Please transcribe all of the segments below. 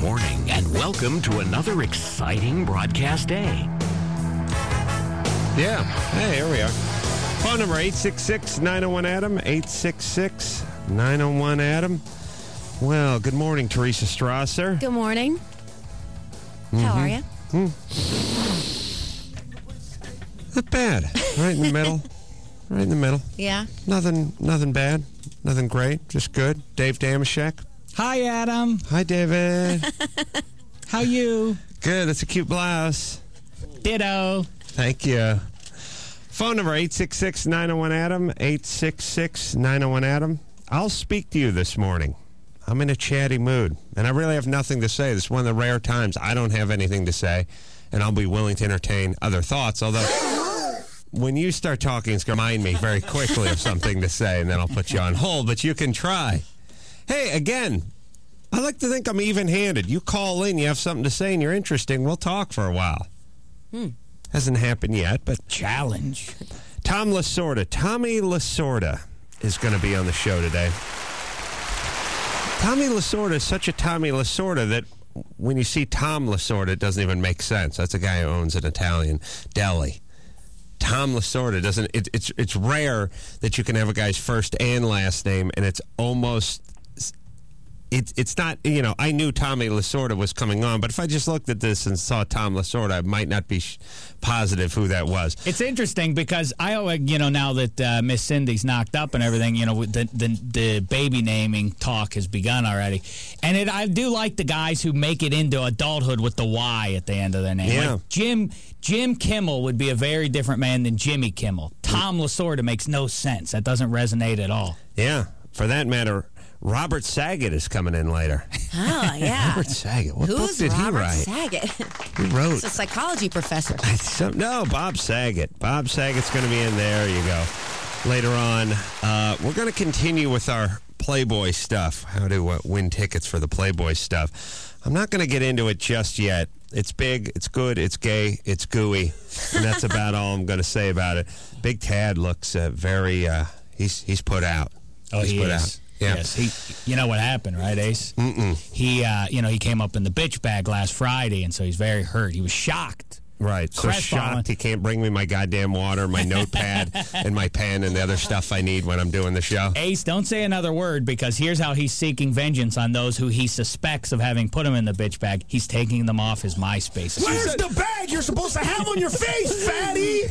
morning, and welcome to another exciting broadcast day. Yeah. Hey, here we are. Phone number 866-901-ADAM, 866-901-ADAM. Well, good morning, Teresa Strasser. Good morning. How are you? Not bad. Right in the middle. Right in the middle. Yeah. Nothing bad. Nothing great. Just good. Dave Damashek. Hi, Adam. Hi, David. How you? Good. That's a cute blouse. Ditto. Thank you. Phone number 866-901-ADAM, 866-901-ADAM. I'll speak to you this morning. I'm in a chatty mood, and I really have nothing to say. This is one of the rare times I don't have anything to say, and I'll be willing to entertain other thoughts, although when you start talking, it's going to remind me very quickly of something to say, and then I'll put you on hold, but you can try. Hey, again, I like to think I'm even-handed. You call in, you have something to say, and you're interesting, we'll talk for a while. Hasn't happened yet, but Challenge. Tommy Lasorda is going to be on the show today. Tommy Lasorda is such a Tommy Lasorda that when you see Tom Lasorda, it doesn't even make sense. That's a guy who owns an Italian deli. Tom Lasorda doesn't. It's rare that you can have a guy's first and last name, and it's almost. It's not, I knew Tommy Lasorda was coming on, but if I just looked at this and saw Tom Lasorda, I might not be positive who that was. It's interesting because now that Miss Cindy's knocked up and everything, the baby naming talk has begun already. And I do like the guys who make it into adulthood with the Y at the end of their name. Yeah. Like Jim Kimmel would be a very different man than Jimmy Kimmel. Tom Lasorda makes no sense. That doesn't resonate at all. Yeah. For that matter, Robert Saget is coming in later. Oh, yeah. Robert Saget. What book Who's did Robert he write? Saget? He wrote. He's a psychology professor. No, Bob Saget. Bob Saget's going to be in there. You go. Later on, we're going to continue with our Playboy stuff. How to win tickets for the Playboy stuff. I'm not going to get into it just yet. It's big, it's good, it's gay, it's gooey, and that's about all I'm going to say about it. Big Tad looks very, he's put out. Oh, he's he put is. out. Yeah. Yes, you know what happened, right, Ace? Mm-mm. He came up in the bitch bag last Friday, and so he's very hurt. He was shocked. Right, so shocked he can't bring me my goddamn water, my notepad, and my pen, and the other stuff I need when I'm doing the show. Ace, don't say another word, because here's how he's seeking vengeance on those who he suspects of having put him in the bitch bag. He's taking them off his MySpace. Where's the bag you're supposed to have on your face, fatty?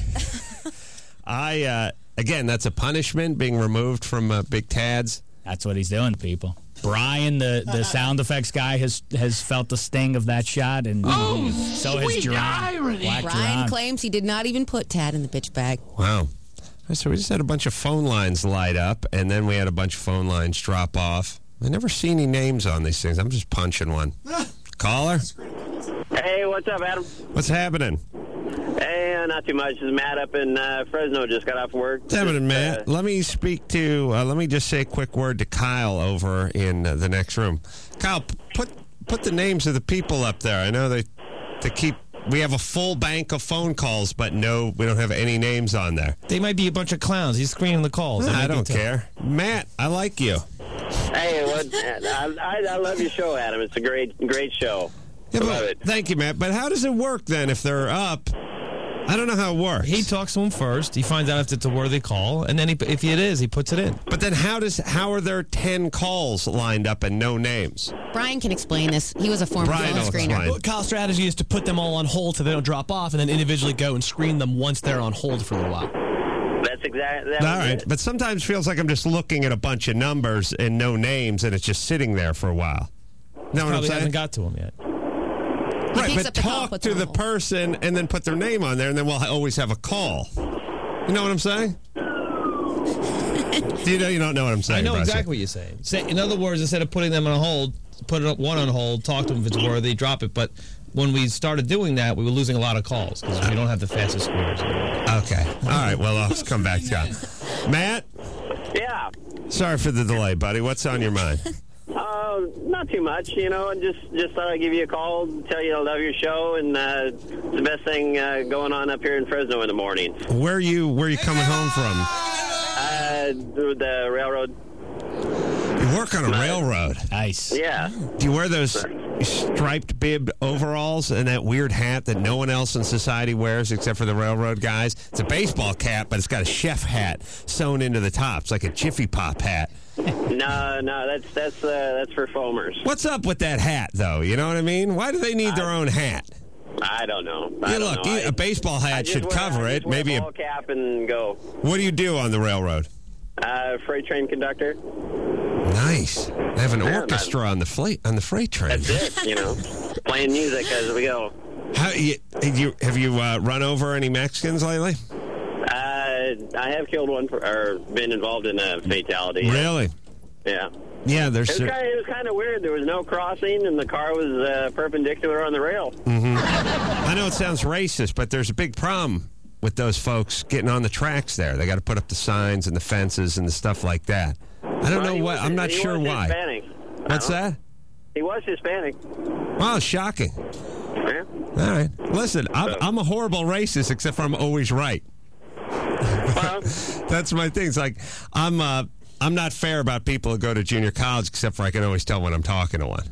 Again, that's a punishment, being removed from Big Tad's. That's what he's doing, people. Brian, the sound effects guy, has felt the sting of that shot, and so has Jerron. Black Brian Jerron. claims he did not even put Tad in the bitch bag. Wow. So we just had a bunch of phone lines light up, and then we had a bunch of phone lines drop off. I never see any names on these things. I'm just punching one. Caller? Hey, what's up, Adam? What's happening? Hey, not too much. This is Matt up in Fresno. Just got off work. What's happening, Matt? Let me just say a quick word to Kyle over in the next room. Kyle, put the names of the people up there. I know we have a full bank of phone calls, but no, we don't have any names on there. They might be a bunch of clowns. He's screening the calls. I don't care. Matt, I like you. Hey, I love your show, Adam. It's a great show. Yeah, I love it. Thank you, Matt. But how does it work then if they're up? I don't know how it works. He talks to him first. He finds out if it's a worthy call, and then if it is, he puts it in. But then how are there 10 calls lined up and no names? Brian can explain this. He was a former Brian phone will screener. explain. Kyle's strategy is to put them all on hold so they don't drop off, and then individually go and screen them once they're on hold for a little while. That's exactly. All right, but sometimes it feels like I'm just looking at a bunch of numbers and no names, and it's just sitting there for a while. Know what I'm Probably saying? haven't got to him yet. Right, picks but up the call, talk puts to on the hold. person and then put their name on there, and then we'll always have a call. You know what I'm saying? You don't know what I'm saying. I know Russell. exactly what you're saying. In other words, instead of putting them on hold, put one on hold, talk to them if it's worthy, drop it. But when we started doing that, we were losing a lot of calls because we don't have the fastest screeners. Okay. All right. Well, I'll come back to you. Matt? Yeah. Sorry for the delay, buddy. What's on your mind? Not too much, and just thought I'd give you a call, tell you I love your show, and it's the best thing going on up here in Fresno in the mornings. Where are you coming home from? The railroad. You work on a railroad. Nice. Yeah. Do you wear those striped bibbed overalls and that weird hat that no one else in society wears except for the railroad guys. It's a baseball cap, but it's got a chef hat sewn into the top. It's like a Jiffy Pop hat. No, that's for foamers. What's up with that hat, though? You know what I mean? Why do they need their own hat? I don't know. A baseball hat should cover it. Maybe a ball cap and go. What do you do on the railroad? Freight train conductor. Nice. They have an orchestra on the freight train. That's it. Playing music as we go. Have you run over any Mexicans lately? I have killed one or been involved in a fatality. Really? Yeah. Yeah, It was kind of weird. There was no crossing, and the car was perpendicular on the rail. Mm-hmm. I know it sounds racist, but there's a big problem with those folks getting on the tracks there. They got to put up the signs and the fences and the stuff like that. I don't know what. I'm not sure why. Hispanic. What's that? He was Hispanic. Wow, shocking. Yeah. All right. Listen, I'm a horrible racist, except for I'm always right. Well, That's my thing. It's like I'm not fair about people who go to junior college, except for I can always tell when I'm talking to one.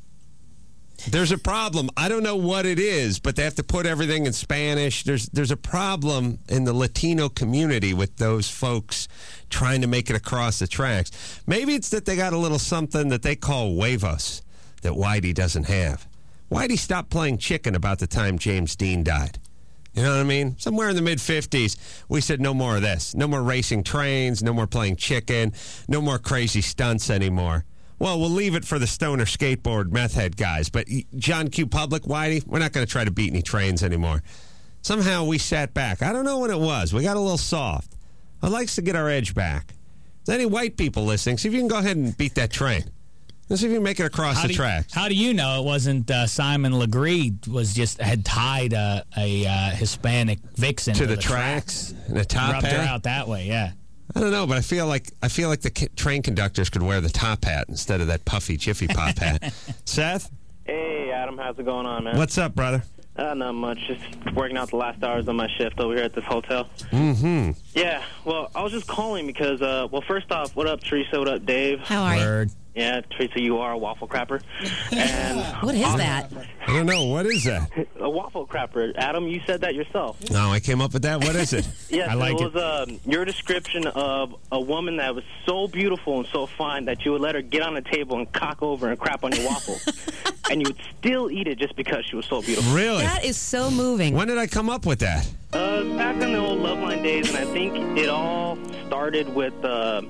There's a problem. I don't know what it is, but they have to put everything in Spanish. There's a problem in the Latino community with those folks trying to make it across the tracks. Maybe it's that they got a little something that they call huevos that Whitey doesn't have. Whitey stopped playing chicken about the time James Dean died. You know what I mean? Somewhere in the mid-'50s, we said no more of this. No more racing trains, no more playing chicken, no more crazy stunts anymore. Well, we'll leave it for the stoner skateboard meth head guys. But John Q. Public, Whitey, we're not going to try to beat any trains anymore. Somehow we sat back. I don't know what it was. We got a little soft. I'd like to get our edge back. Is there any white people listening? See if you can go ahead and beat that train. Let's see if you can make it across the tracks. How do you know it wasn't Simon Legree had tied a Hispanic vixen to the tracks and a top rubbed hat? her out that way? Yeah. I don't know, but I feel like the train conductors could wear the top hat instead of that puffy Jiffy Pop hat. Seth? Hey, Adam. How's it going on, man? What's up, brother? Not much. Just working out the last hours of my shift over here at this hotel. Mm-hmm. Yeah, well, I was just calling because, first off, what up, Teresa? What up, Dave? How are Word. Yeah, Teresa, you are a waffle crapper. And What is that? I don't know. What is that? a waffle crapper. Adam, you said that yourself. No, I came up with that. What is it? Yes, I like it was your description of a woman that was so beautiful and so fine that you would let her get on the table and cock over and crap on your waffle. And you would still eat it just because she was so beautiful. Really? That is so moving. When did I come up with that? Back in the old Loveline days, and I think it all started with, God,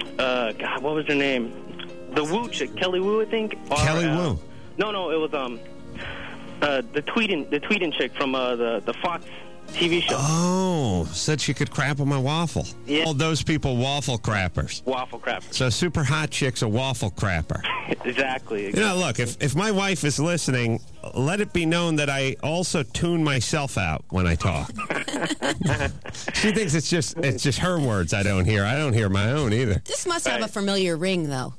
what was her name? The Woo chick, Kelly Woo, I think. Kelly Woo. No, it was the tweeting chick from the Fox TV show. Oh, said she could crap on my waffle. Yeah. All those people waffle crappers. Waffle crapper. So super hot chick's a waffle crapper. Exactly. You know, look, if my wife is listening, let it be known that I also tune myself out when I talk. She thinks it's just her words I don't hear. I don't hear my own either. This must have a familiar ring, though.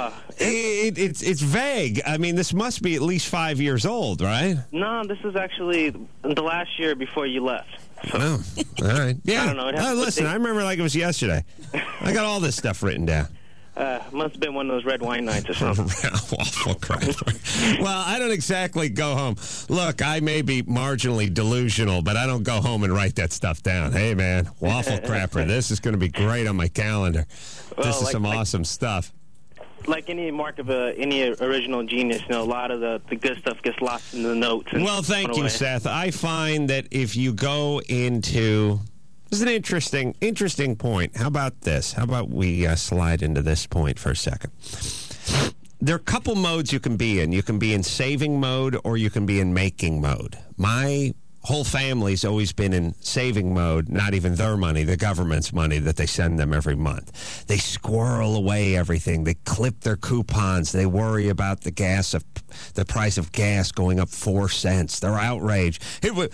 It's vague. I mean, this must be at least 5 years old, right? No, this is actually the last year before you left. So, Oh, all right. Yeah. I don't know. It has to Listen, I remember like it was yesterday. I got all this stuff written down. must have been one of those red wine nights or something. Waffle crapper. Well, I don't exactly go home. Look, I may be marginally delusional, but I don't go home and write that stuff down. Hey, man, waffle crapper. This is going to be great on my calendar. This is some awesome stuff. Like any mark of any original genius, a lot of the good stuff gets lost in the notes. And Well, thank thrown you, away. Seth. I find that if you go into... This is an interesting point. How about this? How about we slide into this point for a second? There are a couple modes you can be in. You can be in saving mode or you can be in making mode. My whole family's always been in saving mode, not even their money, the government's money that they send them every month. They squirrel away everything. They clip their coupons. They worry about the price of gas going up 4 cents. They're outraged. It was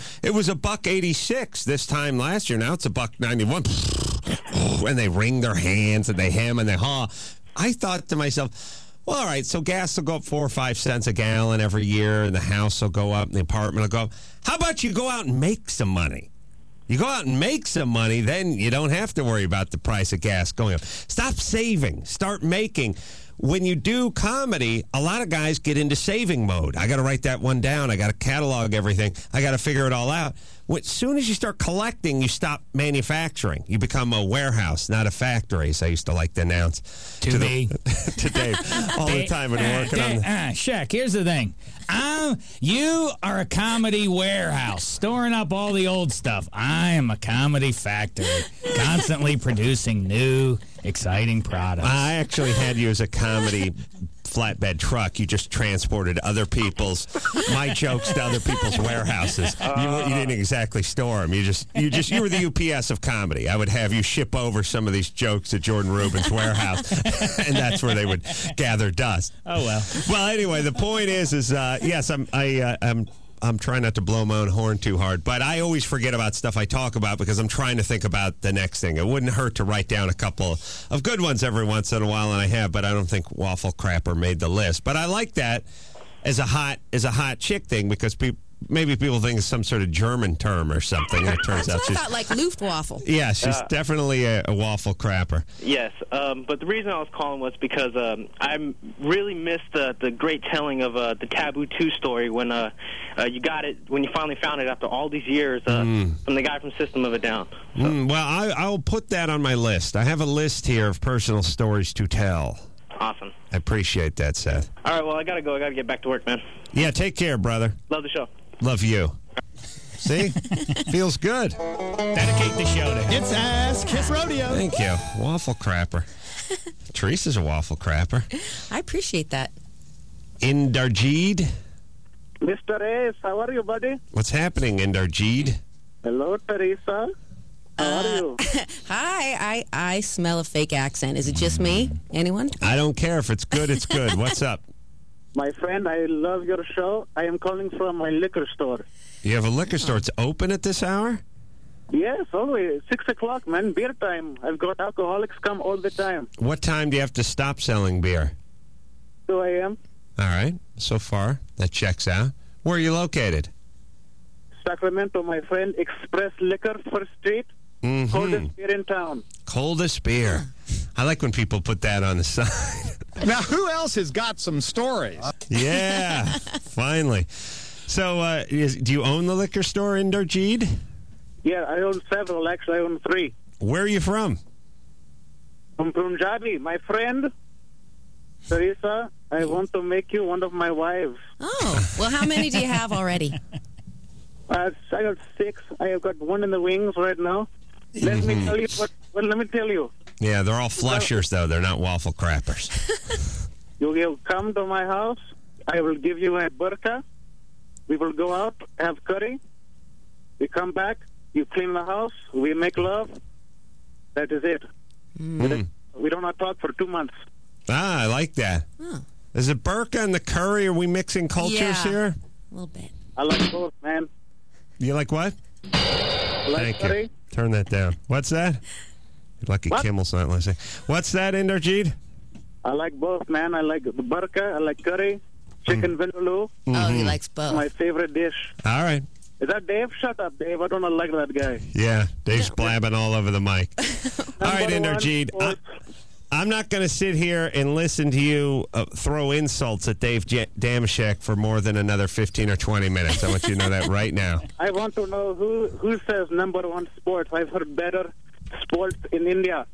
$1.86 this time last year. Now it's $1.91. And they wring their hands and they hem and they haw. I thought to myself, well, all right, so gas will go up 4 or 5 cents a gallon every year, and the house will go up, and the apartment will go up. How about you go out and make some money? You go out and make some money, then you don't have to worry about the price of gas going up. Stop saving. Start making. when you do comedy, a lot of guys get into saving mode. I got to write that one down. I got to catalog everything. I got to figure it all out. As soon as you start collecting, you stop manufacturing. You become a warehouse, not a factory, as I used to like to announce To me. to Dave all the time when we're working on Shaq, here's the thing. You are a comedy warehouse, storing up all the old stuff. I am a comedy factory, constantly producing new, exciting products. I actually had you as a comedy flatbed truck. You just transported my jokes to other people's warehouses. You didn't exactly store them. You were the UPS of comedy. I would have you ship over some of these jokes to Jordan Rubin's warehouse, and that's where they would gather dust. Oh well. Well, anyway, the point is yes, I'm trying not to blow my own horn too hard, but I always forget about stuff I talk about because I'm trying to think about the next thing. It wouldn't hurt to write down a couple of good ones every once in a while, and I have, but I don't think Waffle Crapper made the list. But I like that as a hot chick thing because maybe people think it's some sort of German term or something. And it turns out That's what I thought, like Luftwaffe. Yeah, she's definitely a waffle crapper. Yes, but the reason I was calling was because I really missed the great telling of the Taboo 2 story when you got it, when you finally found it after all these years from the guy from System of a Down. So. Well, I'll put that on my list. I have a list here of personal stories to tell. Awesome. I appreciate that, Seth. All right, well, I got to go. I got to get back to work, man. Yeah, take care, brother. Love the show. Love you. See? Feels good. Dedicate the show to him. It's Ass Kiss Rodeo. Thank you. Waffle crapper. Teresa's a waffle crapper. I appreciate that. Indarjeed. Mr. Ace, how are you, buddy? What's happening, Indarjeed? Hello, Teresa. How are you? Hi, I smell a fake accent. Is it just me? Anyone? I don't care. If it's good, it's good. What's up? My friend, I love your show. I am calling from my liquor store. You have a liquor store. It's open at this hour? Yes, always. 6 o'clock, man. Beer time. I've got alcoholics come all the time. What time do you have to stop selling beer? 2 a.m. All right. So far, that checks out. Where are you located? Sacramento, my friend. Express Liquor, First Street. Coldest beer in town. Coldest beer. I like when people put that on the sign. Now, who else has got some stories? Yeah, finally. So, do you own the liquor store, Indarjeed? Yeah, I own several. Actually, I own 3. Where are you from? From Punjabi. My friend, Teresa, I want to make you one of my wives. Oh, well, how many do you have already? I got 6. I have got 1 in the wings right now. Let me tell you let me tell you. Yeah, they're all flushers, though. They're not waffle crappers. You will come to my house. I will give you a burqa. We will go out, have curry. We come back. You clean the house. We make love. That is it. We don't have to talk for 2 months. Ah, I like that. Oh. Is it burqa and the curry? Are we mixing cultures here? A little bit. I like both, man. You like what? I like Thank curry. you. Turn that down. What's that? Lucky What? Kimmel's not listening. What's that, Indarjeed? I like both, man. I like the burqa. I like curry. Chicken vindaloo. Oh, he likes both. My favorite dish. All right. Is that Dave? Shut up, Dave. I don't like that guy. Yeah, Dave's blabbing all over the mic. All right, Number one, Indarjeed. sports. I'm not going to sit here and listen to you throw insults at Dave Damashek for more than another 15 or 20 minutes. I want you to know that right now. I want to know who says number 1 sports. I've heard better sports in India.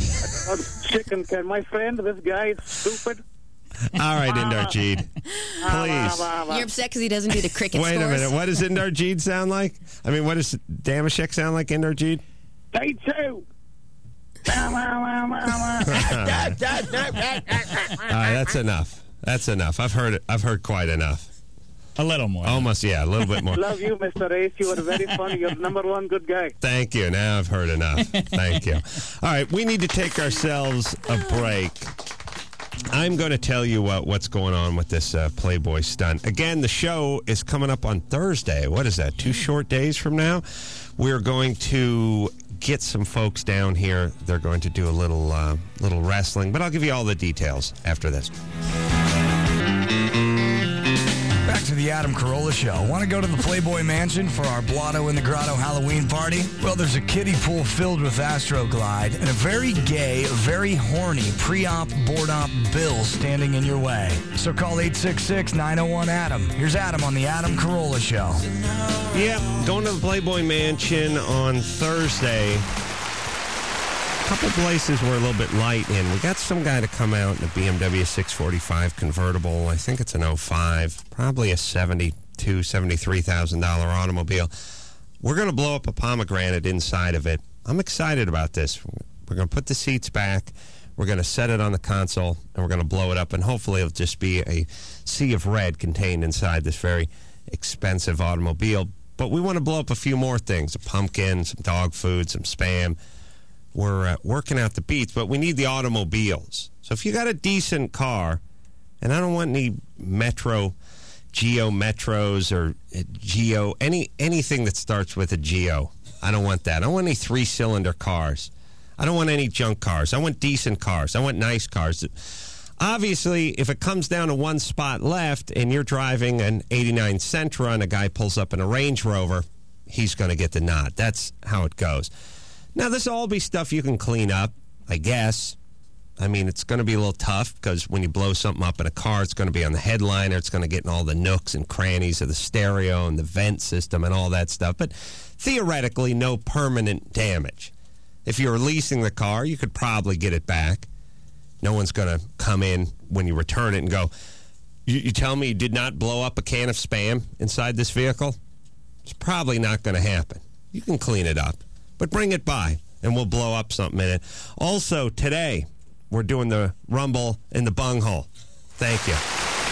Chicken can. My friend, this guy is stupid. All right, Indarjeed. Please. You're upset because he doesn't do the cricket Wait scores? a minute. What does Indarjeed sound like? I mean, what does Damashek sound like, Indarjeed? Day 2. All right, that's enough. That's enough. I've heard it. I've heard quite enough. A little more. Almost, yeah, a little bit more. Love you, Mr. Ace. You are very funny. You're number 1 good guy. Thank you. Now I've heard enough. Thank you. All right, we need to take ourselves a break. I'm going to tell you what's going on with this Playboy stunt. Again, the show is coming up on Thursday. What is that, 2 short days from now? We're going to get some folks down here. They're going to do a little wrestling, but I'll give you all the details after this. Back to the Adam Carolla Show. Want to go to the Playboy Mansion for our Blotto in the Grotto Halloween party? Well, there's a kiddie pool filled with Astroglide and a very gay, very horny pre-op, board-op Bill standing in your way. So call 866-901-ADAM. Here's Adam on the Adam Carolla Show. Yep, going to the Playboy Mansion on Thursday. A couple places were a little bit light in. We got some guy to come out in a BMW 645 convertible. I think it's an 05, probably a $72,000, $73,000 automobile. We're going to blow up a pomegranate inside of it. I'm excited about this. We're going to put the seats back. We're going to set it on the console, and we're going to blow it up, and hopefully it'll just be a sea of red contained inside this very expensive automobile. But we want to blow up a few more things, a pumpkin, some dog food, some Spam. We're working out the beats, but we need the automobiles. So if you got a decent car, and I don't want any Geo Metros or Geo, anything that starts with a Geo. I don't want that. I don't want any 3-cylinder cars. I don't want any junk cars. I want decent cars. I want nice cars. Obviously, if it comes down to one spot left and you're driving an 89 Sentra and a guy pulls up in a Range Rover, he's going to get the nod. That's how it goes. Now, this will all be stuff you can clean up, I guess. I mean, it's going to be a little tough because when you blow something up in a car, it's going to be on the headliner. It's going to get in all the nooks and crannies of the stereo and the vent system and all that stuff. But theoretically, no permanent damage. If you're leasing the car, you could probably get it back. No one's going to come in when you return it and go, you tell me you did not blow up a can of Spam inside this vehicle? It's probably not going to happen. You can clean it up. But bring it by, and we'll blow up something in it. Also, today, we're doing the Rumble in the Bunghole. Thank you.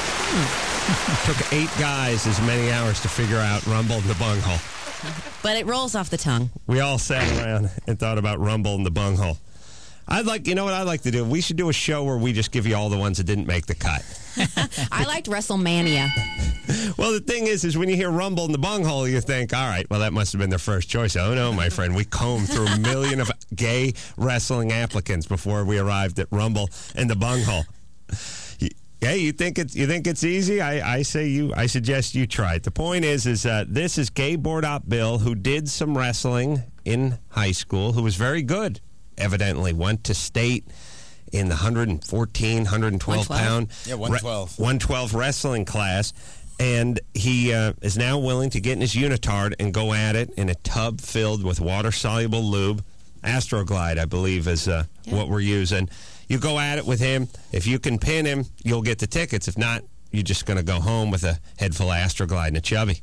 Took 8 guys as many hours to figure out Rumble in the Bunghole. But it rolls off the tongue. We all sat around and thought about Rumble in the Bunghole. You know what I'd like to do? We should do a show where we just give you all the ones that didn't make the cut. I liked WrestleMania. Well, the thing is when you hear Rumble in the Bunghole, you think, all right, well, that must have been their first choice. Oh, no, my friend. We combed through a million of gay wrestling applicants before we arrived at Rumble in the Bunghole. Hey, you think it's easy? I suggest you try it. The point is this is gay board-op Bill, who did some wrestling in high school, who was very good, evidently. Went to state in the 114, 112 pound. Yeah, 112. 112 wrestling class. And he is now willing to get in his unitard and go at it in a tub filled with water-soluble lube. Astroglide, I believe, is what we're using. You go at it with him. If you can pin him, you'll get the tickets. If not, you're just going to go home with a head full of Astroglide and a chubby.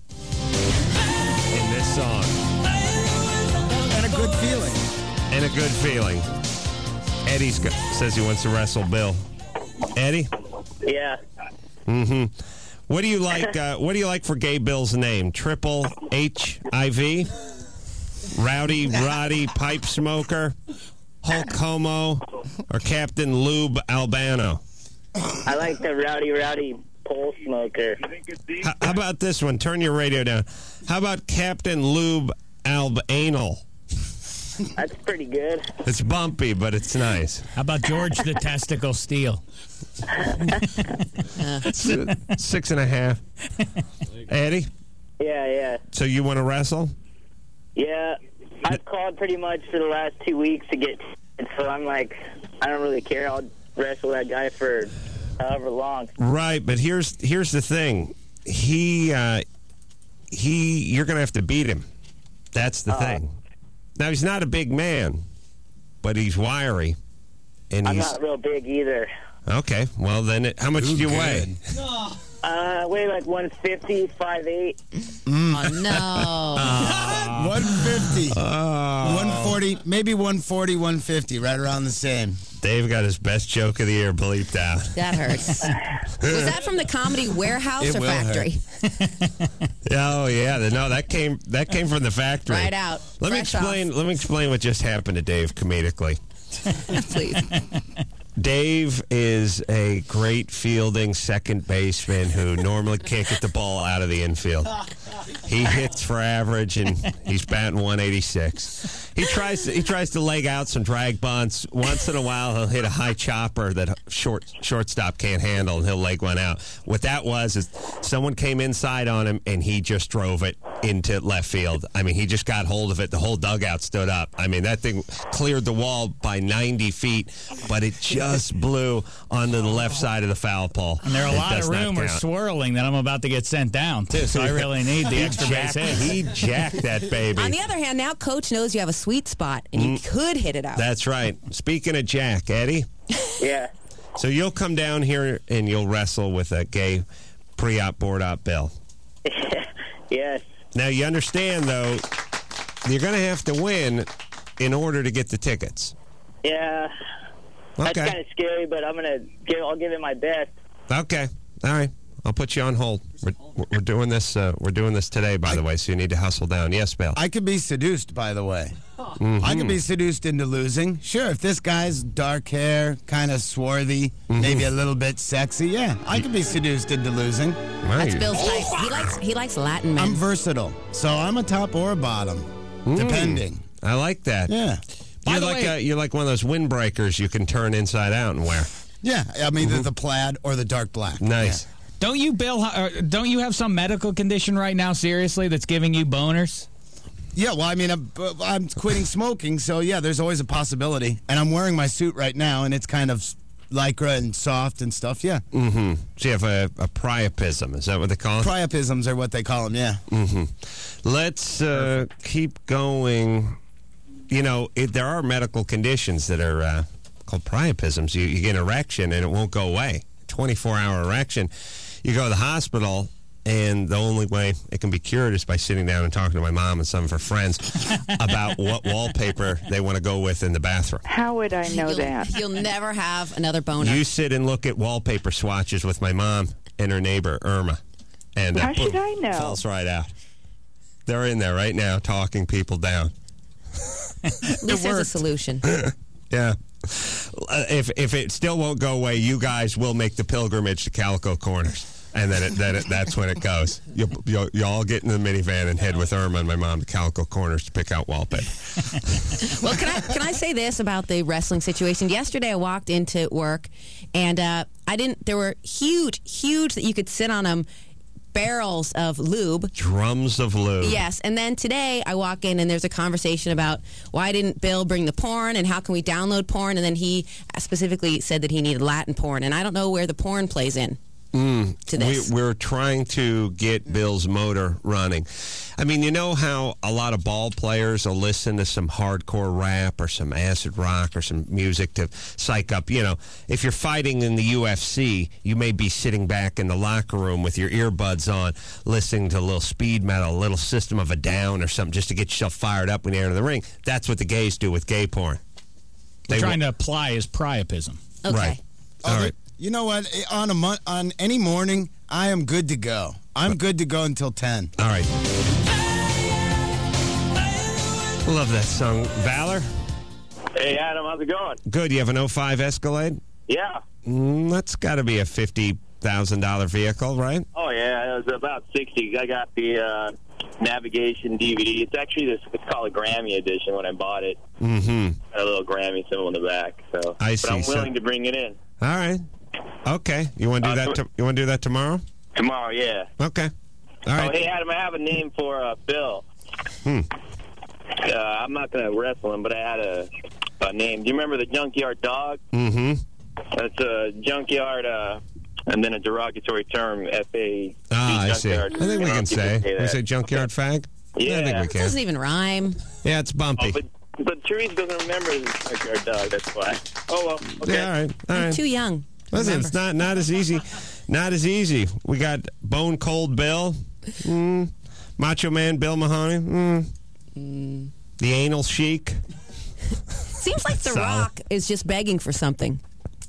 In this song. And a good feeling. And a good feeling. Eddie says he wants to wrestle Bill. Eddie? Yeah. Mm-hmm. What do you like? What do you like for Gay Bill's name? Triple HIV? Rowdy Roddy Pipe Smoker? Hulk Homo? Or Captain Lube Albano? I like the Rowdy Pole Smoker. How about this one? Turn your radio down. How about Captain Lube Albanal? That's pretty good. It's bumpy, but it's nice. How about George the Testicle Steel? 6.5. Eddie? Yeah. So you want to wrestle? Yeah. I've called pretty much for the last 2 weeks to get, so I'm like, I don't really care. I'll wrestle that guy for however long. Right, but here's the thing. You're going to have to beat him. That's the thing. Now, he's not a big man, but he's wiry. And I'm not real big either. Okay, well, then how much do you weigh? I weigh like 150, 5'8". Oh, no. 150. 140, maybe 140, 150, right around the same. Dave got his best joke of the year bleeped out. That hurts. Was that from the Comedy Warehouse or Factory? Oh yeah, no, that came from the factory. Right out. Let me explain what just happened to Dave comedically. Please. Dave is a great fielding second baseman who normally can't get the ball out of the infield. He hits for average, and he's batting 186. He tries to leg out some drag bunts. Once in a while, he'll hit a high chopper that shortstop can't handle, and he'll leg one out. What that was is someone came inside on him, and he just drove it into left field. I mean, he just got hold of it. The whole dugout stood up. I mean, that thing cleared the wall by 90 feet, but it just blew onto the left side of the foul pole. And there are a lot of rumors swirling that I'm about to get sent down, too, so I really need the extra base hit. He jacked that baby. On the other hand, now Coach knows you have a sweet spot, and you could hit it out. That's right. Speaking of Jack, Eddie. Yeah. So you'll come down here and you'll wrestle with a gay pre-op, board-op Bill. Yes. Now, you understand, though, you're going to have to win in order to get the tickets. Yeah. That's Okay. kind of scary, but I'll give it my best. Okay. All right. I'll put you on hold. We're doing this. We're doing this today, by the way. So you need to hustle down. Yes, Bill. I could be seduced, by the way. Mm-hmm. I could be seduced into losing. Sure, if this guy's dark hair, kind of swarthy, maybe a little bit sexy, yeah, I could be seduced into losing. That's Bill's type. He likes Latin men. I'm versatile, so I'm a top or a bottom, depending. I like that. Yeah. You're like one of those windbreakers you can turn inside out and wear. Yeah, I'm either the plaid or the dark black. Nice. Yeah. Don't you, Bill? Don't you have some medical condition right now, seriously, that's giving you boners? Yeah, well, I mean, I'm quitting smoking, so yeah, there's always a possibility. And I'm wearing my suit right now, and it's kind of lycra and soft and stuff, yeah. Mm-hmm. So you have a priapism. Is that what they call it? Priapisms are what they call them, yeah. Mm-hmm. Let's keep going. You know, there are medical conditions that are called priapisms. You get an erection, and it won't go away. 24-hour erection. You go to the hospital, and the only way it can be cured is by sitting down and talking to my mom and some of her friends about what wallpaper they want to go with in the bathroom. How would I know that? You'll never have another boner. You sit and look at wallpaper swatches with my mom and her neighbor, Irma. And How should I know? Falls right out. They're in there right now talking people down. At least there's a solution. Yeah. If it still won't go away, you guys will make the pilgrimage to Calico Corners. And then that's when it goes. You'll all get in the minivan and head with Irma and my mom to Calico Corners to pick out wallpaper. Well, can I say this about the wrestling situation? Yesterday, I walked into work, and there were huge that you could sit on them, barrels of lube. Drums of lube. Yes, and then today I walk in and there's a conversation about why didn't Bill bring the porn and how can we download porn, and then he specifically said that he needed Latin porn, and I don't know where the porn plays in. To this. We're trying to get Bill's motor running. I mean, you know how a lot of ball players will listen to some hardcore rap or some acid rock or some music to psych up. You know, if you're fighting in the UFC, you may be sitting back in the locker room with your earbuds on, listening to a little speed metal, a little System of a Down or something just to get yourself fired up when you enter the ring. That's what the gays do with gay porn. They're trying to apply his priapism. Okay. Right. All right. You know what? On any morning, I am good to go. I'm good to go until 10. All right. Love that song. Valor? Hey, Adam, how's it going? Good. You have an 05 Escalade? Yeah. That's got to be a $50,000 vehicle, right? Oh, yeah. It was about 60. I got the navigation DVD. It's actually it's called a Grammy edition when I bought it. Mm-hmm. Got a little Grammy symbol in the back. So, I see. But I'm willing to bring it in. All right. Okay. You want to do that? You want to do that tomorrow? Tomorrow, yeah. Okay. All right. Oh, hey, Adam, I have a name for Bill. I'm not going to wrestle him, but I had a name. Do you remember the Junkyard Dog? Mm-hmm. That's a junkyard, and then a derogatory term, F-A. I see. I think we can say. We say junkyard fag? Yeah. I think we It can. doesn't even rhyme. Yeah, it's bumpy. Oh, but Therese doesn't remember the junkyard dog, that's why. Oh, well, okay. Yeah, all right. All right. Too young. Listen, it's not as easy. Not as easy. We got Bone Cold Bill. Macho Man Bill Mahoney. The Anal Chic. Seems like The Rock is just begging for something.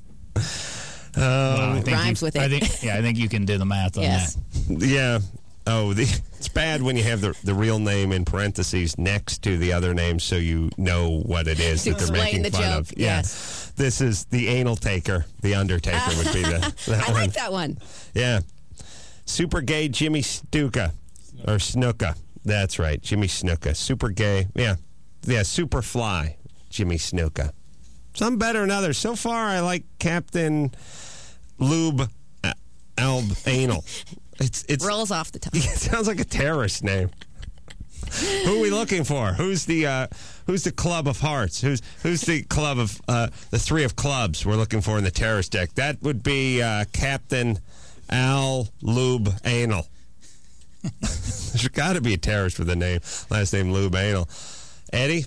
Rhymes with it. I think you can do the math on Yes. that. Yeah. Oh, it's bad when you have the real name in parentheses next to the other name so you know what it is To that they're explain making the fun joke, of. Yeah. yes. This is the Anal Taker. The Undertaker would be that I one. like that one. Yeah. Super gay Jimmy Stuka. Or Snuka. That's right, Jimmy Snuka. Super gay. Yeah, super fly, Jimmy Snuka. Some better than others. So far, I like Captain Lube Alb Anal. It rolls off the tongue. It sounds like a terrorist name. Who are we looking for? Who's the club of hearts? Who's the club of the three of clubs we're looking for in the terrorist deck? That would be Captain Al Lube Anal. There's got to be a terrorist with a name, last name Lube Anal. Eddie,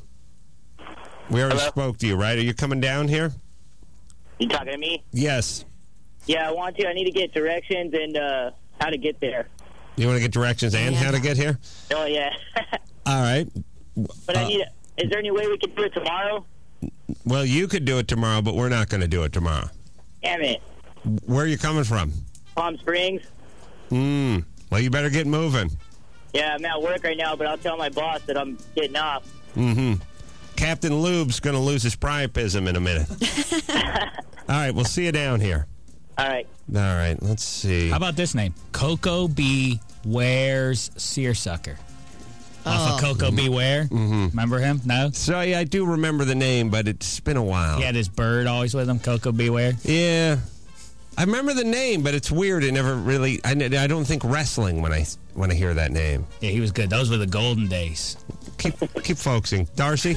we already spoke to you, right? Are you coming down here? You talking to me? Yes. Yeah, I want to. I need to get directions and how to get there. You want to get directions and how to get here? Oh, yeah. All right. But I need. Is there any way we could do it tomorrow? Well, you could do it tomorrow, but we're not going to do it tomorrow. Damn it. Where are you coming from? Palm Springs. Well, you better get moving. Yeah, I'm at work right now, but I'll tell my boss that I'm getting off. Captain Lube's going to lose his priapism in a minute. All right, we'll see you down here. All right. All right, let's see. How about this name? Coco B. Ware's Seersucker. Off of Coco B. Ware. Remember him? No? So, yeah, I do remember the name, but it's been a while. He had his bird always with him, Coco B. Ware. Yeah. I remember the name, but it's weird. It never really... I don't think wrestling when I hear that name. Yeah, he was good. Those were the golden days. Keep focusing. Darcy?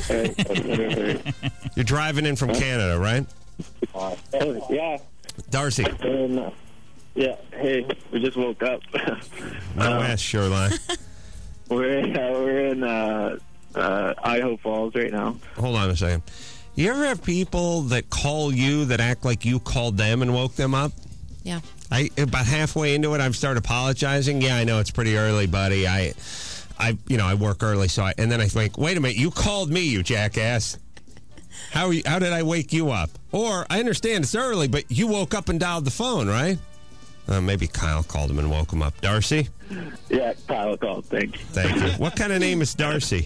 You're driving in from Canada, right? Yeah. Darcy? Yeah. Hey, we just woke up. No ass, Shoreline. We're in Idaho Falls right now. Hold on a second. You ever have people that call you that act like you called them and woke them up? Yeah. About halfway into it, I've started apologizing. Yeah, I know it's pretty early, buddy. I work early, and then I think, wait a minute, you called me, you jackass. How did I wake you up? Or I understand it's early, but you woke up and dialed the phone, right? Maybe Kyle called him and woke him up. Darcy? Yeah, Kyle called. Thank you. Thank you. What kind of name is Darcy?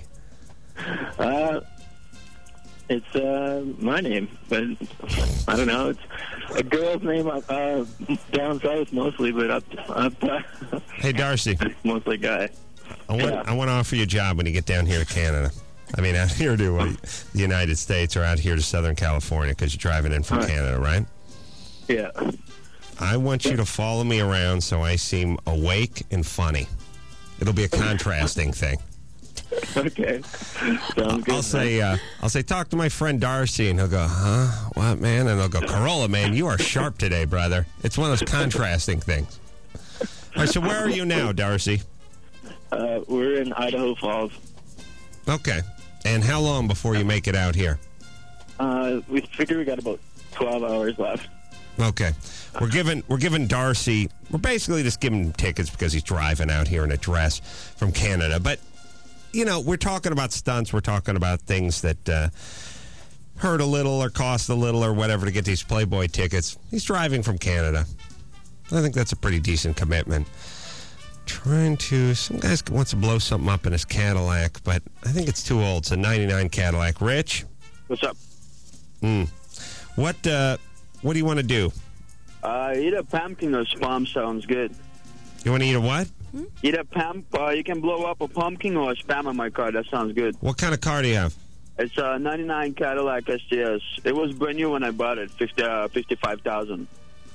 It's my name, but I don't know. It's a girl's name down south mostly, but up Hey, Darcy. Mostly guy. I want to offer you a job when you get down here to Canada. I mean, out here to the United States or out here to Southern California because you're driving in from Canada, right? Yeah. I want you to follow me around so I seem awake and funny. It'll be a contrasting thing. Okay. Sounds good. I'll say, talk to my friend Darcy, and he'll go, huh? What, man? And I'll go, Corolla, man, you are sharp today, brother. It's one of those contrasting things. All right, so where are you now, Darcy? We're in Idaho Falls. Okay. And how long before you make it out here? We figure we got about 12 hours left. Okay. We're giving Darcy, we're basically just giving him tickets because he's driving out here in a dress from Canada. But, you know, we're talking about stunts. We're talking about things that hurt a little or cost a little or whatever to get these Playboy tickets. He's driving from Canada. I think that's a pretty decent commitment. Some guy wants to blow something up in his Cadillac, but I think it's too old. It's a 99 Cadillac. Rich? What's up? What do you want to do? Eat a pumpkin or spam sounds good. You want to eat a what? Eat a you can blow up a pumpkin or a spam on my car. That sounds good. What kind of car do you have? It's a 99 Cadillac STS. It was brand new when I bought it, $55,000.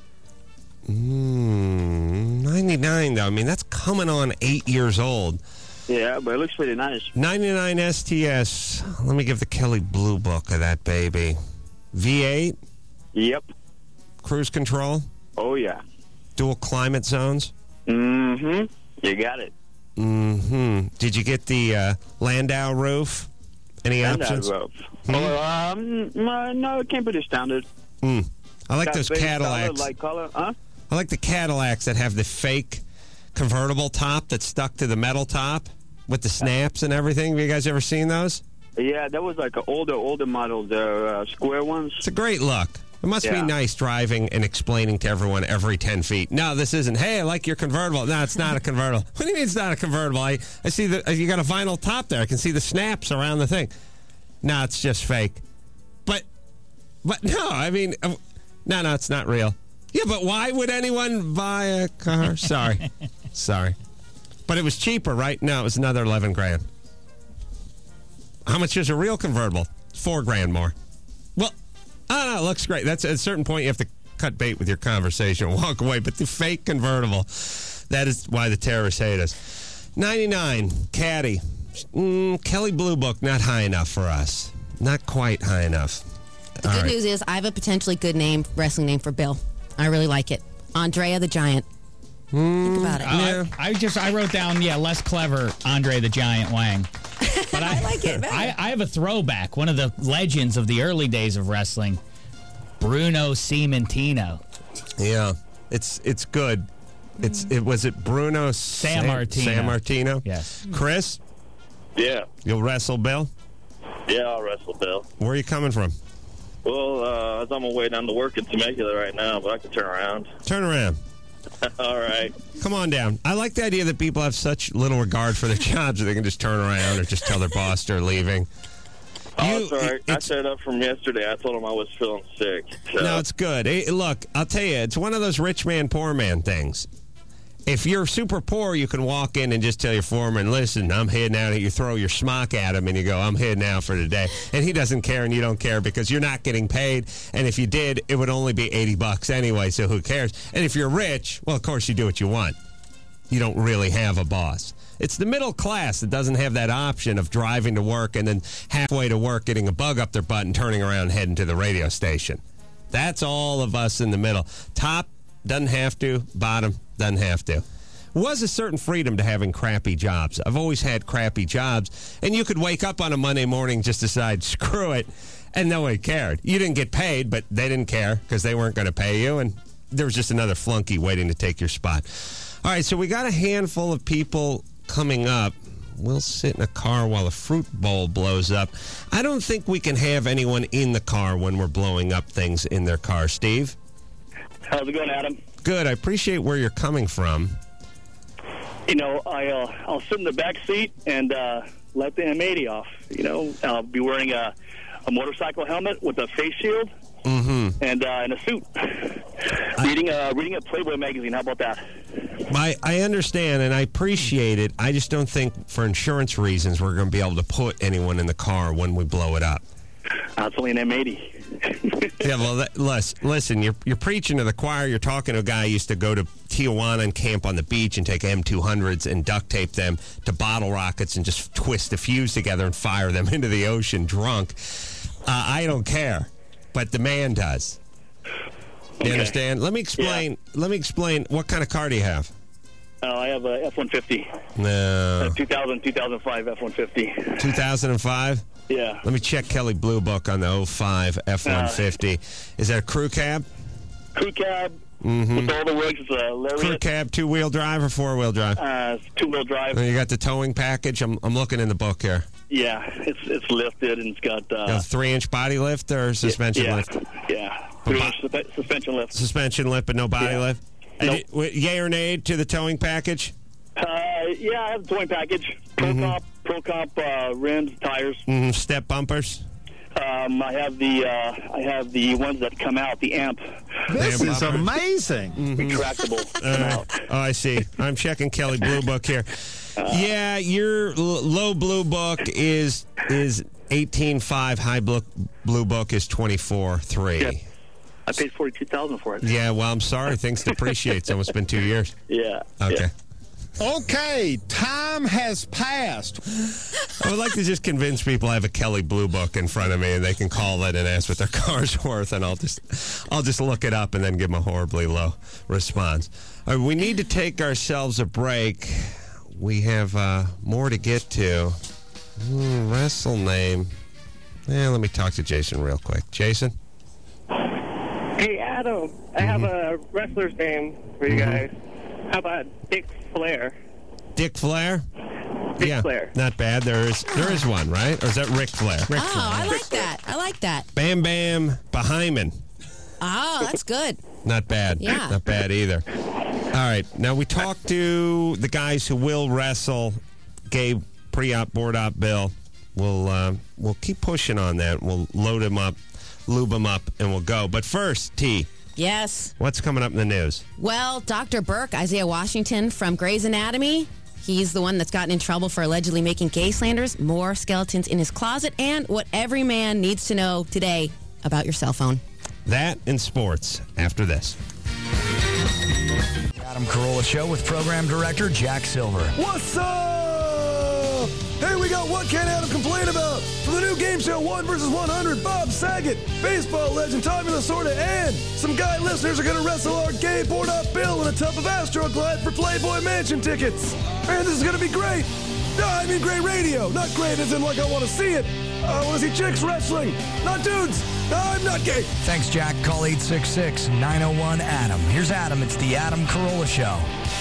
99, though. I mean, that's coming on 8 years old. Yeah, but it looks pretty nice. 99 STS. Let me give the Kelly Blue Book of that baby. V8? Yep. Cruise control? Oh, yeah. Dual climate zones? Mm-hmm. You got it. Mm-hmm. Did you get the Landau roof? Any options? Landau roof. No, it came pretty standard. I like those Cadillacs. Light color, huh? I like the Cadillacs that have the fake convertible top that's stuck to the metal top with the snaps and everything. Have you guys ever seen those? Yeah, that was like an older model, the square ones. It's a great look. It must be nice driving and explaining to everyone every 10 feet. No, this isn't. Hey, I like your convertible. No, it's not a convertible. What do you mean it's not a convertible? I see you got a vinyl top there. I can see the snaps around the thing. No, it's just fake. But no, I mean, no, it's not real. Yeah, but why would anyone buy a car? Sorry. But But it was cheaper, right? No, it was another 11 grand. How much is a real convertible? 4 grand more. Well, I don't know. It looks great. That's at a certain point you have to cut bait with your conversation and walk away. But the fake convertible, that is why the terrorists hate us. 99, Caddy. Kelly Blue Book, not high enough for us. Not quite high enough. The good news is I have a potentially good wrestling name for Bill. I really like it. Andrea the Giant. Think about it. I wrote down, less clever Andre the Giant Wang. But I like it better. I have a throwback. One of the legends of the early days of wrestling, Bruno Sammartino. Yeah, it's good. Was it Bruno Sammartino? Yes. Chris? Yeah. You'll wrestle Bill? Yeah, I'll wrestle Bill. Where are you coming from? Well, I'm on my way down to work in Temecula right now, but I can turn around. Turn around. All right. Come on down. I like the idea that people have such little regard for their jobs that they can just turn around or just tell their boss they're leaving. Oh, sorry. I set up from yesterday. I told him I was feeling sick. So. No, it's good. Hey, look, I'll tell you, it's one of those rich man, poor man things. If you're super poor, you can walk in and just tell your foreman, listen, I'm heading out. You throw your smock at him and you go, I'm heading out for today. And he doesn't care and you don't care because you're not getting paid. And if you did, it would only be $80 anyway, so who cares? And if you're rich, well, of course you do what you want. You don't really have a boss. It's the middle class that doesn't have that option of driving to work and then halfway to work getting a bug up their butt and turning around and heading to the radio station. That's all of us in the middle. Top doesn't have to, bottom doesn't have to. Was a certain freedom to having crappy jobs. I've always had crappy jobs, and you could wake up on a Monday morning and just decide, screw it, and nobody cared. You didn't get paid, but they didn't care because they weren't going to pay you, and there was just another flunky waiting to take your spot. All right, so we got a handful of people coming up. We'll sit in a car while a fruit bowl blows up. I don't think we can have anyone in the car when we're blowing up things in their car. Steve? How's it going, Adam? Good. I appreciate where you're coming from. You know, I'll sit in the back seat and let the M80 off. You know, I'll be wearing a motorcycle helmet with a face shield and in a suit. Reading a Playboy magazine. How about that? I understand, and I appreciate it. I just don't think, for insurance reasons, we're going to be able to put anyone in the car when we blow it up. It's only an M80. Yeah, well, listen, you're preaching to the choir. You're talking to a guy who used to go to Tijuana and camp on the beach and take M200s and duct tape them to bottle rockets and just twist the fuse together and fire them into the ocean drunk. I don't care, but the man does. You understand? Let me explain. Yeah. Let me explain. What kind of car do you have? I have a F-150. No. 2005 F-150. 2005? Yeah. Let me check Kelly Blue Book on the 05 F-150. Is that a crew cab? Crew cab. With all the works. It's a Lariat. Crew cab, two-wheel drive or four-wheel drive? It's two-wheel drive. And you got the towing package? I'm looking in the book here. Yeah. It's lifted and it's got... a 3-inch body lift or suspension lift? Yeah. 3-inch suspension lift. Suspension lift, but no body lift? Nope. Yay or nay to the towing package? Yeah, I have a towing package. Pro Comp rims, tires. Step bumpers? I have the ones that come out, the amp. This is amazing. Retractable. Oh, I see. I'm checking Kelly Blue Book here. Yeah, your low Blue Book is 18.5. High Blue Book is 24.3. Yeah. I paid $42,000 for it. Yeah, well, I'm sorry. Things depreciate. It's almost been 2 years. Yeah. Okay. Yeah. Okay, time has passed. I would like to just convince people I have a Kelly Blue Book in front of me and they can call it and ask what their car's worth, and I'll just look it up and then give them a horribly low response. All right, we need to take ourselves a break. We have more to get to. Wrestle name. Let me talk to Jason real quick. Jason? Hey, Adam. I have a wrestler's name for you guys. How about Dick Flair? Dick Flair? Dick Flair. Not bad. There is one, right? Or is that Ric Flair? I like that. I like that. Bam Bam Bahyman. Oh, that's good. Not bad. Yeah. Not bad either. All right. Now, we talked to the guys who will wrestle. Gabe, pre-op, board-op, Bill. We'll keep pushing on that. We'll load him up, lube him up, and we'll go. But first, T. Yes. What's coming up in the news? Well, Dr. Burke, Isaiah Washington from Grey's Anatomy, He's the one that's gotten in trouble for allegedly making gay slanders, more skeletons in his closet, and what every man needs to know today about your cell phone. That in sports after this. Adam Carolla Show with Program Director Jack Silver. What's up? Hey, we got What Can't Adam Complain About? For the new game show 1 vs. 100, Bob Saget, baseball legend Tommy Lasorda, and some guy listeners are going to wrestle our gay board-up Bill in a tub of Astroglide for Playboy Mansion tickets. And this is going to be great. No, I mean great radio. Not great as in like I want to see it. I want to see chicks wrestling, not dudes. No, I'm not gay. Thanks, Jack. Call 866-901-ADAM. Here's Adam. It's the Adam Carolla Show.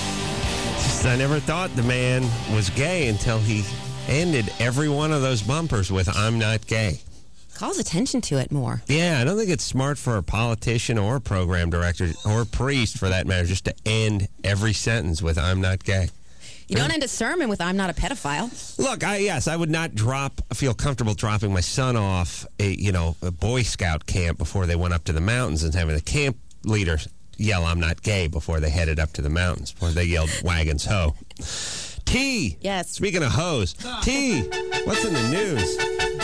I never thought the man was gay until he ended every one of those bumpers with "I'm not gay." Calls attention to it more. Yeah, I don't think it's smart for a politician or a program director or a priest, for that matter, just to end every sentence with "I'm not gay." You don't end a sermon with "I'm not a pedophile." Look, I would not feel comfortable dropping my son off a Boy Scout camp before they went up to the mountains and having the camp leader yell "I'm not gay" before they headed up to the mountains, before they yelled "Wagons ho." T. Yes. Speaking of hoes, T. What's in the news?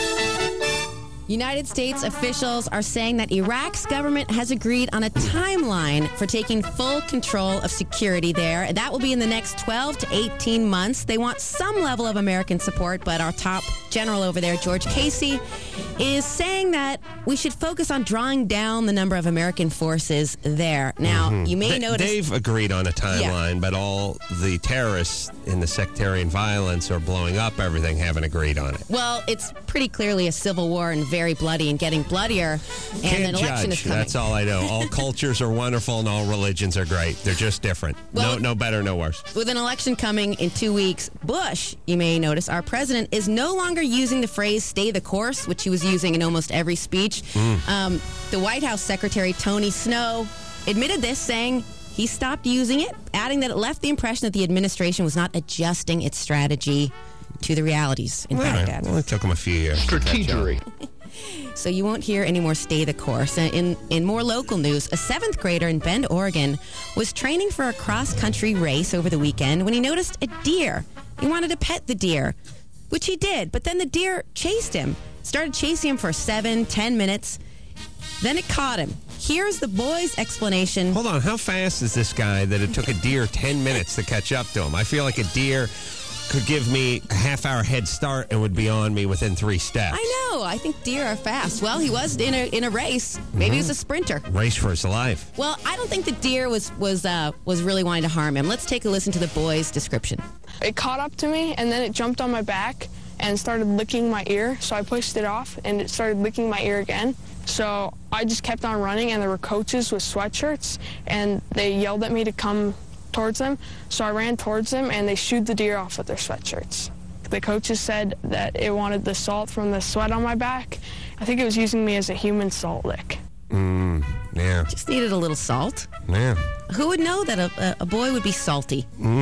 United States officials are saying that Iraq's government has agreed on a timeline for taking full control of security there. That will be in the next 12 to 18 months. They want some level of American support, but our top general over there, George Casey, is saying that we should focus on drawing down the number of American forces there. Now, you may notice... They've agreed on a timeline, but all the terrorists in the sectarian violence or blowing up everything haven't agreed on it. Well, it's pretty clearly a civil war and very bloody and getting bloodier, and Can't an election judge. is coming. That's all I know. All cultures are wonderful and all religions are great. They're just different. Well, no better, no worse. With an election coming in 2 weeks, Bush, you may notice, our president, is no longer using the phrase "stay the course," which he was using in almost every speech. The White House Secretary Tony Snow admitted this, saying he stopped using it, adding that it left the impression that the administration was not adjusting its strategy to the realities in Baghdad. Well, it took him a few years. Strategery. So you won't hear any more "stay the course." In more local news, a 7th grader in Bend, Oregon, was training for a cross-country race over the weekend when he noticed a deer. He wanted to pet the deer, which he did, but then the deer chased him, started chasing him for 7-10 minutes. Then it caught him. Here's the boy's explanation. Hold on, how fast is this guy that it took a deer 10 minutes to catch up to him? I feel like a deer could give me a half-hour head start and would be on me within 3 steps. I know. I think deer are fast. Well, he was in a race. Maybe he was a sprinter. Race for his life. Well, I don't think the deer was really wanting to harm him. Let's take a listen to the boy's description. It caught up to me, and then it jumped on my back and started licking my ear. So I pushed it off, and it started licking my ear again. So I just kept on running, and there were coaches with sweatshirts, and they yelled at me to come towards them. So I ran towards them, and they shooed the deer off with their sweatshirts. The coaches said that it wanted the salt from the sweat on my back. I think it was using me as a human salt lick. Yeah. Just needed a little salt. Yeah. Who would know that a boy would be salty?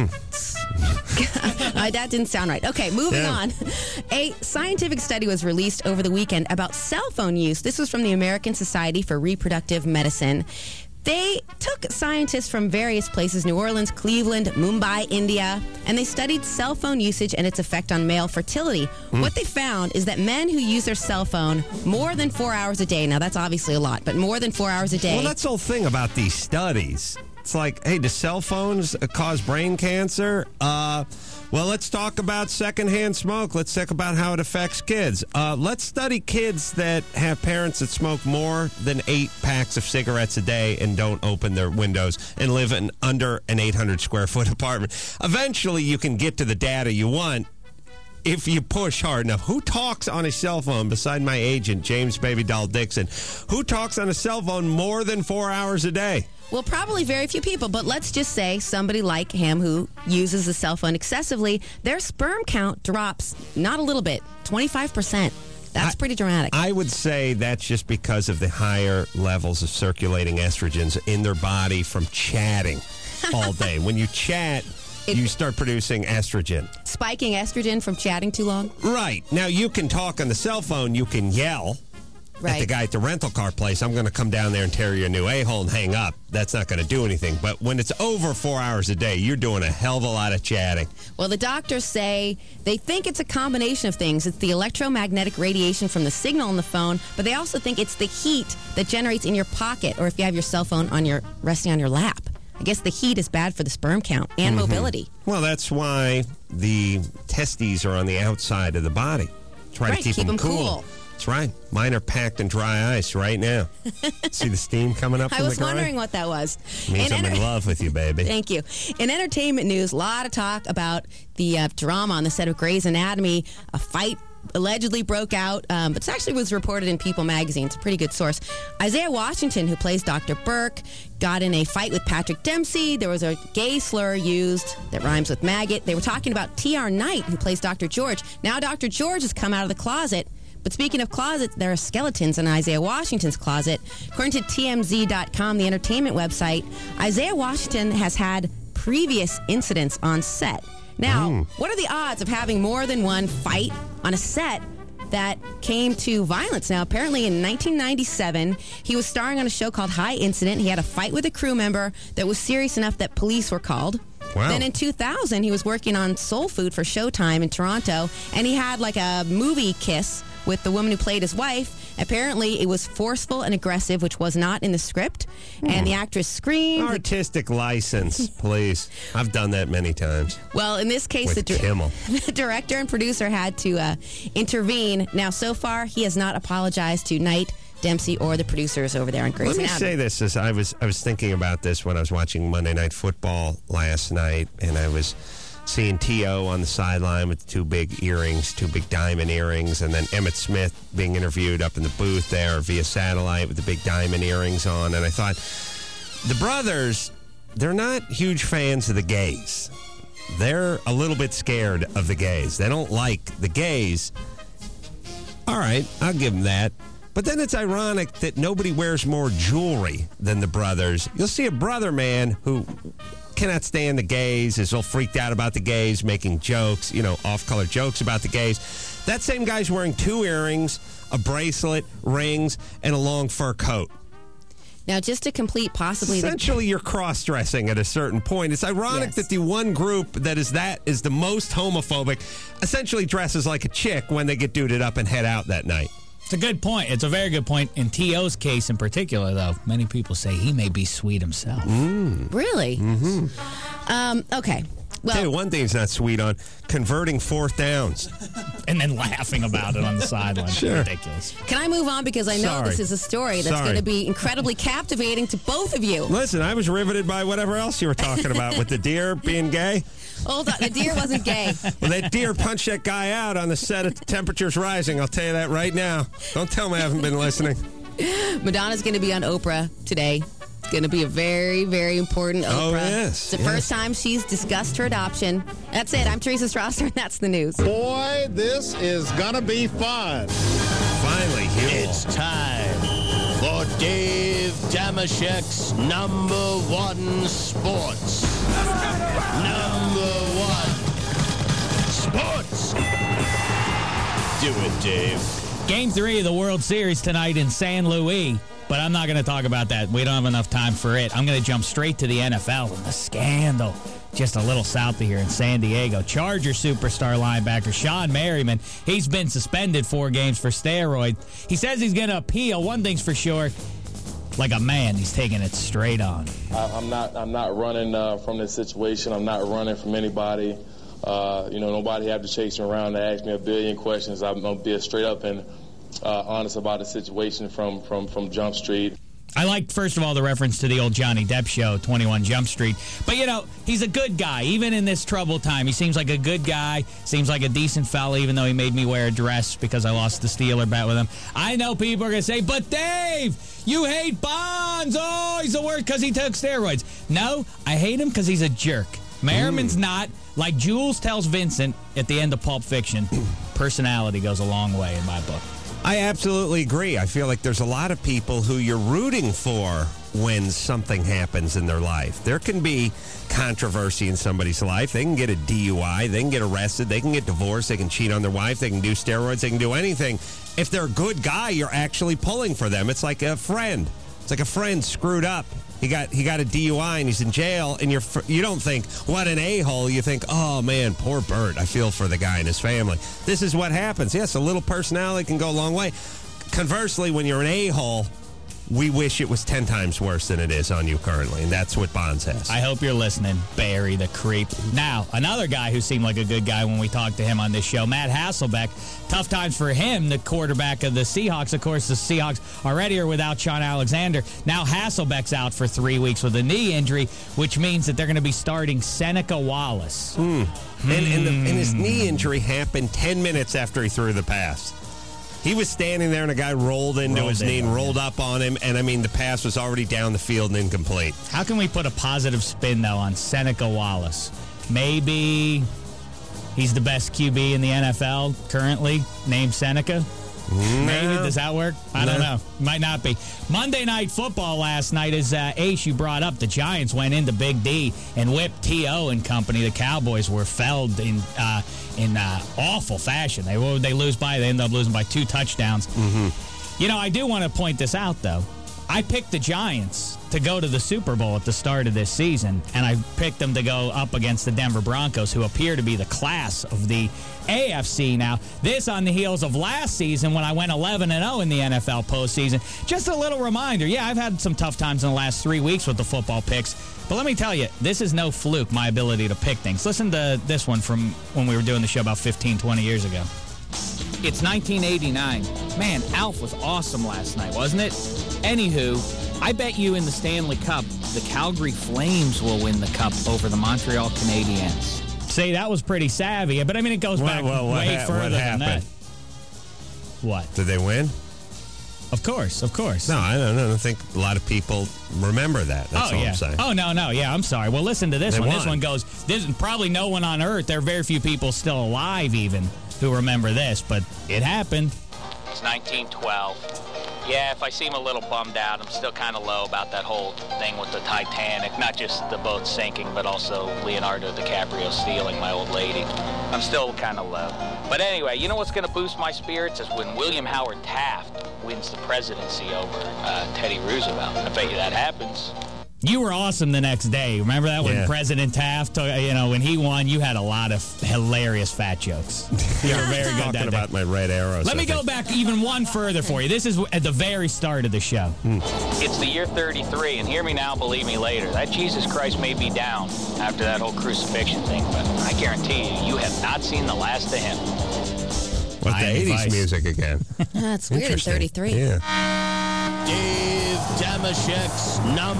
That didn't sound right. Okay, moving on. A scientific study was released over the weekend about cell phone use. This was from the American Society for Reproductive Medicine. They took scientists from various places, New Orleans, Cleveland, Mumbai, India, and they studied cell phone usage and its effect on male fertility. What they found is that men who use their cell phone more than 4 hours a day, now that's obviously a lot, but more than 4 hours a day. Well, that's the whole thing about these studies. It's like, hey, do cell phones cause brain cancer? Well, let's talk about secondhand smoke. Let's talk about how it affects kids. Let's study kids that have parents that smoke more than 8 packs of cigarettes a day and don't open their windows and live in under an 800-square-foot apartment. Eventually, you can get to the data you want if you push hard enough. Who talks on a cell phone, beside my agent, James Baby Doll Dixon, who talks on a cell phone more than 4 hours a day? Well, probably very few people, but let's just say somebody like him who uses the cell phone excessively, their sperm count drops not a little bit, 25%. That's pretty dramatic. I would say that's just because of the higher levels of circulating estrogens in their body from chatting all day. When you chat, you start producing estrogen. Spiking estrogen from chatting too long? Right. Now, you can talk on the cell phone, you can yell, at the guy at the rental car place, I'm going to come down there and tear you a new a-hole and hang up. That's not going to do anything. But when it's over 4 hours a day, you're doing a hell of a lot of chatting. Well, the doctors say they think it's a combination of things. It's the electromagnetic radiation from the signal on the phone, but they also think it's the heat that generates in your pocket or if you have your cell phone resting on your lap. I guess the heat is bad for the sperm count and mobility. Well, that's why the testes are on the outside of the body. Try to keep them cool. That's right. Mine are packed in dry ice right now. See the steam coming up from the I was groin? wondering what that was. Means I'm in love with you, baby. Thank you. In entertainment news, a lot of talk about the drama on the set of Grey's Anatomy. A fight allegedly broke out, but it actually was reported in People magazine. It's a pretty good source. Isaiah Washington, who plays Dr. Burke, got in a fight with Patrick Dempsey. There was a gay slur used that rhymes with maggot. They were talking about T.R. Knight, who plays Dr. George. Now Dr. George has come out of the closet. But speaking of closets, there are skeletons in Isaiah Washington's closet. According to TMZ.com, the entertainment website, Isaiah Washington has had previous incidents on set. Now, what are the odds of having more than one fight on a set that came to violence? Now, apparently in 1997, he was starring on a show called High Incident. He had a fight with a crew member that was serious enough that police were called. Wow. Then in 2000, he was working on Soul Food for Showtime in Toronto, and he had like a movie kiss with the woman who played his wife. Apparently, it was forceful and aggressive, which was not in the script. And the actress screamed. Artistic license, please. I've done that many times. Well, in this case, with Kimmel. The director and producer had to intervene. Now, so far, he has not apologized to Knight, Dempsey, or the producers over there on Grey's Anatomy. Let me say this, as I was thinking about this when I was watching Monday Night Football last night, and I was seeing T.O. on the sideline with the two big diamond earrings, and then Emmett Smith being interviewed up in the booth there via satellite with the big diamond earrings on. And I thought, the brothers, they're not huge fans of the gays. They're a little bit scared of the gays. They don't like the gays. All right, I'll give them that. But then it's ironic that nobody wears more jewelry than the brothers. You'll see a brother man who cannot stand the gays, is all freaked out about the gays, making jokes, off-color jokes about the gays. That same guy's wearing 2 earrings, a bracelet, rings, and a long fur coat. Now, just to complete possibly... Essentially, you're cross-dressing at a certain point. It's ironic that the one group that is the most homophobic essentially dresses like a chick when they get duded up and head out that night. It's a good point. It's a very good point. In T.O.'s case in particular, though, many people say he may be sweet himself. Really? Mm-hmm. Okay. Well, tell you one thing he's not sweet on, converting 4th downs. And then laughing about it on the sideline. Sure. Ridiculous. Can I move on? Because I know this is a story that's going to be incredibly captivating to both of you. Listen, I was riveted by whatever else you were talking about with the deer being gay. Hold on. The deer wasn't gay. Well, that deer punched that guy out on the set of Temperatures Rising. I'll tell you that right now. Don't tell me I haven't been listening. Madonna's going to be on Oprah today. It's going to be a very, very important Oprah. Oh, yes. It's the first time she's discussed her adoption. That's it. I'm Teresa Strasser, and that's the news. Boy, this is going to be fun. Finally, Hugh. It's time for Dave Damashek's number 1 sports. Number 1 sports. Do it, Dave. Game 3 of the World Series tonight in San Luis. But I'm not going to talk about that. We don't have enough time for it. I'm going to jump straight to the NFL and the scandal. Just a little south of here in San Diego. Charger superstar linebacker Sean Merriman, he's been suspended 4 games for steroids. He says he's going to appeal. One thing's for sure, like a man, he's taking it straight on. I'm not running from this situation. I'm not running from anybody. Nobody have to chase me around to ask me a billion questions. I'm going to be straight up and honest about the situation from Jump Street. I liked, first of all, the reference to the old Johnny Depp show, 21 Jump Street. But, he's a good guy, even in this troubled time. He seems like a good guy, seems like a decent fella, even though he made me wear a dress because I lost the Steeler bet with him. I know people are going to say, but Dave, you hate Bonds. Oh, he's the worst because he took steroids. No, I hate him because he's a jerk. Merriman's not. Like Jules tells Vincent at the end of Pulp Fiction, personality goes a long way in my book. I absolutely agree. I feel like there's a lot of people who you're rooting for when something happens in their life. There can be controversy in somebody's life. They can get a DUI. They can get arrested. They can get divorced. They can cheat on their wife. They can do steroids. They can do anything. If they're a good guy, you're actually pulling for them. It's like a friend. It's like a friend screwed up. He got a DUI and he's in jail, and you don't think, what an a-hole. You think, oh, man, poor Bert. I feel for the guy and his family. This is what happens. Yes, a little personality can go a long way. Conversely, when you're an a-hole, we wish it was 10 times worse than it is on you currently, and that's what Bonds has. I hope you're listening, Barry the creep. Now, another guy who seemed like a good guy when we talked to him on this show, Matt Hasselbeck. Tough times for him, the quarterback of the Seahawks. Of course, the Seahawks already are without Sean Alexander. Now Hasselbeck's out for 3 weeks with a knee injury, which means that they're going to be starting Seneca Wallace. And his knee injury happened 10 minutes after he threw the pass. He was standing there, and a guy rolled into his knee and rolled up on him. And, I mean, the pass was already down the field and incomplete. How can we put a positive spin, though, on Seneca Wallace? Maybe he's the best QB in the NFL currently, named Seneca? Maybe. Does that work? I don't know. Might not be. Monday Night Football last night, as Ace, you brought up, the Giants went into Big D and whipped T.O. and company. The Cowboys were felled in awful fashion. They ended up losing by 2 touchdowns. You know, I do want to point this out, though. I picked the Giants to go to the Super Bowl at the start of this season, and I picked them to go up against the Denver Broncos, who appear to be the class of the AFC now. This on the heels of last season when I went 11-0 in the NFL postseason. Just a little reminder, I've had some tough times in the last 3 weeks with the football picks, but let me tell you, this is no fluke, my ability to pick things. Listen to this one from when we were doing the show about 15, 20 years ago. It's 1989. Man, Alf was awesome last night, wasn't it? Anywho, I bet you in the Stanley Cup, the Calgary Flames will win the Cup over the Montreal Canadiens. See, that was pretty savvy, but I mean, it goes back way further than that. What? Did they win? Of course. No, I don't think a lot of people remember that. That's all I'm saying. Oh, no. Yeah, I'm sorry. Well, listen to this one. Won. This one goes, there's probably no one on earth, there are very few people still alive even, who remember this, but it happened. It's 1912. Yeah, if I seem a little bummed out, I'm still kind of low about that whole thing with the Titanic. Not just the boat sinking, but also Leonardo DiCaprio stealing my old lady. I'm still kind of low. But anyway, you know what's going to boost my spirits is when William Howard Taft wins the presidency over Teddy Roosevelt. I bet you that happens. You were awesome the next day. Remember that when President Taft, when he won, you had a lot of hilarious fat jokes. You were very good that day. Talking about my red arrows. Let me go back even one further for you. This is at the very start of the show. It's the year 33, and hear me now, believe me later. That Jesus Christ may be down after that whole crucifixion thing, but I guarantee you have not seen the last of him. What, the 80s music again? That's weird in 33. Yeah. Dave Damashek's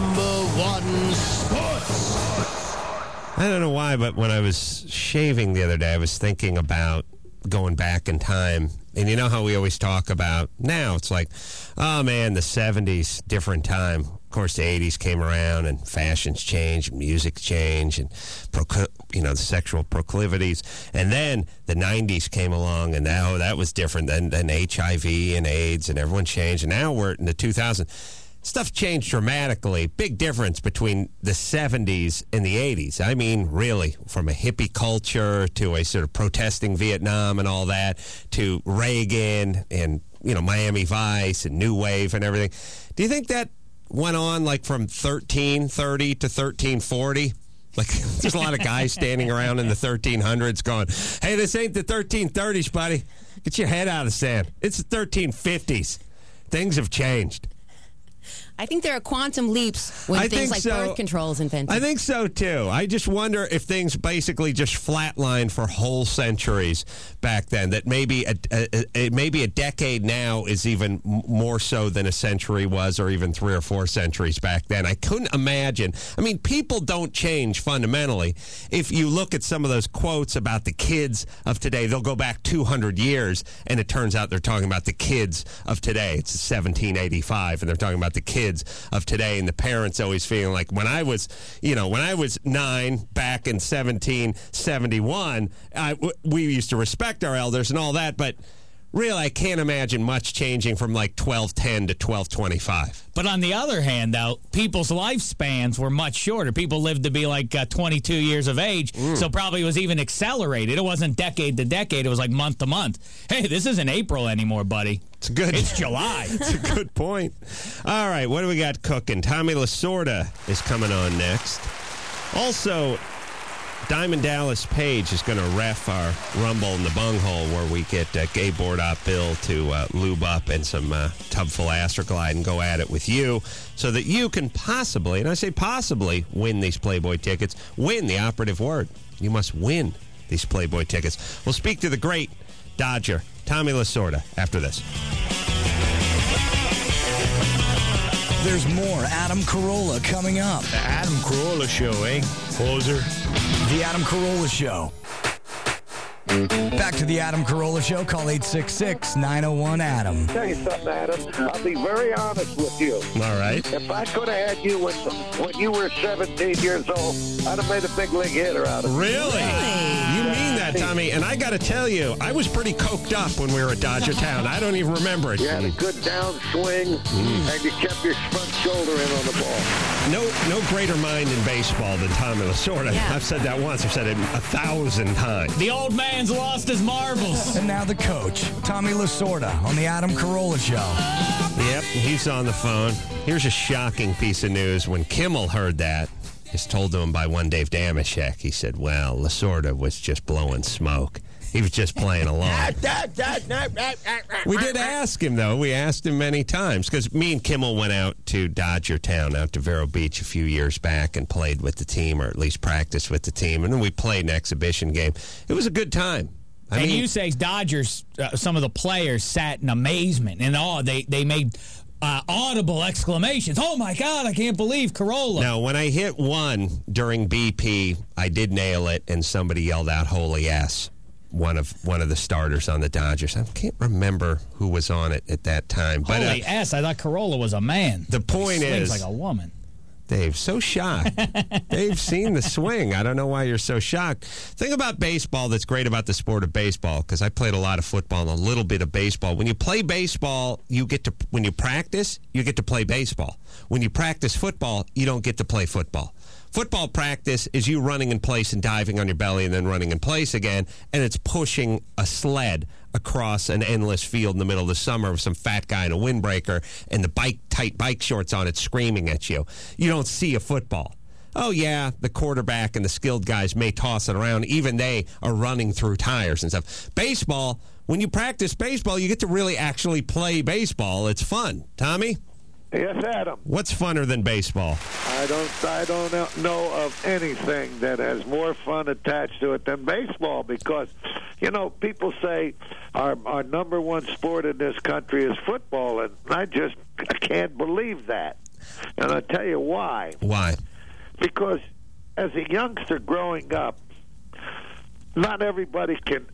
#1 Sports. I don't know why, but when I was shaving the other day, I was thinking about going back in time. And you know how we always talk about now, it's like, oh man, the 70s, different time. Of course, the 80s came around and fashions changed, and music changed, and the sexual proclivities. And then the 90s came along, and now that was different than HIV and AIDS, and everyone changed. And now we're in the 2000s. Stuff changed dramatically. Big difference between the 70s and the 80s. I mean, really, from a hippie culture to a sort of protesting Vietnam and all that, to Reagan and, Miami Vice and New Wave and everything. Do you think that went on like from 1330 to 1340? Like, there's a lot of guys standing around in the 1300s going, hey, this ain't the 1330s, buddy. Get your head out of the sand. It's the 1350s. Things have changed. I think there are quantum leaps when things like birth control is invented. I think so, too. I just wonder if things basically just flatlined for whole centuries back then, that maybe a decade now is even more so than a century was, or even 3 or 4 centuries back then. I couldn't imagine. I mean, people don't change fundamentally. If you look at some of those quotes about the kids of today, they'll go back 200 years, and it turns out they're talking about the kids of today. It's 1785, and they're talking about the kids of today, and the parents always feeling like when I was 9 back in 1771, we used to respect our elders and all that, but really, I can't imagine much changing from like 12:10 to 12:25. But on the other hand, though, people's lifespans were much shorter. People lived to be like 22 years of age, so probably it was even accelerated. It wasn't decade to decade. It was like month to month. Hey, this isn't April anymore, buddy. It's good. It's July. It's a good point. All right, what do we got cooking? Tommy Lasorda is coming on next. Also, Diamond Dallas Page is going to ref our Rumble in the Bunghole, where we get Gay Boardop Bill to lube up and some Tubful Astroglide and go at it with you, so that you can possibly, and I say possibly, win these Playboy tickets. Win, the operative word. You must win these Playboy tickets. We'll speak to the great Dodger, Tommy Lasorda, after this. There's more Adam Carolla coming up. The Adam Carolla Show, eh? Poser. The Adam Carolla Show. Back to the Adam Carolla Show. Call 866-901-ADAM. Tell you something, Adam. I'll be very honest with you. All right. If I could have had you when you were 17 years old, I'd have made a big league hitter out of you. Really? You mean that, Tommy? And I got to tell you, I was pretty coked up when we were at Dodger Town. I don't even remember it. You had a good downswing, and you kept your front shoulder in on the ball. No greater mind in baseball than Tommy Lasorda. Yeah. I've said that once. I've said it 1,000 times. The old man's lost his marbles. And now the coach, Tommy Lasorda, on the Adam Carolla Show. Yep, he's on the phone. Here's a shocking piece of news. When Kimmel heard that, it's told to him by one Dave Damashek. He said, well, Lasorda was just blowing smoke. He was just playing along. We did ask him, though. We asked him many times, because me and Kimmel went out to Dodger Town, out to Vero Beach a few years back, and played with the team, or at least practiced with the team. And then we played an exhibition game. It was a good time. I mean, you say Dodgers, some of the players sat in amazement and awe. They made audible exclamations. Oh, my God, I can't believe Carolla. Now, when I hit one during BP, I did nail it, and somebody yelled out, holy S. One of the starters on the Dodgers. I can't remember who was on it at that time. But, holy S, I thought Carolla was a man. The point is, like a woman. Dave, so shocked. They've seen the swing. I don't know why you're so shocked. Thing about baseball that's great about the sport of baseball, because I played a lot of football and a little bit of baseball. When you play baseball, when you practice, you get to play baseball. When you practice football, you don't get to play football. Football practice is you running in place and diving on your belly and then running in place again, and it's pushing a sled across an endless field in the middle of the summer with some fat guy in a windbreaker and the tight bike shorts on it screaming at you. You don't see a football. Oh, yeah, the quarterback and the skilled guys may toss it around. Even they are running through tires and stuff. Baseball, when you practice baseball, you get to really actually play baseball. It's fun. Tommy? Yes, Adam. What's funner than baseball? I don't know of anything that has more fun attached to it than baseball, because, people say our number one sport in this country is football, and I can't believe that. And I'll tell you why. Why? Because as a youngster growing up, not everybody can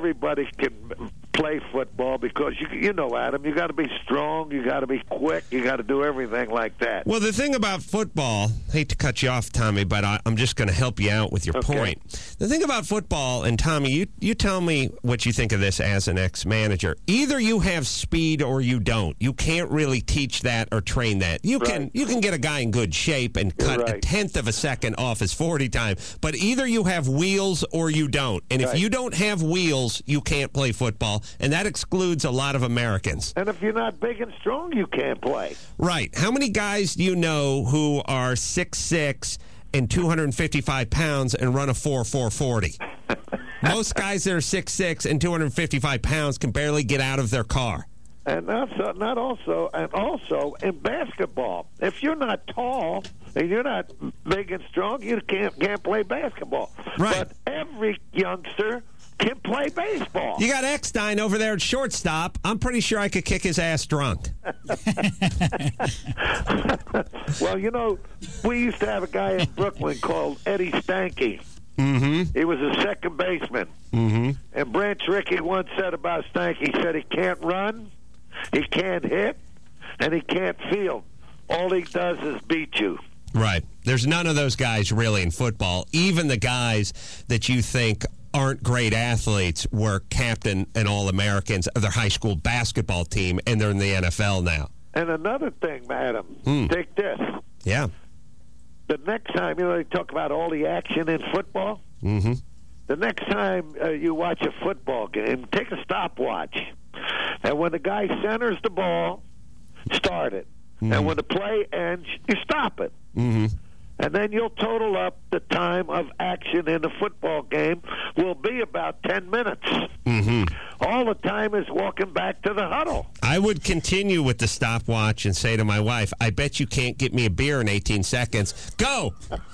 play football, because Adam, you got to be strong, you got to be quick, you got to do everything like that. Well, the thing about football, hate to cut you off, Tommy, but I'm just going to help you out with your point. The thing about football, and Tommy, you tell me what you think of this as an ex-manager. Either you have speed or you don't. You can't really teach that or train that. You can get a guy in good shape and cut a tenth of a second off his 40 time, but either you have wheels or you don't. And if you don't have wheels, you can't play football. And that excludes a lot of Americans. And if you're not big and strong, you can't play. Right. How many guys do you know who are 6'6" and 255 pounds and run a 4.40? Most guys that are 6'6" and 255 pounds can barely get out of their car. And also in basketball, if you're not tall and you're not big and strong, you can't play basketball. Right. But every youngster can play baseball. You got Eckstein over there at shortstop. I'm pretty sure I could kick his ass drunk. Well, we used to have a guy in Brooklyn called Eddie Stanky. Mm-hmm. He was a second baseman. Mm-hmm. And Branch Rickey once said about Stanky, he said he can't run, he can't hit, and he can't field. All he does is beat you. Right. There's none of those guys really in football. Even the guys that you think aren't great athletes were captain and All-Americans of their high school basketball team, and they're in the NFL now. And another thing, Adam, take this. Yeah. The next time, they talk about all the action in football. Mm-hmm. The next time you watch a football game, take a stopwatch. And when the guy centers the ball, start it. Mm-hmm. And when the play ends, you stop it. Mm-hmm. And then you'll total up the time of action in the football game will be about 10 minutes. Mm-hmm. All the time is walking back to the huddle. I would continue with the stopwatch and say to my wife, I bet you can't get me a beer in 18 seconds. Go!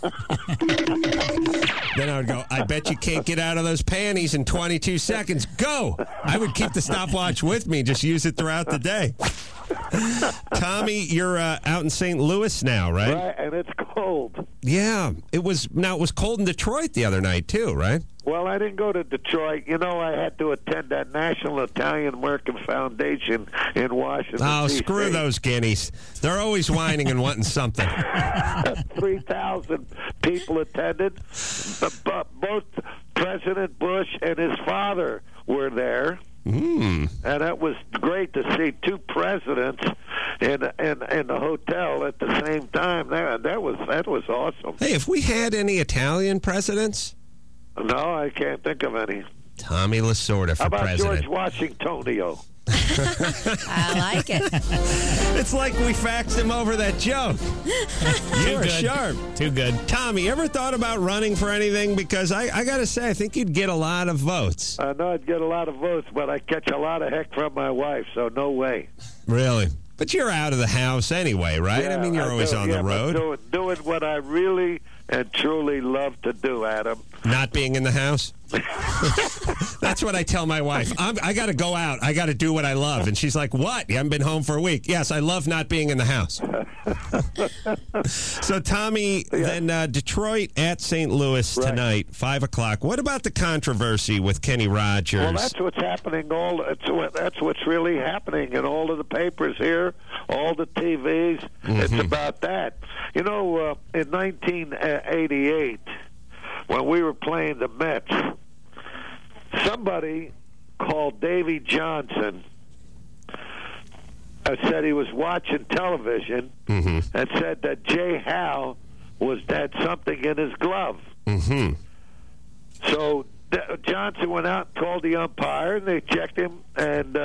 Then I would go, I bet you can't get out of those panties in 22 seconds. Go! I would keep the stopwatch with me, just use it throughout the day. Tommy, you're out in St. Louis now, right? Right, and it's cold. Yeah. It was cold in Detroit the other night, too, right? Well, I didn't go to Detroit. I had to attend that National Italian American Foundation in Washington, Oh, D.C. screw those guineas. They're always whining and wanting something. 3,000 people attended. Both President Bush and his father were there. Mm. And it was great to see two presidents in the hotel at the same time. That was awesome. Hey, have we had any Italian presidents? No, I can't think of any. Tommy Lasorda for How about president. George Washingtonio? I like it. It's like we faxed him over that joke. You were sharp. Too good. Tommy, ever thought about running for anything? Because I got to say, I think you'd get a lot of votes. I know I'd get a lot of votes, but I catch a lot of heck from my wife, so no way. Really? But you're out of the house anyway, right? Yeah, I mean, you're always on the road. Doing what I really and truly love to do, Adam. Not being in the house? That's what I tell my wife. I got to go out. I got to do what I love. And she's like, what? You haven't been home for a week. Yes, I love not being in the house. So, Tommy, then Detroit at St. Louis tonight, 5 o'clock. What about the controversy with Kenny Rogers? Well, that's what's happening. That's what's really happening in all of the papers here, all the TVs. Mm-hmm. It's about that. In 1988, when we were playing the Mets, somebody called Davy Johnson said he was watching television and said that Jay Howe had something in his glove. Mm-hmm. So Johnson went out and called the umpire, and they checked him, and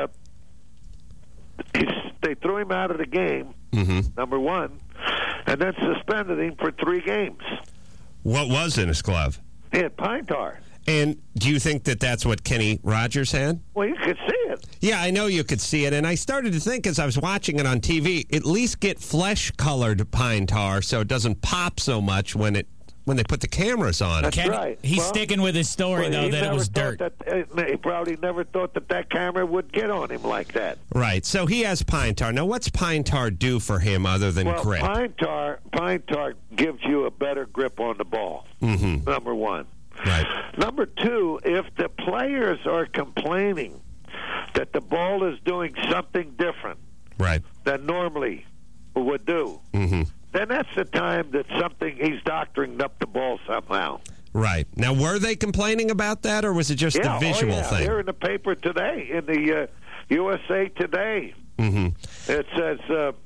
they threw him out of the game, number one, and then suspended him for 3 games. What was in his glove? He had pine tar. And do you think that that's what Kenny Rogers had? Well, you could see it. Yeah, I know you could see it. And I started to think as I was watching it on TV, at least get flesh-colored pine tar so it doesn't pop so much when they put the cameras on it. That's right. He's sticking with his story, though, that it was dirt. He probably never thought that camera would get on him like that. Right. So he has pine tar. Now, what's pine tar do for him other than grip? Pine tar gives you a better grip on the ball, number one. Right. Number two, if the players are complaining that the ball is doing something different than normally would do, then that's the time that he's doctoring up the ball somehow. Right. Now, were they complaining about that, or was it just a visual thing? They're in the paper today, in the USA Today. It says,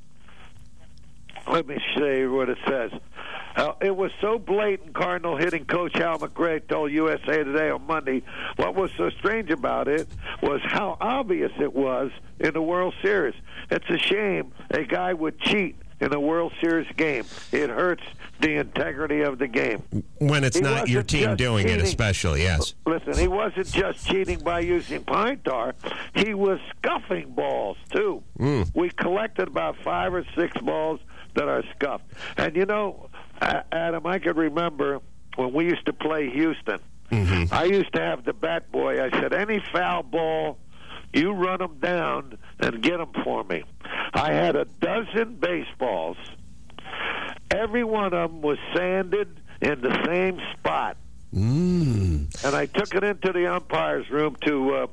let me see what it says. It was so blatant, Cardinal hitting coach Hal McRae told USA Today on Monday. What was so strange about it was how obvious it was in the World Series. It's a shame a guy would cheat in a World Series game. It hurts the integrity of the game. When it's not your team doing it, especially, yes. Listen, he wasn't just cheating by using pine tar. He was scuffing balls, too. We collected about 5 or 6 balls that are scuffed. And, Adam, I could remember when we used to play Houston. I used to have the bat boy. I said, any foul ball, you run them down and get them for me. I had a dozen baseballs. Every one of them was sanded in the same spot. And I took it into the umpire's room to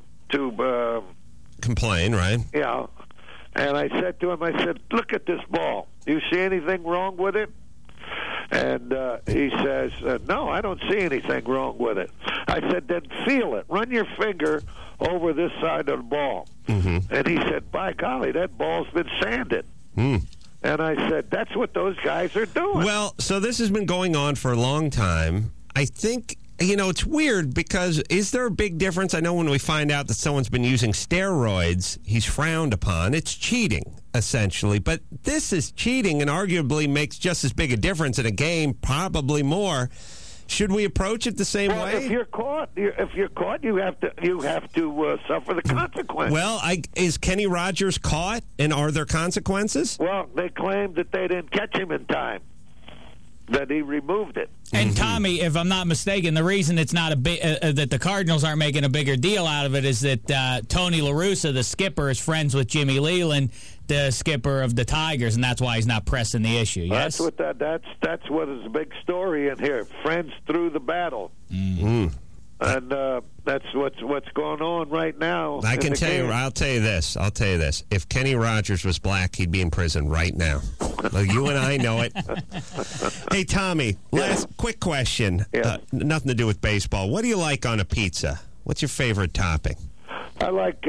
complain, right? Yeah. And I said to him, look at this ball. Do you see anything wrong with it? And he says, no, I don't see anything wrong with it. I said, then feel it. Run your finger over this side of the ball. Mm-hmm. And he said, by golly, that ball's been sanded. Mm. And I said, that's what those guys are doing. Well, so this has been going on for a long time. I think, it's weird because is there a big difference? I know when we find out that someone's been using steroids, he's frowned upon. It's cheating, essentially. But this is cheating and arguably makes just as big a difference in a game, probably more. Should we approach it the same way? If you're caught, you have to suffer the consequence. Well, is Kenny Rogers caught, and are there consequences? Well, they claimed that they didn't catch him in time, that he removed it. And Tommy, if I'm not mistaken, the reason it's not that the Cardinals aren't making a bigger deal out of it is that Tony La Russa, the skipper, is friends with Jimmy Leland, the skipper of the Tigers, and that's why he's not pressing the issue. Yes, that's what is the big story in here. Friends through the battle. Mm-hmm. And that's what's going on right now. I can tell you. I'll tell you this. If Kenny Rogers was black, he'd be in prison right now. Well, you and I know it. Hey, Tommy. Last quick question. Nothing to do with baseball. What do you like on a pizza? What's your favorite topping? I like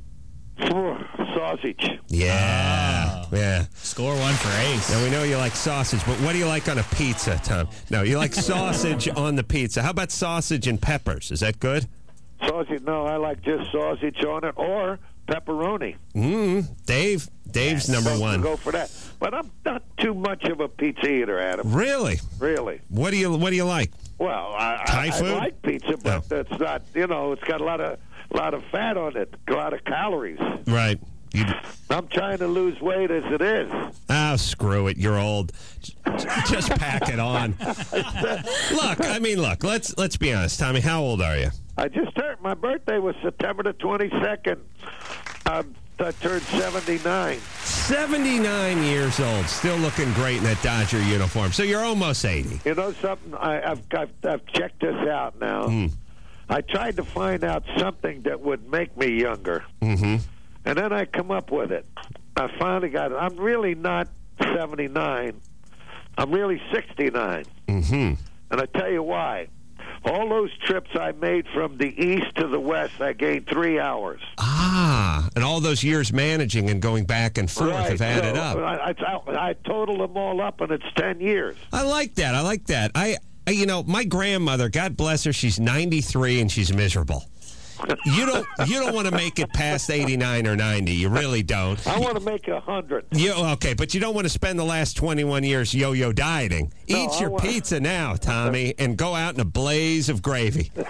sausage. Yeah. Yeah. Score one for Ace. Now, we know you like sausage, but what do you like on a pizza, Tom? No, you like sausage on the pizza. How about sausage and peppers? Is that good? Sausage? No, I like just sausage on it or pepperoni. Dave's number one. Go for that. But I'm not too much of a pizza eater, Adam. Really? Really. What do you like? Well, Thai food? I like pizza, but it's not. It's got a lot of fat on it, a lot of calories. Right. I'm trying to lose weight as it is. Oh, screw it. You're old. Just pack it on. Look, let's be honest. Tommy, how old are you? I just turned. My birthday was September the 22nd. I turned 79. 79 years old. Still looking great in that Dodger uniform. So you're almost 80. You know something? I've checked this out now. I tried to find out something that would make me younger. Mm-hmm. And then I come up with it. I finally got it. I'm really not 79. I'm really 69. Mm-hmm. And I tell you why. All those trips I made from the east to the west, I gained 3 hours. And all those years managing and going back and forth have added up. I totaled them all up, and it's 10 years. I like that. My grandmother, God bless her, she's 93 and she's miserable. You don't want to make it past 89 or 90. You really don't. I want to make 100. Okay, but you don't want to spend the last 21 years yo-yo dieting. Eat your pizza now, Tommy, and go out in a blaze of gravy. All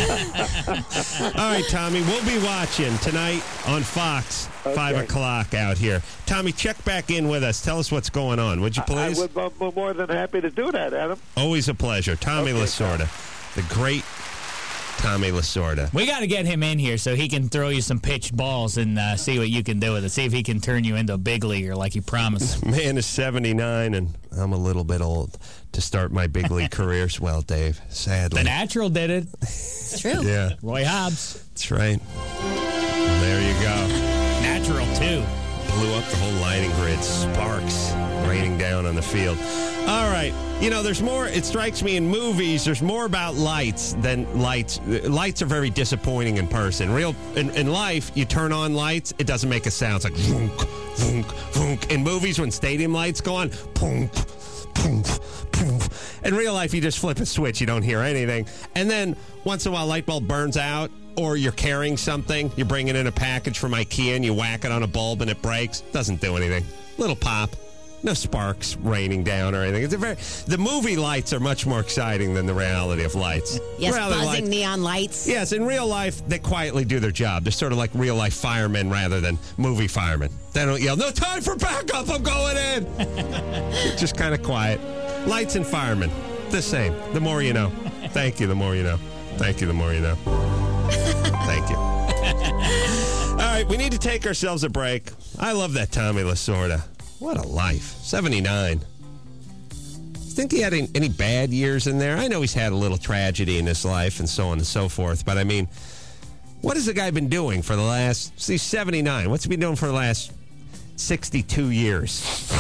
right, Tommy, we'll be watching tonight on Fox, 5 o'clock out here. Tommy, check back in with us. Tell us what's going on, would you please? I would be more than happy to do that, Adam. Always a pleasure. Tommy Lasorda, the great Tommy Lasorda. We got to get him in here so he can throw you some pitched balls and see what you can do with it. See if he can turn you into a big leaguer like he promised. Man is 79, and I'm a little bit old to start my big league careers. Well, Dave, sadly. The Natural did it. It's true. Yeah. Roy Hobbs. That's right. Well, there you go. Natural, too. Blew up the whole lighting grid. Sparks raining down on the field. All right. There's more. It strikes me in movies, there's more about lights than lights. Lights are very disappointing in person. In life, you turn on lights, it doesn't make a sound. It's like voonk, voonk, voonk. In movies, when stadium lights go on, boom, boom, boom. In real life, you just flip a switch. You don't hear anything. And then once in a while, a light bulb burns out, or you're carrying something. You're bringing in a package from IKEA, and you whack it on a bulb, and it breaks. Doesn't do anything. Little pop. No sparks raining down or anything. The movie lights are much more exciting than the reality of lights. Yes, buzzing neon lights. Yes, in real life, they quietly do their job. They're sort of like real-life firemen rather than movie firemen. They don't yell, "No time for backup, I'm going in!" Just kind of quiet. Lights and firemen, the same. The more you know. Thank you, the more you know. Thank you, the more you know. Thank you. All right, we need to take ourselves a break. I love that Tommy Lasorda. What a life. 79. Think he had any bad years in there? I know he's had a little tragedy in his life and so on and so forth, but I mean, what has the guy been doing for the last, he's 79, what's he been doing for the last 62 years?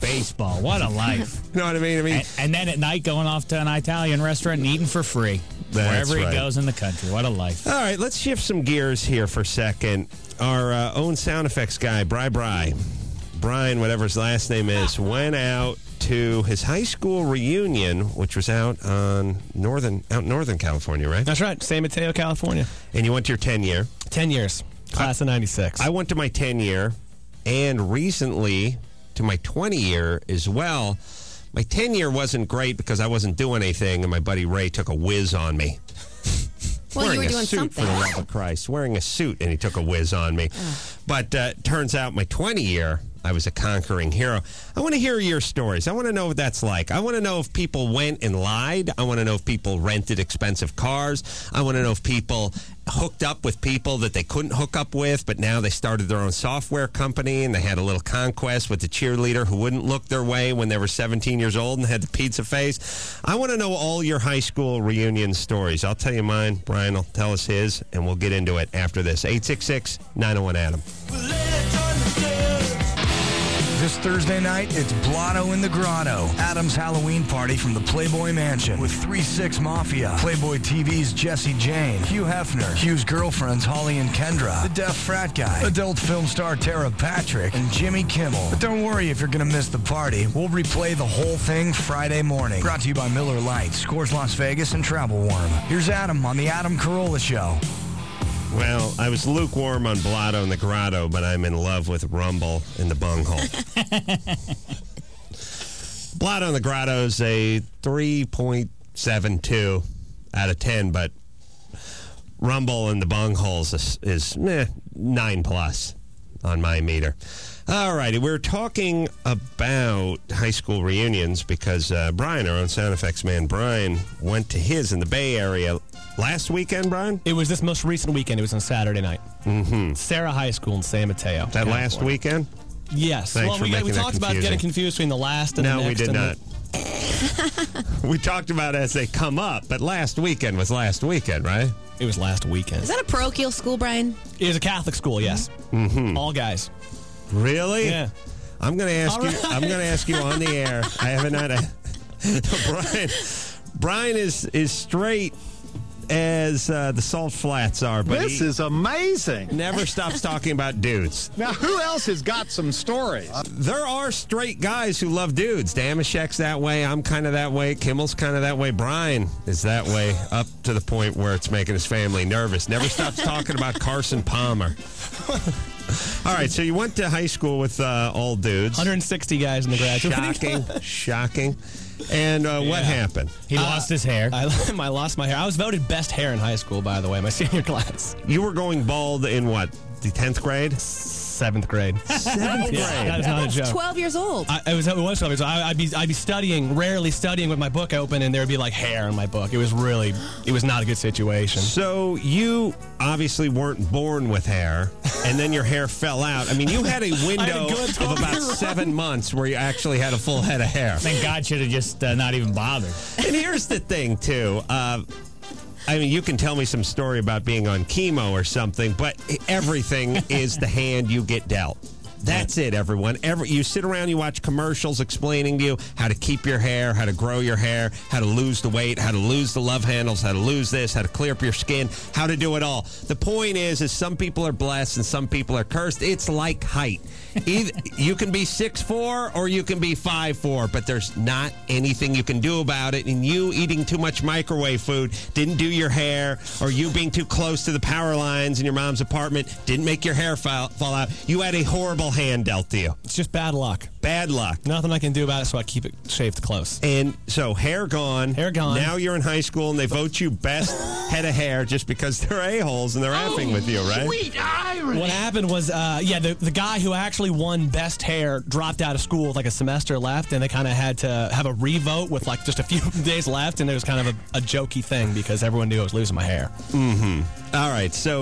baseball. What a life. You know what I mean? And then at night going off to an Italian restaurant and eating for free. That's wherever right. he goes in the country. What a life. All right, let's shift some gears here for a second. Our own sound effects guy, Brian, whatever his last name is, went out to his high school reunion, which was out in Northern California, right? That's right, San Mateo, California. And you went to your 10-year. 10 years, class of 96. I went to my 10-year, and recently to my 20-year as well. My 10-year wasn't great because I wasn't doing anything, and my buddy Ray took a whiz on me. Well, you wearing were a doing suit, something. for the love of Christ. Wearing a suit, and he took a whiz on me. But turns out my 20-year, I was a conquering hero. I want to hear your stories. I want to know what that's like. I want to know if people went and lied. I want to know if people rented expensive cars. I want to know if people hooked up with people that they couldn't hook up with, but now they started their own software company, and they had a little conquest with the cheerleader who wouldn't look their way when they were 17 years old and had the pizza face. I want to know all your high school reunion stories. I'll tell you mine. Brian will tell us his, and we'll get into it after this. 866-901-ADAM. This Thursday night, it's Blotto in the Grotto, Adam's Halloween party from the Playboy Mansion with 3-6 Mafia, Playboy TV's Jesse Jane, Hugh Hefner, Hugh's girlfriends Holly and Kendra, the deaf frat guy, adult film star Tara Patrick, and Jimmy Kimmel. But don't worry if you're going to miss the party. We'll replay the whole thing Friday morning. Brought to you by Miller Lite, Scores Las Vegas, and Travel Worm. Here's Adam on the Adam Carolla Show. Well, I was lukewarm on Blotto in the Grotto, but I'm in love with Rumble in the Bunghole. Blotto in the Grotto is a 3.72 out of 10, but Rumble in the Bungholes is 9+ on my meter. All righty, we're talking about high school reunions because Brian, our own sound effects man, Brian, went to his in the Bay Area last weekend, Brian? It was this most recent weekend. It was on Saturday night. Mm-hmm. Sarah High School in San Mateo. That last weekend? Yes. Thanks for we making that talked about confusing. getting confused between the last and the next. No, we did and not. We talked about as they come up, but last weekend was last weekend, right? It was last weekend. Is that a parochial school, Brian? It was a Catholic school, yes. Mm-hmm. All guys. Really? Yeah. I'm going to ask you. Right. I'm going to ask you on the air. I haven't had a. Brian is straight as the Salt Flats are, but This is amazing. never stops talking about dudes. Now, who else has got some stories? There are straight guys who love dudes. Damashek's that way. I'm kind of that way. Kimmel's kind of that way. Brian is that way up to the point where it's making his family nervous. Never stops talking about Carson Palmer. All right, so you went to high school with all dudes. 160 guys in the graduating class. Shocking. And what happened? He lost his hair. I lost my hair. I was voted best hair in high school, by the way, my senior class. You were going bald in what, the 10th grade? 7th grade. 7th grade? Yeah, that is not a That's joke. 12 years old. It was 12 years old. I'd be studying, rarely studying with my book open, and there'd be like hair in my book. It was not a good situation. So you obviously weren't born with hair, and then your hair fell out. I mean, you had a window of about 7 months where you actually had a full head of hair. Thank God should have just not even bothered. And here's the thing, too. I mean, you can tell me some story about being on chemo or something, but everything is the hand you get dealt. That's it, everyone. You sit around, you watch commercials explaining to you how to keep your hair, how to grow your hair, how to lose the weight, how to lose the love handles, how to lose this, how to clear up your skin, how to do it all. The point is some people are blessed and some people are cursed. It's like height. Either you can be 6'4" or you can be 5'4", but there's not anything you can do about it. And you eating too much microwave food didn't do your hair, or you being too close to the power lines in your mom's apartment didn't make your hair fall out. You had a horrible hand dealt to you. It's just bad luck. Bad luck. Nothing I can do about it, so I keep it shaved close. And so hair gone. Hair gone. Now you're in high school, and they vote you best head of hair just because they're a-holes and they're effing with you, right? Sweet irony. What happened was, the guy who actually won best hair dropped out of school with like a semester left, and they kind of had to have a revote with like just a few days left, and it was kind of a jokey thing because everyone knew I was losing my hair. Mm-hmm. All right, so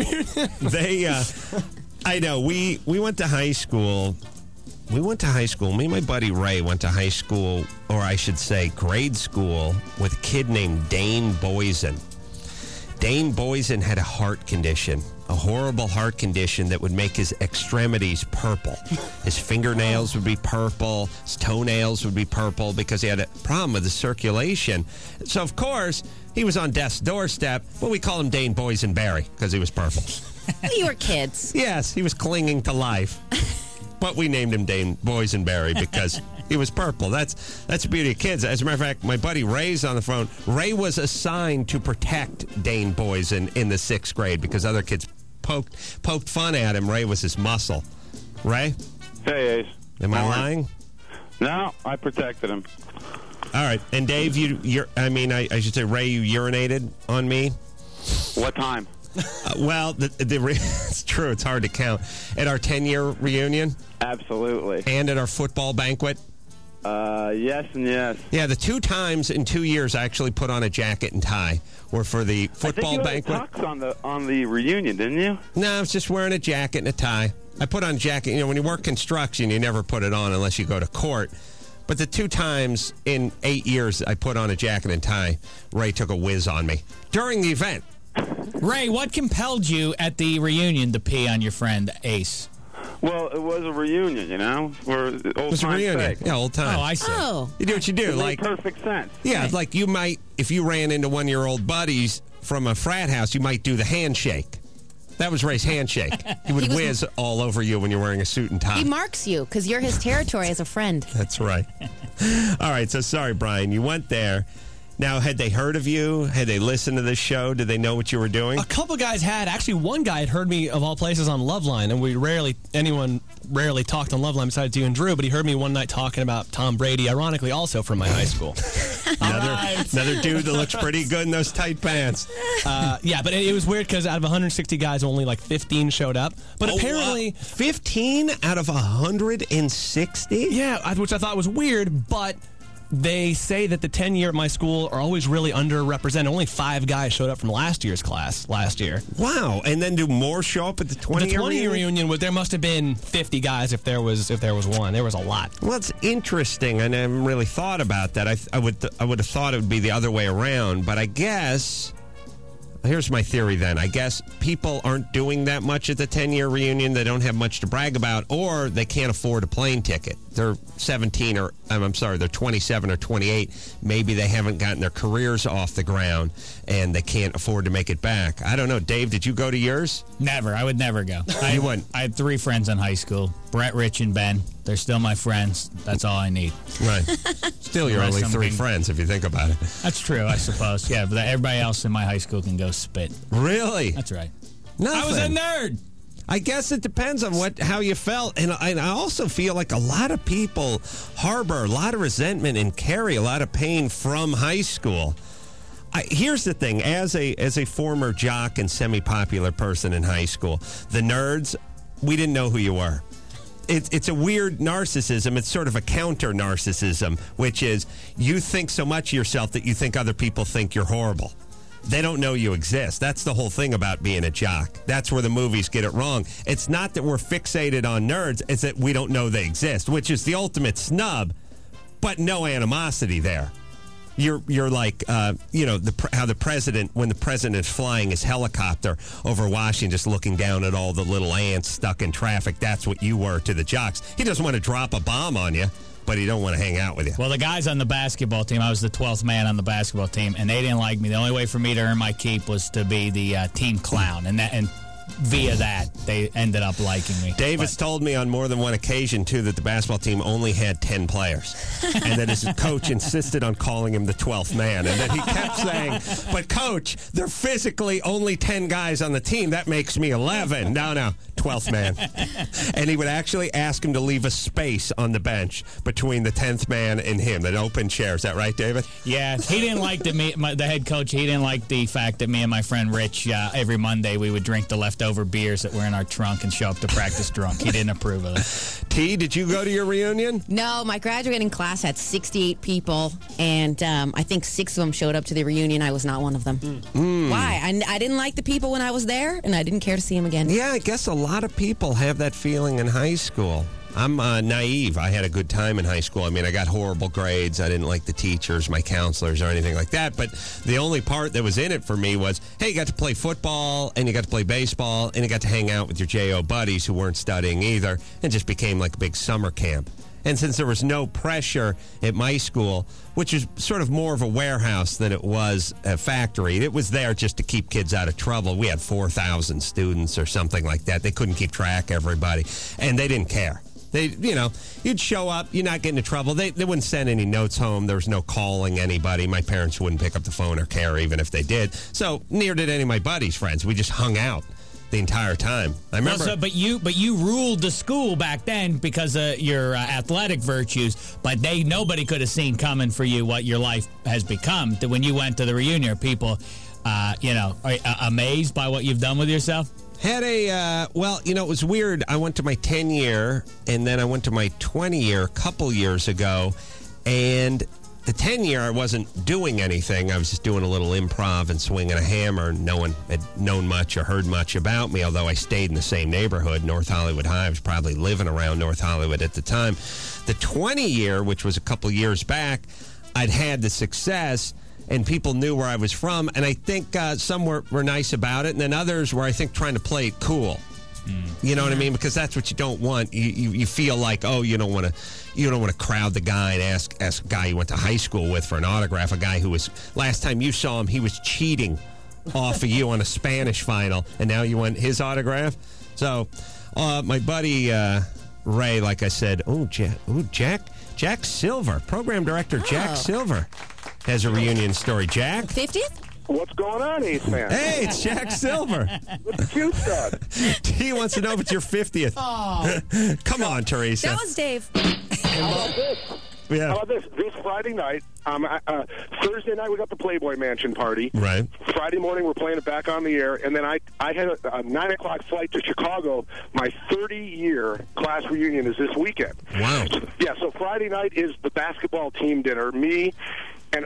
I know, we went to high school. Me and my buddy Ray went to high school, or I should say grade school, with a kid named Dane Boysen. Dane Boysen had a heart condition, a horrible heart condition that would make his extremities purple. His fingernails would be purple. His toenails would be purple because he had a problem with the circulation. So, of course, he was on death's doorstep, but we call him Dane Boysenberry because he was purple. You were kids. Yes, he was clinging to life. But we named him Dane Boysenberry because he was purple. That's the beauty of kids. As a matter of fact, my buddy Ray's on the phone. Ray was assigned to protect Dane Boysen in the 6th grade because other kids poked fun at him. Ray was his muscle. Ray? Hey, Ace. Am I lying? No, I protected him. All right. And Dave, I should say, Ray, you urinated on me? What time? Well, it's true. It's hard to count. At our 10-year reunion? Absolutely. And at our football banquet? Yes and yes. Yeah, the 2 times in 2 years I actually put on a jacket and tie were for the football banquet. I think you had a tux on the reunion, didn't you? No, I was just wearing a jacket and a tie. I put on a jacket. You know, when you work construction, you never put it on unless you go to court. But the 2 times in 8 years I put on a jacket and tie, Ray took a whiz on me during the event. Ray, what compelled you at the reunion to pee on your friend Ace? Well, it was a reunion, you know, for old It was a reunion. sake. Yeah, old time. Oh, I see. Oh. You do what you do. It Like, made perfect sense. yeah, like you might, if you ran into one of your old buddies from a frat house, you might do the handshake. That was Ray's handshake. He would whiz all over you when you're wearing a suit and tie. He marks you because you're his territory as a friend. That's right. All right, so sorry, Brian. You went there. Now, had they heard of you? Had they listened to this show? Did they know what you were doing? A couple guys had. Actually, one guy had heard me, of all places, on Loveline, and anyone rarely talked on Loveline besides you and Drew, but he heard me one night talking about Tom Brady, ironically also from my high school. Another dude that looks pretty good in those tight pants. Yeah, but it was weird because out of 160 guys, only like 15 showed up. But apparently... 15 out of 160? Yeah, which I thought was weird, but... They say that the 10-year at my school are always really underrepresented. Only 5 guys showed up from last year's class last year. Wow! And then do more show up at the 20-year The 20-year reunion? There must have been 50 guys if there was one. There was a lot. Well, it's interesting. I never really thought about that. I would have thought it would be the other way around. But I guess here's my theory. Then I guess people aren't doing that much at the 10-year reunion. They don't have much to brag about, or they can't afford a plane ticket. They're 17 or they're 27 or 28. Maybe they haven't gotten their careers off the ground and they can't afford to make it back. I don't know. Dave, did you go to yours? Never. I would never go. You wouldn't? I had 3 friends in high school. Brett, Rich, and Ben. They're still my friends. That's all I need. Right. Still, you're only 3 friends if you think about it. That's true, I suppose. Yeah, but everybody else in my high school can go spit. Really? That's right. Nothing. I was a nerd. I guess it depends on how you felt. And I also feel like a lot of people harbor a lot of resentment and carry a lot of pain from high school. Here's the thing. As a former jock and semi-popular person in high school, the nerds, we didn't know who you were. It's a weird narcissism. It's sort of a counter-narcissism, which is you think so much of yourself that you think other people think you're horrible. They don't know you exist. That's the whole thing about being a jock. That's where the movies get it wrong. It's not that we're fixated on nerds. It's that we don't know they exist, which is the ultimate snub, but no animosity there. You're like, how the president, when the president is flying his helicopter over Washington, just looking down at all the little ants stuck in traffic. That's what you were to the jocks. He doesn't want to drop a bomb on you, but he don't want to hang out with you. Well, the guys on the basketball team, I was the 12th man on the basketball team, and they didn't like me. The only way for me to earn my keep was to be the team clown, and via that, they ended up liking me. Davis told me on more than one occasion, too, that the basketball team only had 10 players. And that his coach insisted on calling him the 12th man. And that he kept saying, but coach, they're physically only 10 guys on the team. That makes me 11. No, 12th man. And he would actually ask him to leave a space on the bench between the 10th man and him, an open chair. Is that right, David? Yeah, he didn't like the head coach. He didn't like the fact that me and my friend Rich, every Monday, we would drink the leftover beers that were in our trunk and show up to practice drunk. He didn't approve of it. T, did you go to your reunion? No, my graduating class had 68 people, and I think 6 of them showed up to the reunion. I was not one of them. Why? I didn't like the people when I was there, and I didn't care to see them again. Yeah, I guess a lot of people have that feeling in high school. I'm naive. I had a good time in high school. I mean, I got horrible grades. I didn't like the teachers, my counselors, or anything like that. But the only part that was in it for me was, hey, you got to play football, and you got to play baseball, and you got to hang out with your J.O. buddies who weren't studying either, and just became like a big summer camp. And since there was no pressure at my school, which was sort of more of a warehouse than it was a factory, it was there just to keep kids out of trouble. We had 4,000 students or something like that. They couldn't keep track of everybody, and they didn't care. They, you'd show up, you're not getting into trouble. They wouldn't send any notes home. There was no calling anybody. My parents wouldn't pick up the phone or care even if they did. So neither did any of my buddies' friends. We just hung out the entire time. I remember. But you ruled the school back then because of your athletic virtues. But nobody could have seen coming for you what your life has become. That when you went to the reunion, are people, amazed by what you've done with yourself? Had it was weird. I went to my 10-year, and then I went to my 20-year a couple years ago, and the 10-year, I wasn't doing anything. I was just doing a little improv and swinging a hammer. No one had known much or heard much about me, although I stayed in the same neighborhood, North Hollywood High. I was probably living around North Hollywood at the time. The 20-year, which was a couple years back, I'd had the success, and people knew where I was from, and I think some were nice about it, and then others were, I think, trying to play it cool. You know what I mean? Because that's what you don't want. You feel like, you don't want to crowd the guy and ask a guy you went to high school with for an autograph. A guy who was, last time you saw him, he was cheating off of you on a Spanish final, and now you want his autograph. So, my buddy Ray, like I said, Jack Silver, program director Jack Silver, has a reunion story. Jack, 50th. What's going on, Ace Man? Hey, it's Jack Silver. What's the cute stuff? He wants to know if it's your 50th. Oh. Come on, Teresa. That was Dave. How about this? Yeah. How about this? This Friday night, Thursday night we got the Playboy Mansion party. Right. Friday morning we're playing it back on the air, and then I had a 9 o'clock flight to Chicago. My 30-year class reunion is this weekend. Wow. Yeah, so Friday night is the basketball team dinner. Me and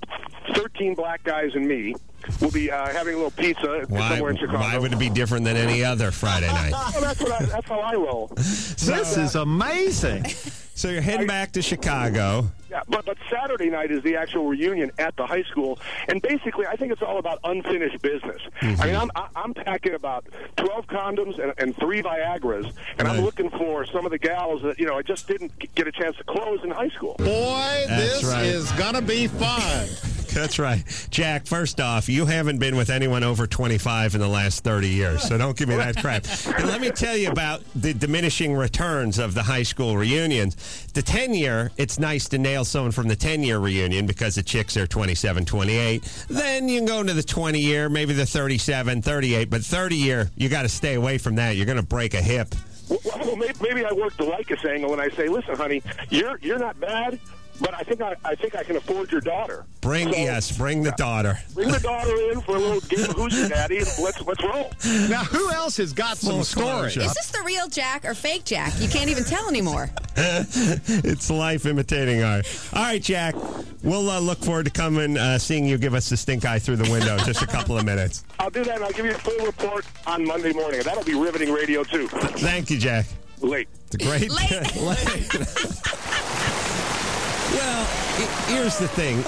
13 black guys and me will be having a little pizza somewhere in Chicago. Why would it be different than any other Friday night? Well, that's how I roll. This is amazing. So you're heading back to Chicago. Yeah, but Saturday night is the actual reunion at the high school, and basically I think it's all about unfinished business. Mm-hmm. I mean, I'm packing about 12 condoms and 3 Viagras, and I'm looking for some of the gals that I just didn't get a chance to close in high school. Boy, this is gonna be fun. That's right. Jack, first off, you haven't been with anyone over 25 in the last 30 years, so don't give me that crap. And let me tell you about the diminishing returns of the high school reunions. The 10-year, it's nice to nail someone from the 10-year reunion because the chicks are 27, 28. Then you can go into the 20-year, maybe the 37, 38, but 30-year, you got to stay away from that. You're going to break a hip. Well, maybe I work the Lycus angle and I say, listen, honey, you're not bad, but I think I can afford your daughter. Bring the daughter. Bring the daughter in for a little game of Who's Your Daddy. Let's roll. Now, who else has got some stories? Is this the real Jack or fake Jack? You can't even tell anymore. It's life imitating art. All right, Jack. We'll look forward to coming, seeing you give us the stink eye through the window in just a couple of minutes. I'll do that, and I'll give you a full report on Monday morning. That'll be riveting radio, too. Thank you, Jack. Late. It's a great... Late. Well, here's the thing: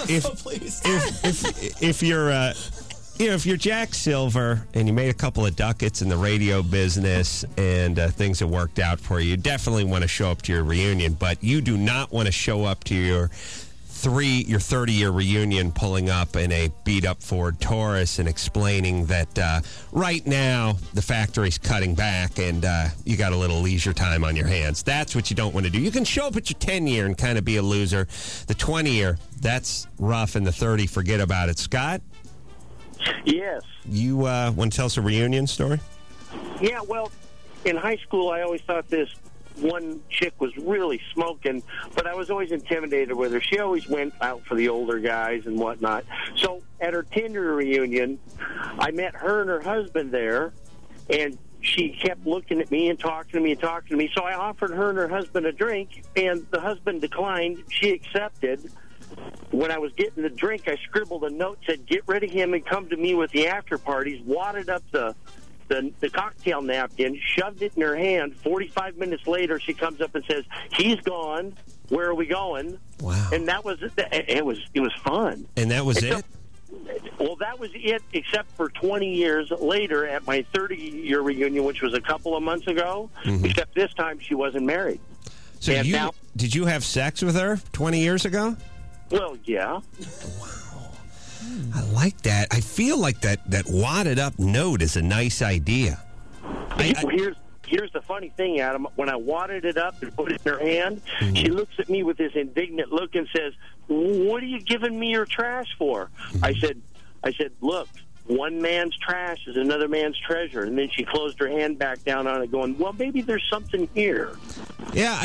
if you're if you're Jack Silver and you made a couple of ducats in the radio business and things have worked out for you, you definitely want to show up to your reunion. But you do not want to show up to your 30-year reunion pulling up in a beat-up Ford Taurus and explaining that right now the factory's cutting back and you got a little leisure time on your hands. That's what you don't want to do. You can show up at your 10-year and kind of be a loser. The 20-year, that's rough, and the 30, forget about it. Scott? Yes. You want to tell us a reunion story? Yeah, well, in high school I always thought this one chick was really smoking, but I was always intimidated with her. She always went out for the older guys and whatnot. So at her 10-year reunion, I met her and her husband there, and she kept looking at me and talking to me and talking to me. So I offered her and her husband a drink, and the husband declined. She accepted. When I was getting the drink, I scribbled a note, said, "Get rid of him and come to me with the after parties," wadded up the the cocktail napkin, shoved it in her hand. 45 minutes later, she comes up and says, "He's gone. Where are we going?" Wow. And that was it. Was fun. And that was it? Well, that was it, except for 20 years later at my 30-year reunion, which was a couple of months ago, except this time she wasn't married. So did you have sex with her 20 years ago? Well, yeah. I like that. I feel like that wadded up note is a nice idea. Here's the funny thing, Adam. When I wadded it up and put it in her hand, she looks at me with this indignant look and says, "What are you giving me your trash for?" I said, "Look, one man's trash is another man's treasure." And then she closed her hand back down on it, going, "Well, maybe there's something here." Yeah,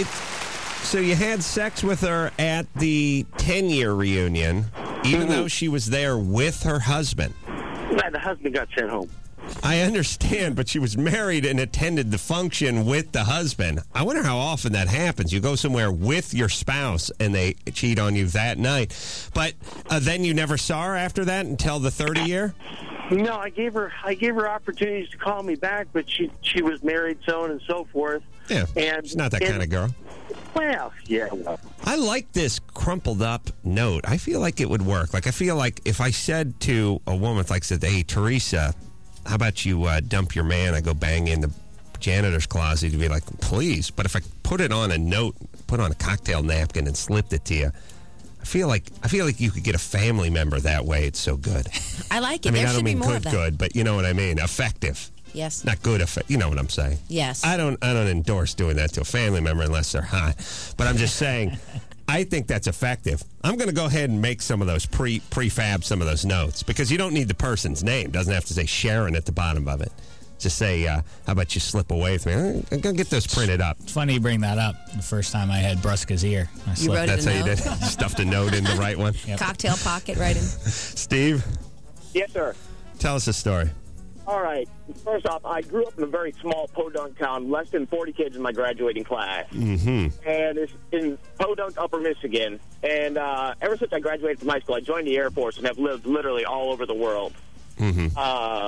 so you had sex with her at the 10-year reunion, even though she was there with her husband. Yeah, the husband got sent home. I understand, but she was married and attended the function with the husband. I wonder how often that happens. You go somewhere with your spouse and they cheat on you that night. But then you never saw her after that until the 30-year? No, I gave her opportunities to call me back, but she was married, so on and so forth. Yeah, and she's not that kind of girl. Well, yeah. Well. I like this crumpled up note. I feel like it would work. Like, I feel like if I said to a woman, "Hey, Teresa, how about you dump your man? I go bang in the janitor's closet." You'd be like, "Please." But if I put it on a note, put on a cocktail napkin and slipped it to you, I feel like you could get a family member that way. It's so good. I like it. I mean, there I don't should mean be more of that. good, but you know what I mean. Effective. Yes. Not good. You know what I'm saying. Yes. I don't endorse doing that to a family member unless they're hot. But I'm just saying, I think that's effective. I'm going to go ahead and make some of those prefab some of those notes, because you don't need the person's name. It doesn't have to say Sharon at the bottom of it. Just say, how about you slip away with me? I'm going to get those printed up. It's funny you bring that up. The first time I had Bruska's ear. You wrote That's it how you did. Stuffed a note in the right one. Yep. Cocktail pocket right in. Steve? Yes, sir. Tell us a story. All right. First off, I grew up in a very small podunk town, less than 40 kids in my graduating class. Mm-hmm. And it's in Podunk, Upper Michigan. And ever since I graduated from high school, I joined the Air Force and have lived literally all over the world. Mm-hmm.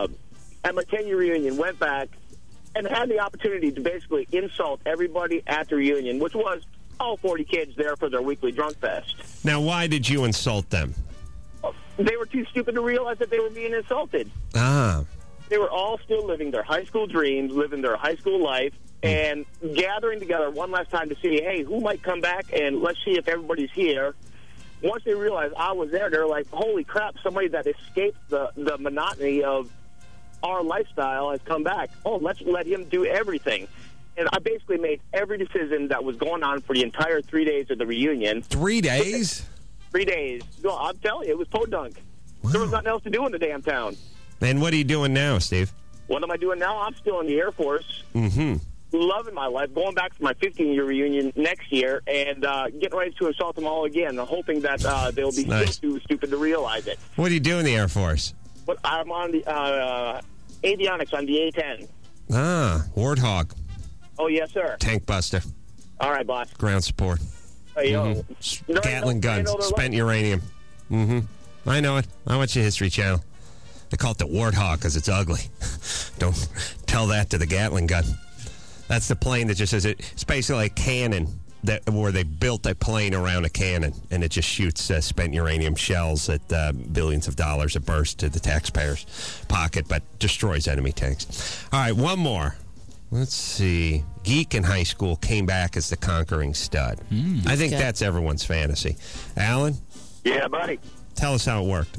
At my 10-year reunion, went back and had the opportunity to basically insult everybody at the reunion, which was all 40 kids there for their weekly drunk fest. Now, why did you insult them? They were too stupid to realize that they were being insulted. Ah. They were all still living their high school dreams, living their high school life, and gathering together one last time to see, hey, who might come back, and let's see if everybody's here. Once they realized I was there, they're like, holy crap, somebody that escaped the monotony of our lifestyle has come back. Oh, let's let him do everything. And I basically made every decision that was going on for the entire 3 days of the reunion. 3 days? 3 days. No, I'm telling you, it was podunk. Wow. There was nothing else to do in the damn town. And what are you doing now, Steve? What am I doing now? I'm still in the Air Force. Mm-hmm. Loving my life. Going back for my 15-year reunion next year and getting ready to assault them all again, hoping that they'll be nice. still too stupid to realize it. What do you do in the Air Force? But I'm on the avionics on the A-10. Ah, Warthog. Oh, yes, sir. Tank buster. All right, boss. Ground support. Hey, yo. Gatling guns. Spent uranium. Mm-hmm. I know it. I watch the History Channel. They call it the Warthog because it's ugly. Don't tell that to the Gatling gun. That's the plane that just says it's basically a cannon where they built a plane around a cannon, and it just shoots spent uranium shells at billions of dollars a burst to the taxpayer's pocket, but destroys enemy tanks. All right, one more. Let's see. Geek in high school came back as the conquering stud. I think that's everyone's fantasy. Alan? Yeah, buddy. Tell us how it worked.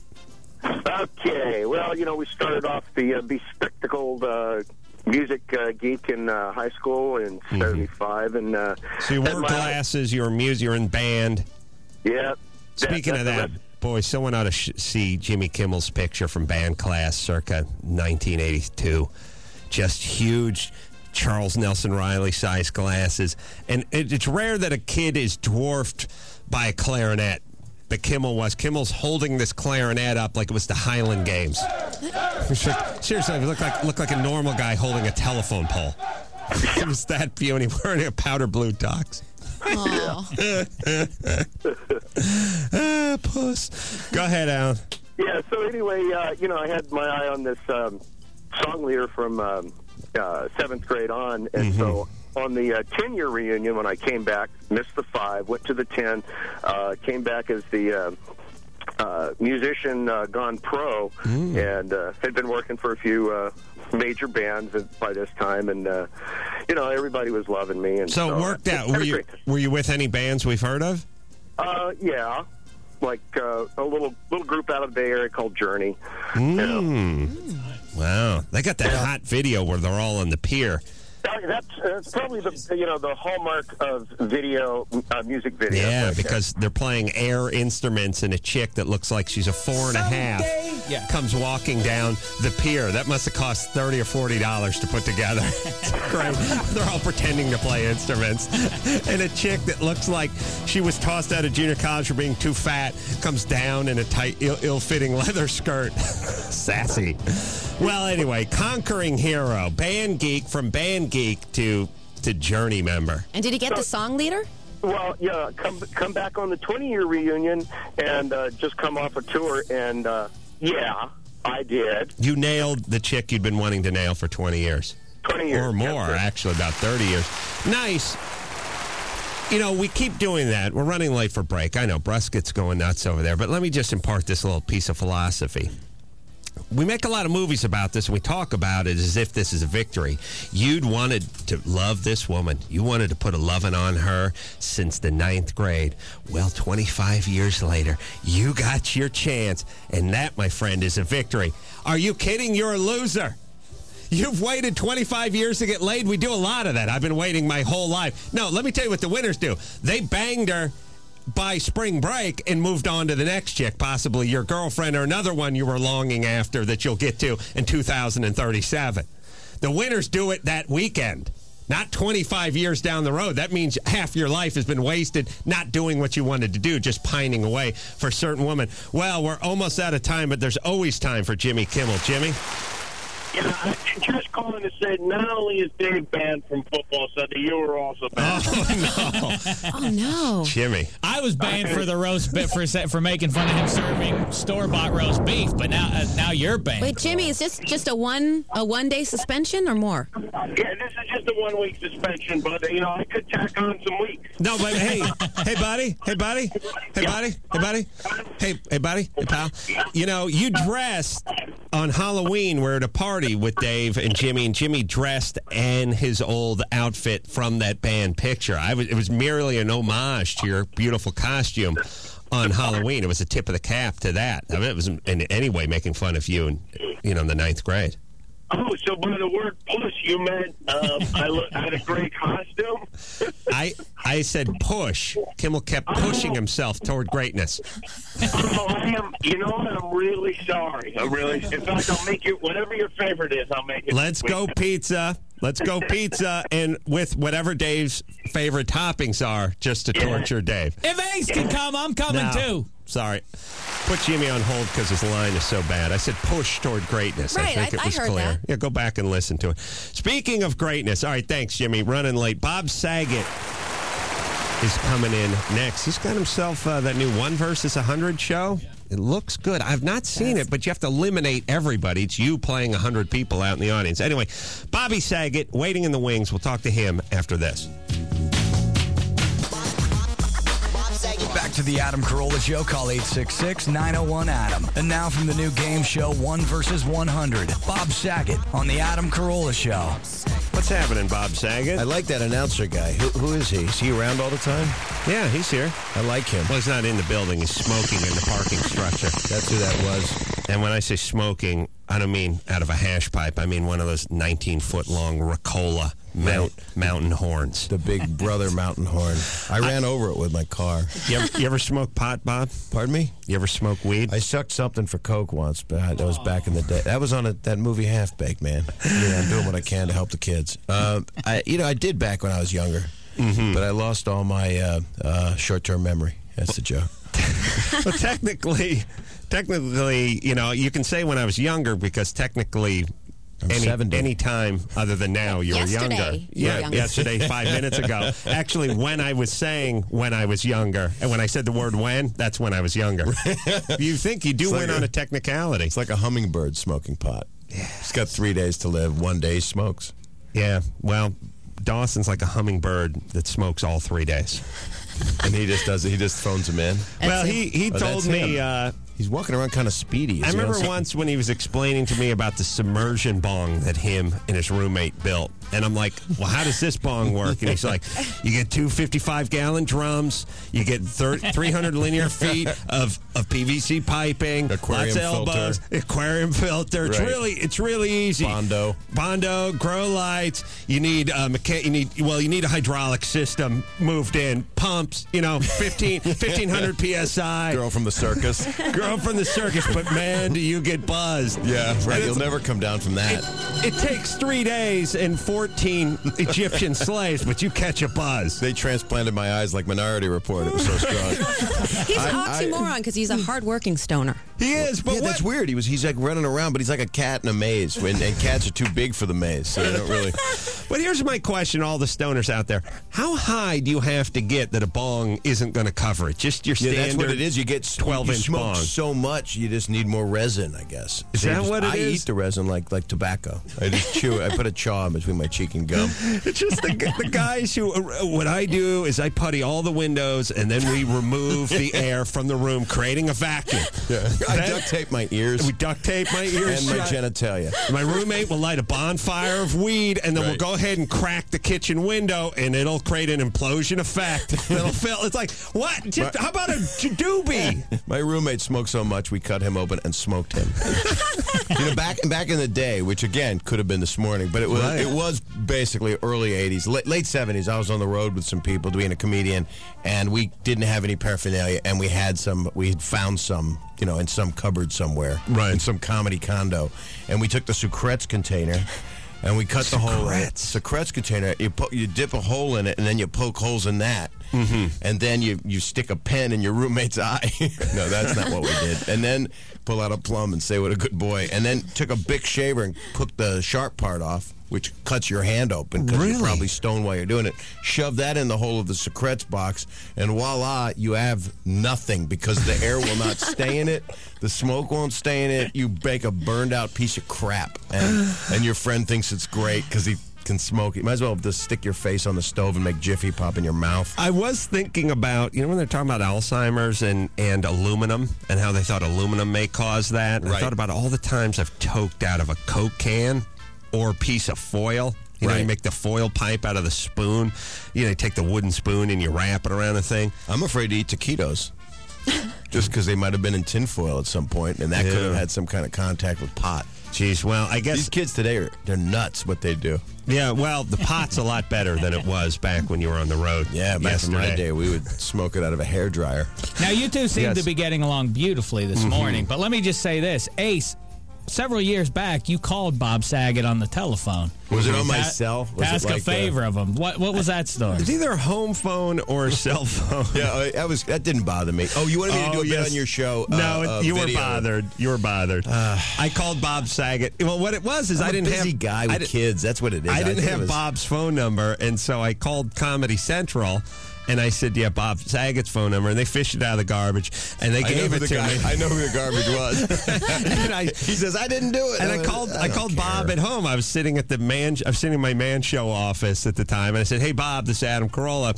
Okay. Well, we started off the bespectacled music geek in high school in 75. And, so you wore glasses, you're in band. Yeah. Speaking of that, boy, someone ought to see Jimmy Kimmel's picture from band class circa 1982. Just huge Charles Nelson Riley-sized glasses. And it's rare that a kid is dwarfed by a clarinet. But Kimmel was. Kimmel's holding this clarinet up like it was the Highland Games. Seriously, he looked like a normal guy holding a telephone pole. It was that puny, wearing a powder blue tux. Puss. Go ahead, Alan. Yeah, so anyway, I had my eye on this song leader from 7th grade on, and so on the 10-year reunion, when I came back, missed the 5, went to the 10, came back as the musician gone pro, and had been working for a few major bands by this time, and everybody was loving me. And so it worked out. Were you with any bands we've heard of? Yeah, like a little group out of the Bay Area called Journey. Wow, they got that hot video where they're all on the pier. That's probably the hallmark of music video. Yeah, because they're playing air instruments, and a chick that looks like she's a 4.5 comes walking down the pier. That must have cost $30 or $40 to put together. It's great. They're all pretending to play instruments, and a chick that looks like she was tossed out of junior college for being too fat comes down in a tight, ill-fitting leather skirt. Sassy. Well, anyway, conquering hero, band geek from band geek to Journey member. And did he get the song leader? Well, yeah, come back on the 20-year reunion and just come off a tour, and yeah, I did. You nailed the chick you'd been wanting to nail for 20 years. 20 years. Or more, actually, about 30 years. Nice. We keep doing that. We're running late for break. I know, Brusket's going nuts over there, but let me just impart this little piece of philosophy. We make a lot of movies about this, and we talk about it as if this is a victory. You'd wanted to love this woman. You wanted to put a loving on her since the 9th grade. Well, 25 years later, you got your chance, and that, my friend, is a victory. Are you kidding? You're a loser. You've waited 25 years to get laid. We do a lot of that. I've been waiting my whole life. No, let me tell you what the winners do. They banged her by spring break and moved on to the next chick, possibly your girlfriend or another one you were longing after that you'll get to in 2037. The winners do it that weekend, not 25 years down the road. That means half your life has been wasted not doing what you wanted to do, just pining away for a certain woman. Well, we're almost out of time, but there's always time for Jimmy Kimmel. Jimmy? Yeah, I'm just calling to say not only is Dave banned from Football Sunday, you were also banned. Oh, no. Jimmy. I was banned for the roast for making fun of him serving store-bought roast beef, but now you're banned. Wait, Jimmy, is this just a one-day suspension or more? Yeah, this is just a 1-week suspension, but, I could tack on some weeks. No, but hey, buddy, hey, buddy, pal. You dressed on Halloween. We're at a party with Dave and Jimmy dressed in his old outfit from that band picture. It was merely an homage to your beautiful costume on Halloween. It was a tip of the cap to that. I mean, it was in any way making fun of you in the 9th grade. Oh, so by the word push, you meant I had a great costume? I said push. Kimmel kept pushing himself toward greatness. Oh, I am. You know what? I'm really sorry. In fact, I'll make you, whatever your favorite is, I'll make it. Let's go pizza. And with whatever Dave's favorite toppings are, just to torture Dave. If Ace can come, I'm coming too. Sorry. Put Jimmy on hold because his line is so bad. I said push toward greatness. Right, I think it was heard clear. that. Yeah, go back and listen to it. Speaking of greatness, all right, thanks, Jimmy. Running late. Bob Saget is coming in next. He's got himself that new 1 versus 100 show. It looks good. I've not seen it, but you have to eliminate everybody. It's you playing 100 people out in the audience. Anyway, Bobby Saget, waiting in the wings. We'll talk to him after this. Back to the Adam Carolla Show. Call 866-901-ADAM. And now from the new game show, 1 versus 100, Bob Saget on the Adam Carolla Show. What's happening, Bob Saget? I like that announcer guy. Who is he? Is he around all the time? Yeah, he's here. I like him. Well, he's not in the building. He's smoking in the parking structure. That's who that was. And when I say smoking, I don't mean out of a hash pipe. I mean one of those 19-foot-long Ricola mountain horns. The big brother mountain horn. I ran over it with my car. You ever smoke pot, Bob? Pardon me? You ever smoke weed? I sucked something for Coke once, but that was back in the day. That was on that movie Half Baked, man. I'm doing what I can to help the kids. I did back when I was younger, but I lost all my short-term memory. That's the joke. Well, technically, you can say when I was younger because technically any time other than now you were younger. Yesterday, 5 minutes ago. Actually, when I was saying when I was younger, and when I said the word when, that's when I was younger. You think you do win on a technicality. It's like a hummingbird smoking pot. He's got 3 days to live. 1 day he smokes. Yeah, well, Dawson's like a hummingbird that smokes all 3 days. And he just phones him in. Well, he told me... he's walking around kind of speedy. I remember once when he was explaining to me about the submersion bong that him and his roommate built. And I'm like, well, how does this bong work? And he's like, you get two 55-gallon drums, you get 300 linear feet of PVC piping, aquarium lots of elbows, filter. Aquarium filter. Right. It's really easy. Bondo, grow lights. You need you need a hydraulic system moved in, pumps. 1500 psi. Girl from the circus. But man, do you get buzzed? Yeah, right. You'll never come down from that. It takes 3 days and 14 Egyptian slaves, but you catch a buzz. They transplanted my eyes like Minority Report. It was so strong. He's an oxymoron because he's a hardworking stoner. He is, but that's weird. He's like running around, but he's like a cat in a maze, and cats are too big for the maze, so they don't really. But here's my question: all the stoners out there, how high do you have to get that a bong isn't going to cover it? Just your standard. That's what it is. You get 12-inch bong. bong. So much, you just need more resin, I guess. Is that what it is? I eat the resin like tobacco. I just chew it. I put a chaw in between my cheek and gum. It's just the guys who. What I do is I putty all the windows, and then we remove the air from the room, creating a vacuum. Yeah. I duct tape my ears. We duct tape my ears and my shut. genitalia. My roommate will light a bonfire of weed, and then we'll go ahead and crack the kitchen window, and it'll create an implosion effect. It'll fill. It's like, what? How about a doobie? My roommate smoked so much we cut him open and smoked him. Back in the day, which again could have been this morning, but it was basically early 80s, late 70s. I was on the road with some people being a comedian, and we didn't have any paraphernalia, and we had found some, in some cupboard somewhere, in some comedy condo, and we took the Sucrets container. And we cut the hole in it. Sucrets container, you dip a hole in it, and then you poke holes in that. Mm-hmm. And then you stick a pen in your roommate's eye. No, that's not what we did. And then pull out a plum and say, what a good boy. And then took a Bic shaver and took the sharp part off, which cuts your hand open because you're probably stoned while you're doing it. Shove that in the hole of the Sucrets box, and voila, you have nothing because the air will not stay in it. The smoke won't stay in it. You bake a burned-out piece of crap, and your friend thinks it's great because he can smoke. You might as well just stick your face on the stove and make Jiffy Pop in your mouth. I was thinking about, when they're talking about Alzheimer's and aluminum and how they thought aluminum may cause that. I thought about all the times I've toked out of a Coke can or piece of foil. You make the foil pipe out of the spoon. You take the wooden spoon and you wrap it around the thing. I'm afraid to eat taquitos. Just because they might have been in tinfoil at some point, and that could have had some kind of contact with pot. Jeez, well, I guess... These kids today, they're nuts what they do. Yeah, well, the pot's a lot better than it was back when you were on the road. Yeah, back in my day, we would smoke it out of a hairdryer. Now, you two seem to be getting along beautifully this morning, but let me just say this. Ace, several years back, you called Bob Saget on the telephone. Was it on my cell? To ask a favor of him. What was that story? It's either a home phone or a cell phone. Yeah, that didn't bother me. Oh, you wanted me to do a bit on your show? No, you were bothered. You were bothered. I called Bob Saget. Well, what it was is I didn't have... busy guy with kids. That's what it is. I didn't have Bob's phone number, and so I called Comedy Central. And I said, yeah, Bob Saget's phone number. And they fished it out of the garbage. And they gave it to me. I know who the garbage was. He says, I didn't do it. And I called Bob at home. I was sitting at in my Man Show office at the time. And I said, hey, Bob, this is Adam Carolla.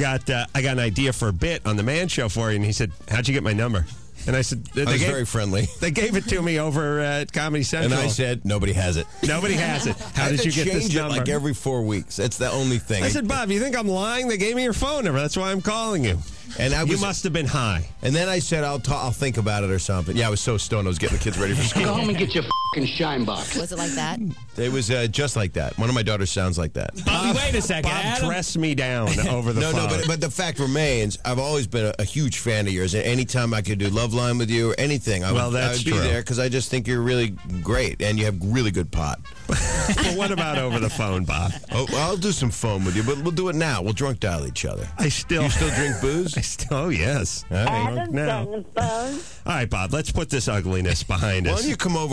I got an idea for a bit on the Man Show for you. And he said, how'd you get my number? And I said... I was very friendly. They gave it to me over at Comedy Central. And I said, nobody has it. Nobody has it. How did you get this number? Like every 4 weeks. That's the only thing. I said, Bob, you think I'm lying? They gave me your phone number. That's why I'm calling you. And you must have been high. And then I said, I'll think about it or something. Yeah, I was so stoned I was getting the kids ready for school. Go home and get your fucking shine box. Was it like that? It was just like that. One of my daughters sounds like that. Bobby, wait a second. Bob dressed me down over the phone. No, but the fact remains, I've always been a huge fan of yours. And anytime I could do Love Line with you or anything, I would be there because I just think you're really great and you have really good pot. Well, what about over the phone, Bob? Oh, well, I'll do some phone with you, but we'll do it now. We'll drunk dial each other. You still drink booze? Oh, yes. All right, now. All right, Bob, let's put this ugliness behind us. Why don't you come over and we'll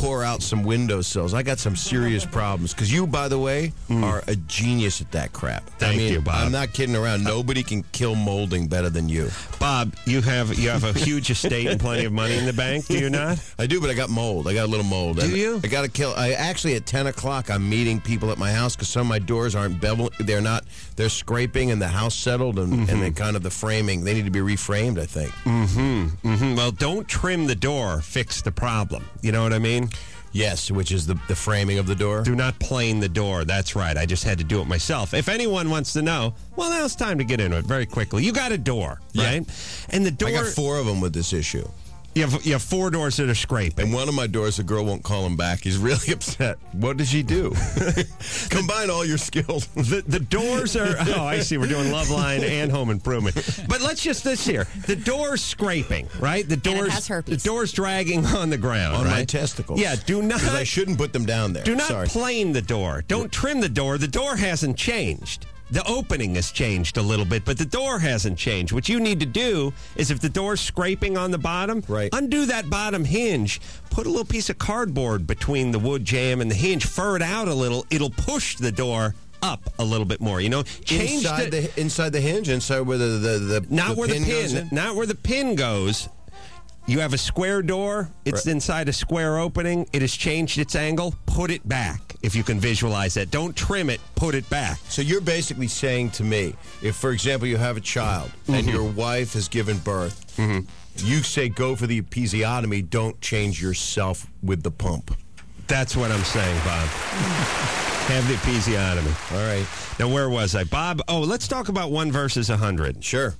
core out some windowsills. I got some serious problems. Because you, by the way, are a genius at that crap. Thank you, Bob. I'm not kidding around. Nobody can kill molding better than you. Bob, you have a huge estate and plenty of money in the bank, do you not? I do, but I got mold. I got a little mold. Do you? I got to kill. I actually, at 10 o'clock, I'm meeting people at my house because some of my doors aren't bevel. They're scraping and the house settled and they kind of the framing. They need to be reframed, I think. Well, don't trim the door, fix the problem. You know what I mean? Yes, which is the framing of the door. Do not plane the door. That's right. I just had to do it myself. If anyone wants to know, well, now it's time to get into it very quickly. You got a door, right? And the door... I got 4 of them with this issue. You have 4 doors that are scraping. And one of my doors, the girl won't call him back. He's really upset. What did she do? Combine all your skills. The doors are... Oh, I see. We're doing Love Line and Home Improvement. But let's just this here. The door's scraping, right? The door's, and it has herpes. The door's dragging on the ground, on right? my testicles. Yeah, do not... Because I shouldn't put them down there. Do not Sorry. plane the door. Don't trim the door. The door hasn't changed. The opening has changed a little bit, but the door hasn't changed. What you need to do is if the door's scraping on the bottom, undo that bottom hinge, put a little piece of cardboard between the wood jamb and the hinge, fur it out a little. It'll push the door up a little bit more. You know, change inside the hinge, inside where the not where the pin goes in? Not where the pin goes. You have a square door. It's inside a square opening. It has changed its angle. Put it back if you can visualize that. Don't trim it. Put it back. So you're basically saying to me, if, for example, you have a child and your wife has given birth, you say go for the episiotomy, don't change yourself with the pump. That's what I'm saying, Bob. Have the episiotomy. All right. Now, where was I? Bob, let's talk about 1 versus 100. Sure.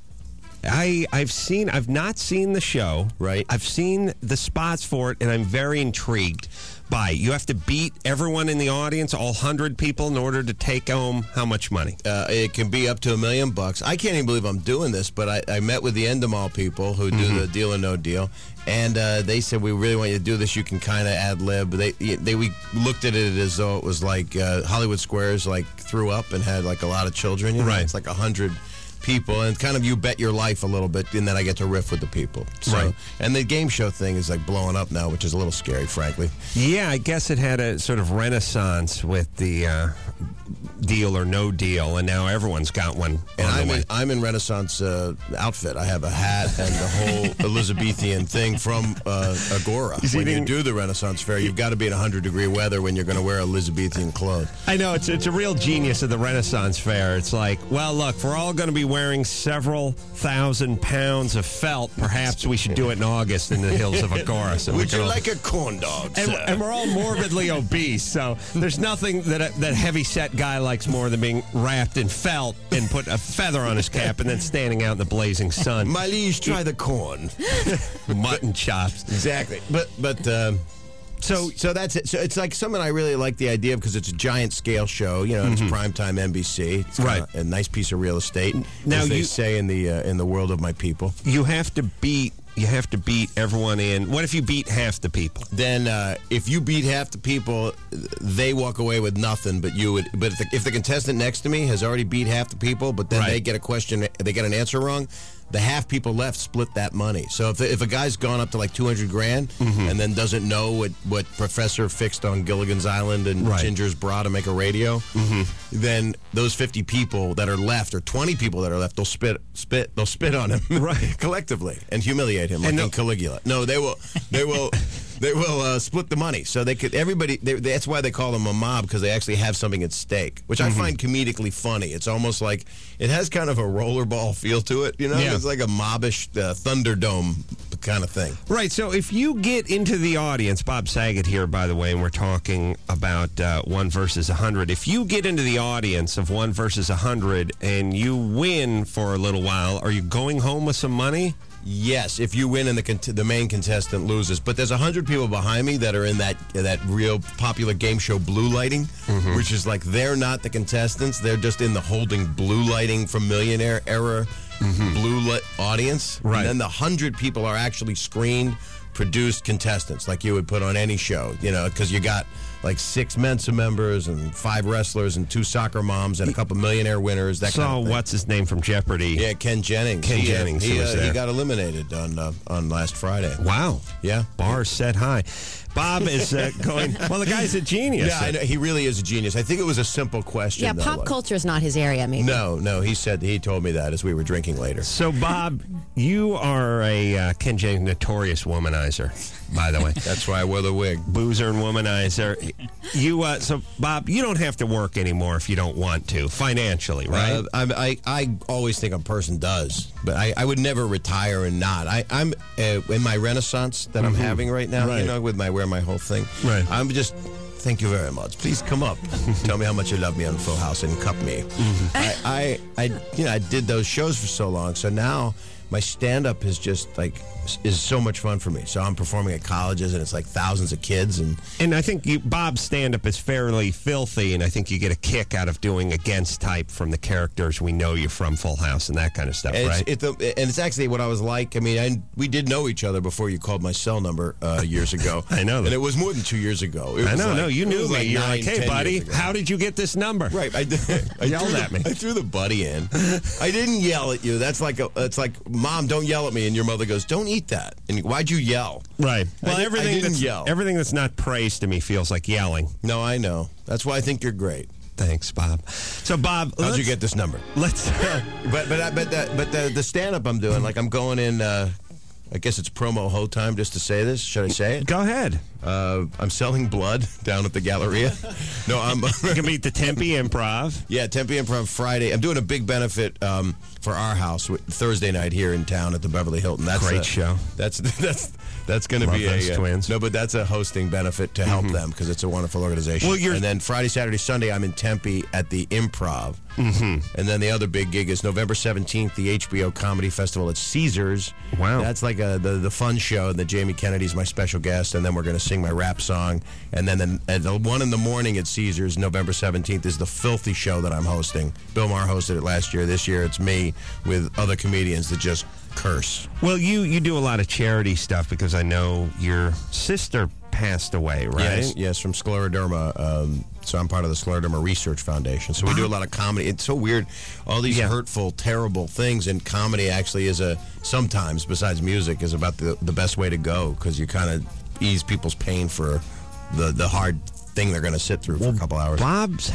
I've not seen the show. Right. I've seen the spots for it, and I'm very intrigued by it. You have to beat everyone in the audience, all 100 people, in order to take home how much money? It can be up to $1 million. I can't even believe I'm doing this, but I met with the Endemol people who do the Deal or No Deal, and they said, we really want you to do this. You can kind of ad-lib. We looked at it as though it was like Hollywood Squares threw up and had a lot of children. You know? Right. It's like 100 people, and kind of you bet your life a little bit, and then I get to riff with the people. So, right. And the game show thing is blowing up now, which is a little scary, frankly. Yeah, I guess it had a sort of renaissance with the Deal or No Deal, and now everyone's got one. And I'm in Renaissance outfit. I have a hat and the whole Elizabethan thing from Agora. When you do the Renaissance Fair, you've got to be in 100-degree weather when you're going to wear Elizabethan clothes. I know, it's a real genius of the Renaissance Fair. It's like, well, look, we're all going to be wearing several thousand pounds of felt. Perhaps we should do it in August in the hills of Agora. So Would you like a corn dog, and we're all morbidly obese, so there's nothing that heavy-set guy likes more than being wrapped in felt and put a feather on his cap and then standing out in the blazing sun. My liege, try the corn. Mutton chops. Exactly. But So that's it. So it's like something I really like the idea of because it's a giant scale show. You know, it's primetime NBC. It's a nice piece of real estate. Now as they say in the world of my people. You have to beat everyone in. What if you beat half the people? Then if you beat half the people, they walk away with nothing. But you would. But if the contestant next to me has already beat half the people, but then they get a question, they get an answer wrong. The half people left split that money. So if a guy's gone up to like $200,000 and then doesn't know what Professor fixed on Gilligan's Island and Ginger's bra to make a radio, then those 50 people that are left or 20 people that are left, they'll spit on him collectively and humiliate him like in Caligula. No, they will split the money. So they could that's why they call them a mob, because they actually have something at stake, which I find comedically funny. It's almost like it has kind of a rollerball feel to it, you know? Yeah. It's like a mobbish Thunderdome kind of thing. Right, so if you get into the audience, Bob Saget here, by the way, and we're talking about 1 versus 100. If you get into the audience of 1 versus 100 and you win for a little while, are you going home with some money? Yes, if you win and the main contestant loses. But there's 100 people behind me that are in that real popular game show blue lighting, which is like they're not the contestants. They're just in the holding blue lighting from Millionaire era blue lit audience. Right. And then the 100 people are actually screened, produced contestants like you would put on any show, you know, because you got like 6 Mensa members and 5 wrestlers and 2 soccer moms and a couple millionaire winners. That kind of thing. What's his name from Jeopardy? Yeah, Ken Jennings. He got eliminated on last Friday. Wow. Yeah. Bar set high. Bob is going, well, the guy's a genius. Yeah, I know, he really is a genius. I think it was a simple question. Yeah, though, pop culture is not his area, maybe. No, he told me that as we were drinking later. So, Bob, you are a Ken James notorious womanizer, by the way. That's why I wear the wig. Boozer and womanizer. So, Bob, you don't have to work anymore if you don't want to, financially, right? I always think a person does, but I would never retire and not. I'm in my renaissance that I'm having right now, Right. you know, with my whole thing. Right. I'm just... Thank you very much. Please come up. Tell me how much you love me on Full House and cup me. I did those shows for so long, so now my stand-up is just is so much fun for me. So I'm performing at colleges, and it's like thousands of kids. And I think Bob's stand-up is fairly filthy, and I think you get a kick out of doing against type from the characters we know you from Full House and that kind of stuff, right? It's actually what I was like. I mean, we did know each other before you called my cell number years ago. I know that. And it was more than 2 years ago. You knew me. You're like, hey, 10 buddy, years ago. how did you get this number? Right. I yelled at me. I threw the buddy in. I didn't yell at you. It's like, Mom, don't yell at me. And your mother goes, don't eat that. And why'd you yell? Right. Well, yell. Everything that's not praise to me feels like yelling. No, I know. That's why I think you're great. Thanks, Bob. So, Bob, how'd you get this number? Let's. but the stand-up I'm doing, like I'm going in. I guess it's promo ho time just to say this. Should I say it? Go ahead. I'm selling blood down at the Galleria. No, I'm going to be at the Tempe Improv. Yeah, Tempe Improv Friday. I'm doing a big benefit for our house Thursday night here in town at the Beverly Hilton. That's great show. That's going to be those twins. No, but that's a hosting benefit to help them because it's a wonderful organization. Well, and then Friday, Saturday, Sunday, I'm in Tempe at the Improv. Mm-hmm. And then the other big gig is November 17th, the HBO Comedy Festival at Caesars. Wow. That's like the fun show, and Jamie Kennedy's my special guest, and then we're going to sing my rap song. And then at the 1 in the morning at Caesars, November 17th, is the Filthy show that I'm hosting. Bill Maher hosted it last year. This year it's me with other comedians that just curse. Well, you do a lot of charity stuff because I know your sister passed away, right? Yes, from scleroderma. So I'm part of the Scleroderma Research Foundation. So we do a lot of comedy. It's so weird. All these hurtful, terrible things, and comedy actually is sometimes, besides music, is about the best way to go because you kind of ease people's pain for the hard thing they're going to sit through for a couple hours.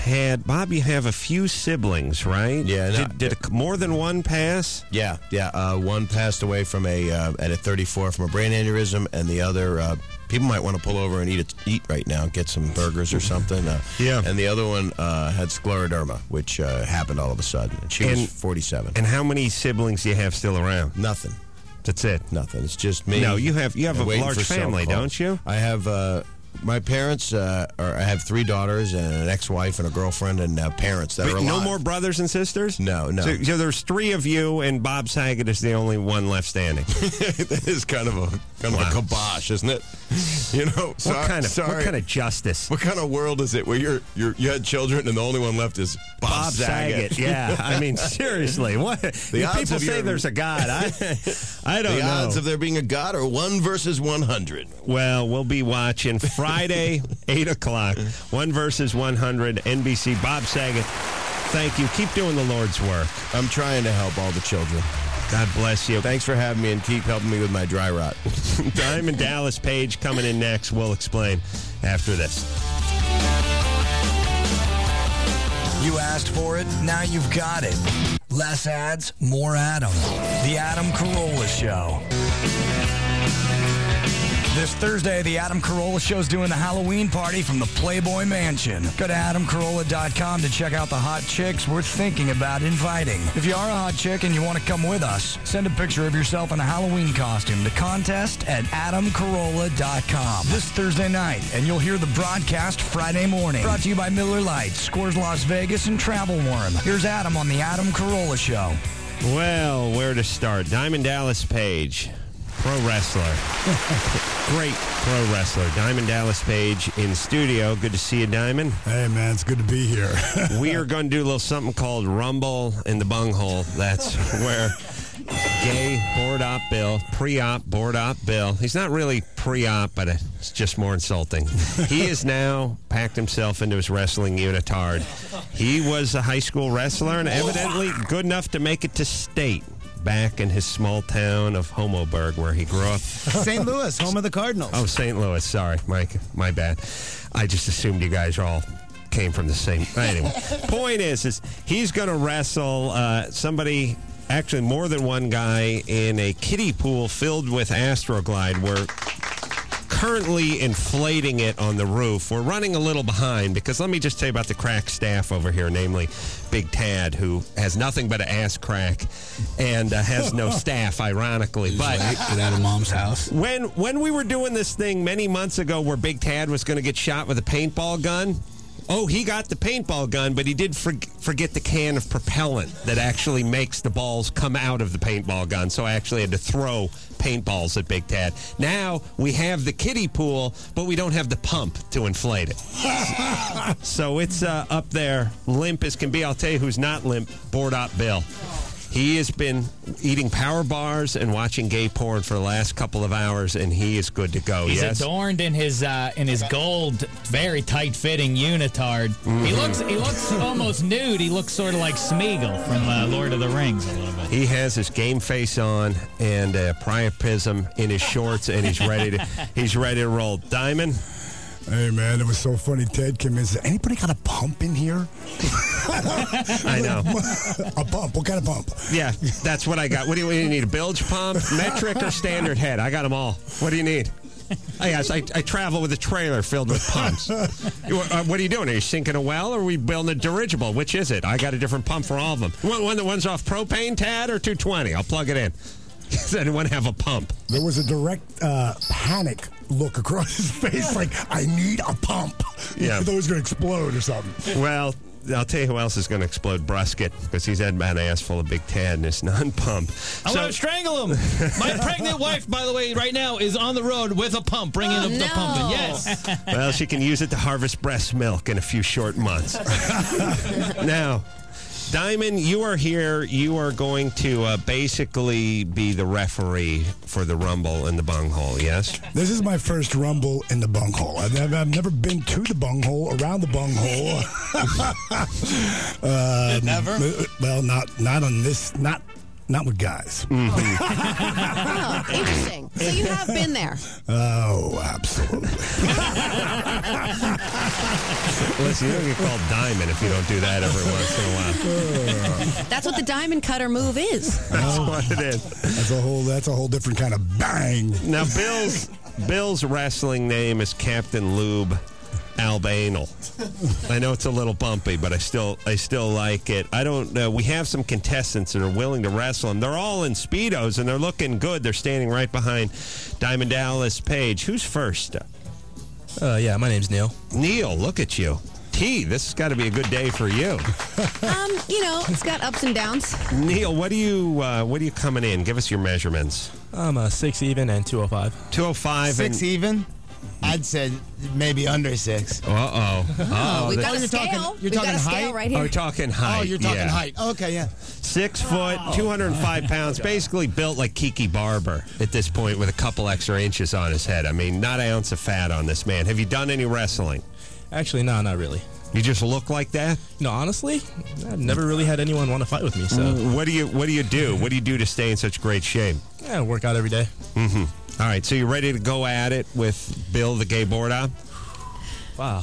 Bob, you have a few siblings, right? Yeah. Did more than one pass? Yeah. One passed away from at 34 from a brain aneurysm, and the other, people might want to pull over and eat right now, get some burgers or something. Yeah. And the other one had scleroderma, which happened all of a sudden. And she was 47. And how many siblings do you have still around? Nothing. That's it. Nothing. It's just me. No, you have a large family, don't you? I have. My parents, I have 3 daughters and an ex-wife and a girlfriend and parents that are alive. No more brothers and sisters? No. So there's 3 of you, and Bob Saget is the only one left standing. That is kind of a kibosh, isn't it? You know, what kind of justice? What kind of world is it where you had children and the only one left is Bob Saget? Yeah, I mean, seriously, what? People say there's a God. I don't know. The odds of there being a God are 1 versus 100. Well, we'll be watching Friday, 8 o'clock, 1 versus 100, NBC. Bob Saget, thank you. Keep doing the Lord's work. I'm trying to help all the children. God bless you. Thanks for having me, and keep helping me with my dry rot. Diamond Dallas Page coming in next. We'll explain after this. You asked for it, now you've got it. Less ads, more Adam. The Adam Carolla Show. This Thursday, the Adam Carolla Show is doing the Halloween party from the Playboy Mansion. Go to AdamCarolla.com to check out the hot chicks we're thinking about inviting. If you are a hot chick and you want to come with us, send a picture of yourself in a Halloween costume to contest at AdamCarolla.com this Thursday night, and you'll hear the broadcast Friday morning. Brought to you by Miller Lite, Scores Las Vegas, and Travel Worm. Here's Adam on the Adam Carolla Show. Well, where to start? Diamond Dallas Page. Pro wrestler. Great pro wrestler. Diamond Dallas Page in studio. Good to see you, Diamond. Hey, man, it's good to be here. We are going to do a little something called Rumble in the Bunghole. That's where gay board-op Bill, pre-op board-op Bill. He's not really pre-op, but it's just more insulting. He has now packed himself into his wrestling unitard. He was a high school wrestler and evidently good enough to make it to state. back in his small town of Homoburg, where he grew up. St. Louis, home of the Cardinals. Oh, St. Louis. Sorry, Mike. My bad. I just assumed you guys all came from the same. Anyway, point is he's going to wrestle somebody, actually more than one guy, in a kiddie pool filled with Astroglide. We're currently inflating it on the roof. We're running a little behind because let me just tell you about the crack staff over here, namely Big Tad, who has nothing but an ass crack and has no staff, ironically. But get out of Mom's house. When we were doing this thing many months ago where Big Tad was going to get shot with a paintball gun, he got the paintball gun, but he did forget the can of propellant that actually makes the balls come out of the paintball gun. So I actually had to throw paintballs at Big Tad. Now we have the kiddie pool, but we don't have the pump to inflate it. So it's up there, limp as can be. I'll tell you who's not limp, Board Op Bill. He has been eating power bars and watching gay porn for the last couple of hours, and he is good to go. He's adorned in his gold, very tight-fitting unitard. Mm-hmm. He looks almost nude. He looks sort of like Smeagol from Lord of the Rings a little bit. He has his game face on and a priapism in his shorts, and he's ready to roll. Diamond. Hey, man, it was so funny. Ted came in and said, anybody got a pump in here? I know. A pump. What kind of pump? Yeah, that's what I got. What do you need, a bilge pump, metric, or standard head? I got them all. What do you need? Yes, I travel with a trailer filled with pumps. What are you doing? Are you sinking a well, or are we building a dirigible? Which is it? I got a different pump for all of them. One that runs off propane, Tad, or 220? I'll plug it in. Does anyone have a pump? There was a direct panic look across his face, like, I need a pump. Yeah. I thought it was going to explode or something. Well, I'll tell you who else is going to explode. Brusket, because he's had an ass full of Big Tad and it's non-pump. I want to strangle him. My pregnant wife, by the way, right now is on the road with a pump, bringing the pump in. Yes. Well, she can use it to harvest breast milk in a few short months. Now, Diamond, you are here. You are going to basically be the referee for the Rumble in the bunghole, yes? This is my first Rumble in the bunghole. I've never been to the bunghole, around the bunghole. Never? Well, not on this, not with guys. Mm-hmm. Oh, interesting. So you have been there. Oh, absolutely. Listen, you don't get called Diamond if you don't do that every once in a while. That's what the diamond cutter move is. That's what it is. That's a whole different kind of bang. Now, Bill's wrestling name is Captain Lube Albanal. I know it's a little bumpy, but I still like it. I don't know. We have some contestants that are willing to wrestle, and they're all in Speedos, and they're looking good. They're standing right behind Diamond Dallas Page. Who's first? Yeah, my name's Neil. Neil, look at you. T, this has got to be a good day for you. It's got ups and downs. Neil, what are you coming in? Give us your measurements. I'm 6 even and 205. 205 6 even? I'd say maybe under 6. Uh-oh. We've got a scale. You're talking height right here? Oh, we're talking height. Oh, you're talking yeah. height. Okay, yeah. 6 foot, 205 pounds, basically built like Kiki Barber at this point with a couple extra inches on his head. I mean, not an ounce of fat on this man. Have you done any wrestling? Actually, no, not really. You just look like that? No, honestly, I've never really had anyone want to fight with me. So, what do you do? What do you do to stay in such great shape? Yeah, work out every day. Mm-hmm. All right, so you're ready to go at it with Bill the Gay Board Op? Wow.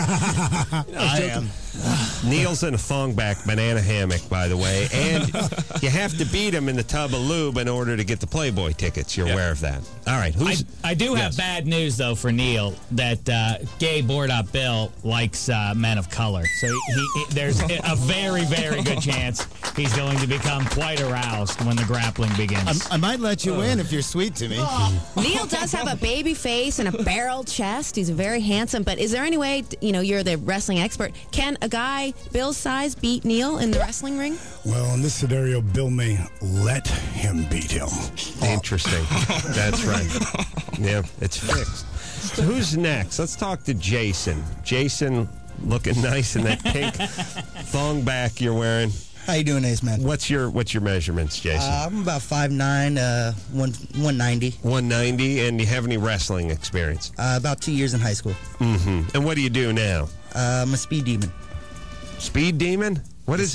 I am. Neil's in a thong-back banana hammock, by the way, and you have to beat him in the tub of lube in order to get the Playboy tickets. You're aware of that. All right. I do have bad news, though, for Neil, that Gay Board Op Bill likes men of color. So there's a very, very good chance he's going to become quite aroused when the grappling begins. I might let you in if you're sweet to me. Neil does have a baby face and a barrel chest. He's very handsome, but is there any way, you're the wrestling expert, can a guy Bill's size beat Neil in the wrestling ring? Well, in this scenario, Bill may let him beat him. Interesting. That's right. Yeah, it's fixed. So who's next? Let's talk to Jason. Jason, looking nice in that pink thong back you're wearing. How you doing, Ace Man? What's your measurements, Jason? I'm about 5'9", 190. 190, and do you have any wrestling experience? About 2 years in high school. Mm-hmm. And what do you do now? I'm a speed demon. Speed demon? What is that?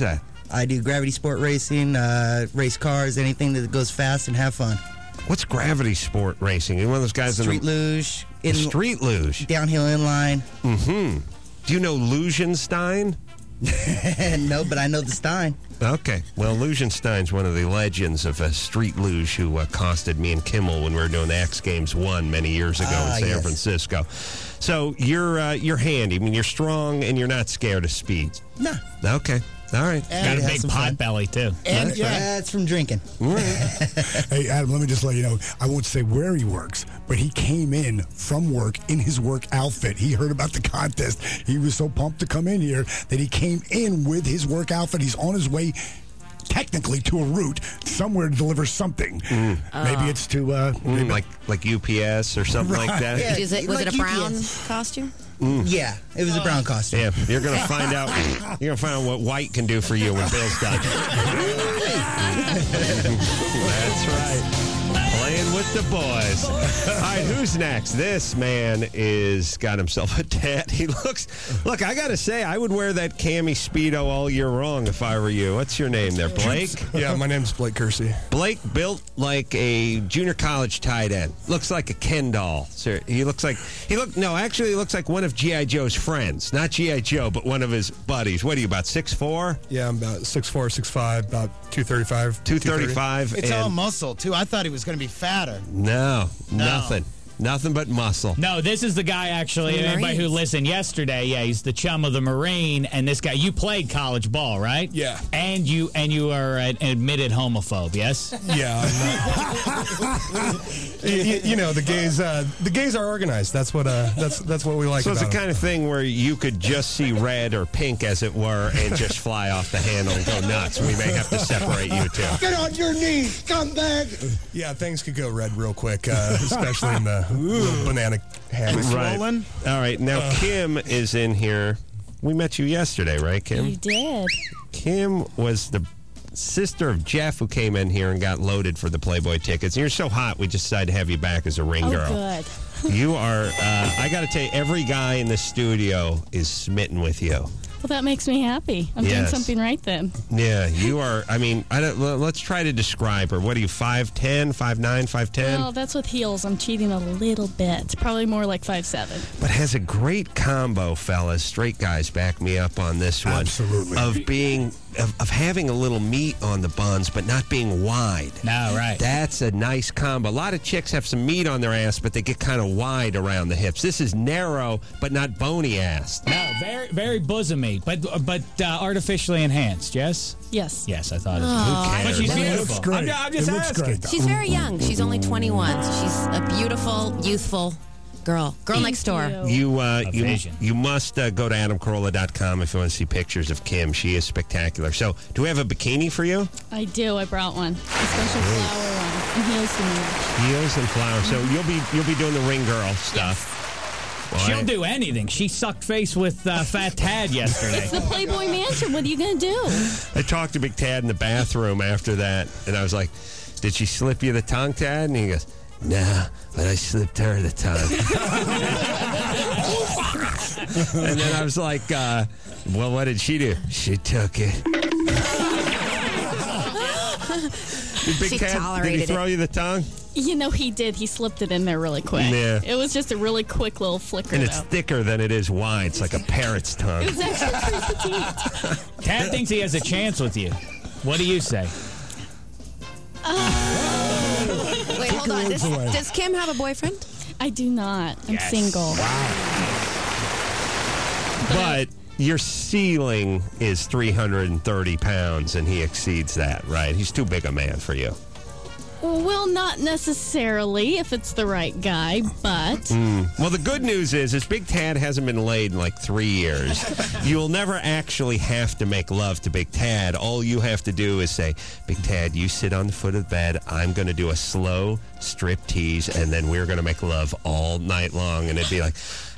I do gravity sport racing, race cars, anything that goes fast and have fun. What's gravity sport racing? You one of those guys Street luge. Street luge. Downhill inline. Mm-hmm. Do you know Lugenstein? No, but I know the Stein. Okay. Well, Lugenstein's one of the legends of street luge who accosted me and Kimmel when we were doing the X Games 1 many years ago in San Francisco. So you're handy. I mean, you're strong and you're not scared of speed. No. Okay. All right. Got a big pot belly, too. And it's from drinking. Hey, Adam, let me just let you know, I won't say where he works, but he came in from work in his work outfit. He heard about the contest. He was so pumped to come in here that he came in with his work outfit. He's on his way technically to a route somewhere to deliver something. Maybe it's to like UPS or something like that. Yeah, was it a brown costume? Yeah, it was a brown costume. Yeah, you're gonna find out. You're gonna find out what white can do for you when Bill's done. That's right. Playing with the boys. All right, who's next? This man is got himself a tat. He looks. Look, I gotta say, I would wear that cami Speedo all year long if I were you. What's your name there, Blake? Yeah, my name's Blake Kersey. Blake built like a junior college tight end. Looks like a Ken doll. So he looks like he looks like one of G.I. Joe's friends. Not G.I. Joe, but one of his buddies. What are you, about 6'4"? Yeah, I'm about 6'4", 6'5", about 235. 235. It's all muscle, too. I thought he was going to be fatter. No, nothing. Nothing but muscle. No, this is the guy, actually, anybody who listened yesterday, he's the chum of the Marine, and this guy, you played college ball, right? Yeah. And you are an admitted homophobe, yes? Yeah. you know, the gays are organized. That's what we like So about it's the kind of thing where you could just see red or pink, as it were, and just fly off the handle and go nuts. We may have to separate you two. Get on your knees, scumbag! Yeah, things could go red real quick, especially in the banana hammock. Right. All right. Now, Kim is in here. We met you yesterday, right, Kim? You did. Kim was the sister of Jeff who came in here and got loaded for the Playboy tickets. And you're so hot, we just decided to have you back as a ring girl. Good. You are, I got to tell you, every guy in the studio is smitten with you. Well, that makes me happy. I'm doing something right then. Yeah, you are. I mean, let's try to describe her. What are you, 5'10", 5'9", 5'10"? Well, that's with heels. I'm cheating a little bit. It's probably more like 5'7". But has a great combo, fellas. Straight guys, back me up on this one. Absolutely. Of being... Of having a little meat on the buns, but not being wide. No, right. That's a nice combo. A lot of chicks have some meat on their ass, but they get kind of wide around the hips. This is narrow, but not bony ass. No, very, very bosomy, but artificially enhanced, yes? Yes. Yes, I thought. Who cares? But she's beautiful. I'm just asking. She's very young. She's only 21, so she's a beautiful, youthful girl next door. You must go to AdamCarolla.com if you want to see pictures of Kim. She is spectacular. So, do we have a bikini for you? I do. I brought one. A special flower one. And heels to match. Heels and flowers. So you'll be doing the ring girl stuff. Yes. She'll do anything. She sucked face with Fat Tad yesterday. It's the Playboy Mansion. What are you going to do? I talked to Big Tad in the bathroom after that, and I was like, "Did she slip you the tongue, Tad?" And he goes, "Nah, but I slipped her the tongue." And then I was like, well, what did she do? She took it. Did he throw you the tongue? You know, he did. He slipped it in there really quick. Yeah. It was just a really quick little flicker, And it's thicker than it is wide. It's like a parrot's tongue. It was actually pretty petite. Tad thinks he has a chance with you. What do you say? Wait, hold on. Does Kim have a boyfriend? I do not. I'm single. But your ceiling is 330 pounds, and he exceeds that, right? He's too big a man for you. Well, not necessarily if it's the right guy, but... Well, the good news is Big Tad hasn't been laid in like 3 years. You'll never actually have to make love to Big Tad. All you have to do is say, "Big Tad, you sit on the foot of the bed. I'm going to do a slow strip tease, and then we're going to make love all night long." And it'd be like,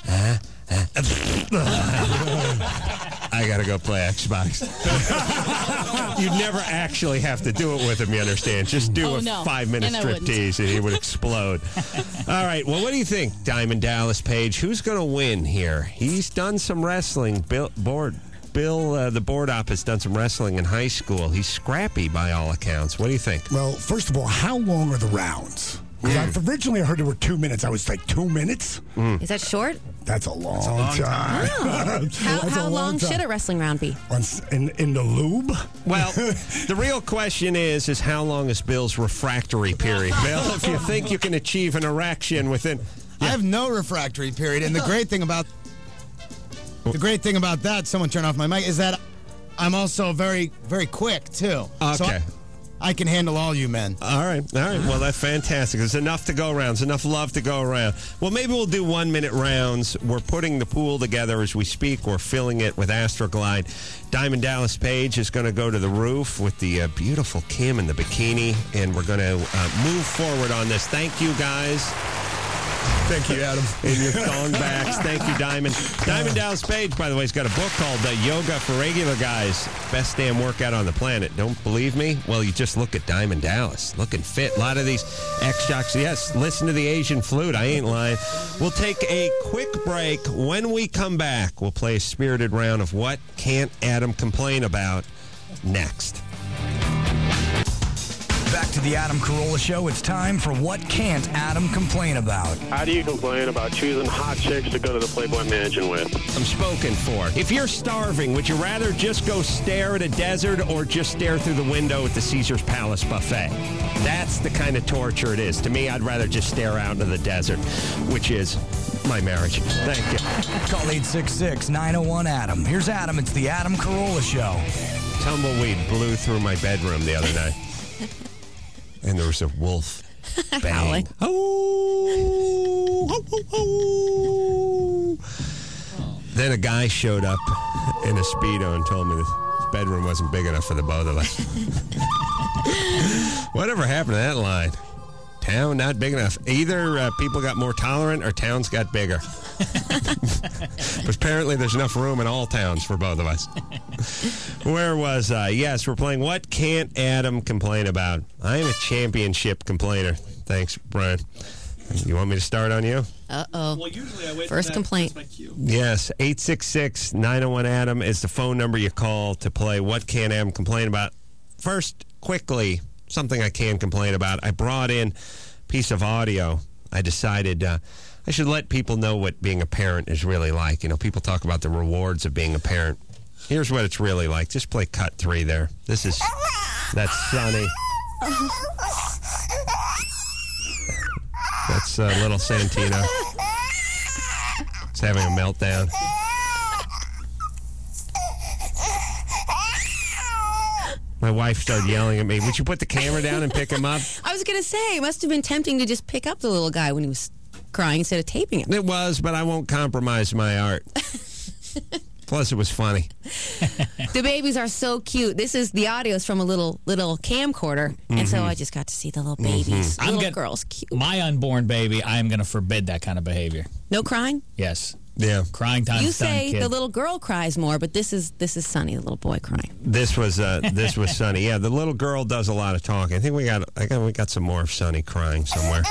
I gotta go play Xbox. You'd never actually have to do it with him, you understand? Just do a 5-minute striptease and he would explode. All right, well, what do you think, Diamond Dallas Page? Who's going to win here? He's done some wrestling. Bill, the board op, has done some wrestling in high school. He's scrappy by all accounts. What do you think? Well, first of all, how long are the rounds? Because originally I heard there were 2 minutes. I was like, 2 minutes? Is that short? That's a long time. Oh. How long should a wrestling round be? In the lube? Well, the real question is how long is Bill's refractory period? Bill, if you think you can achieve an erection within... I have no refractory period, and the great thing about that, someone turn off my mic, is that I'm also very, very quick, too. Okay. So I can handle all you men. All right. Well, that's fantastic. There's enough to go around. There's enough love to go around. Well, maybe we'll do 1-minute rounds. We're putting the pool together as we speak. We're filling it with Astroglide. Diamond Dallas Page is going to go to the roof with the beautiful Kim in the bikini, and we're going to move forward on this. Thank you, guys. Thank you, Adam. In your thong backs. Thank you, Diamond. Diamond Dallas Page, by the way, has got a book called Yoga for Regular Guys. Best damn workout on the planet. Don't believe me? Well, you just look at Diamond Dallas. Looking fit. A lot of these ex-jocks. Yes, listen to the Asian flute. I ain't lying. We'll take a quick break. When we come back, we'll play a spirited round of What Can't Adam Complain About next. Back to the Adam Carolla Show. It's time for What Can't Adam Complain About? How do you complain about choosing hot chicks to go to the Playboy Mansion with? I'm spoken for. If you're starving, would you rather just go stare at a desert or just stare through the window at the Caesar's Palace buffet? That's the kind of torture it is. To me, I'd rather just stare out into the desert, which is my marriage. Thank you. Call 866-901-ADAM. Here's Adam. It's the Adam Carolla Show. Tumbleweed blew through my bedroom the other night. And there was a wolf bang. Then a guy showed up in a Speedo and told me the bedroom wasn't big enough for the both of us. Whatever happened to that line? Town not big enough. Either people got more tolerant or towns got bigger. But apparently there's enough room in all towns for both of us. Where was I? Yes, we're playing What Can't Adam Complain About? I am a championship complainer. Thanks, Brian. You want me to start on you? Uh-oh. Well, usually I wait First for that. complaint. That's my cue. Yes, 866-901-ADAM is the phone number you call to play What Can't Adam Complain About? First, quickly, something I can complain about. I brought in a piece of audio. I decided I should let people know what being a parent is really like. You know, people talk about the rewards of being a parent. Here's what it's really like. Just play cut 3 there. That's Sonny. That's little Santino. He's having a meltdown. My wife started yelling at me. Would you put the camera down and pick him up? I was going to say, it must have been tempting to just pick up the little guy when he was crying instead of taping him. It was, but I won't compromise my art. Plus, it was funny. The babies are so cute. The audio is from a little camcorder, and so I just got to see the little babies. Little girls, cute. My unborn baby, I am going to forbid that kind of behavior. No crying? Yes. Yeah. Crying time's You say done, kid. the little girl cries more, but this is Sonny, the little boy, crying. This was Sonny. Yeah, the little girl does a lot of talking. I think we got some more of Sonny crying somewhere.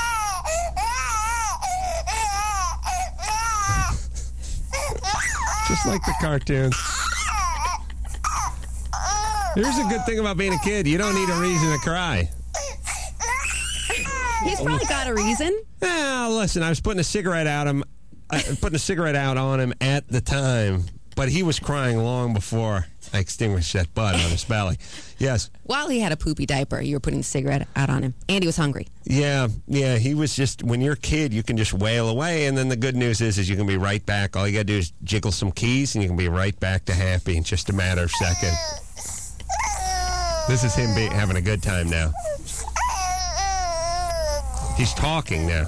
Just like the cartoons. Here's a good thing about being a kid. You don't need a reason to cry. He's probably got a reason. Listen, I was putting a cigarette out on him at the time, but he was crying long before I extinguished that butt on his belly. Yes. While he had a poopy diaper, you were putting the cigarette out on him. And he was hungry. Yeah, he was just, when you're a kid, you can just wail away, and then the good news is you can be right back. All you got to do is jiggle some keys, and you can be right back to happy in just a matter of seconds. This is him having a good time now. He's talking now.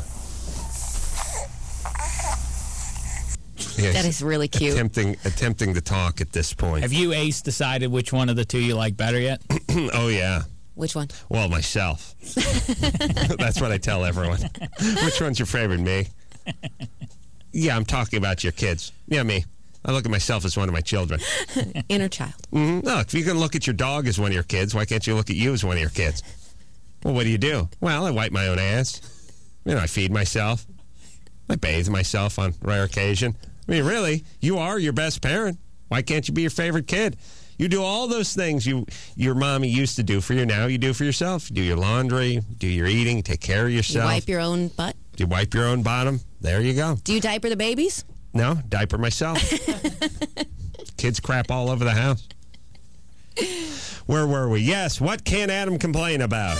Yes. That is really cute. Attempting to talk at this point. Have you, Ace, decided which one of the two you like better yet? Oh, yeah. Which one? Well, myself. That's what I tell everyone. Which one's your favorite, me? Yeah, I'm talking about your kids. Yeah, me. I look at myself as one of my children. Inner child. Mm-hmm. No, if you can look at your dog as one of your kids, why can't you look at you as one of your kids? Well, what do? Well, I wipe my own ass. I feed myself. I bathe myself on rare occasion. I mean, really, you are your best parent. Why can't you be your favorite kid? You do all those things your mommy used to do for you. Now you do for yourself. You do your laundry, do your eating, take care of yourself. You wipe your own butt? Do you wipe your own bottom? There you go. Do you diaper the babies? No, diaper myself. Kids crap all over the house. Where were we? Yes, what can Adam complain about?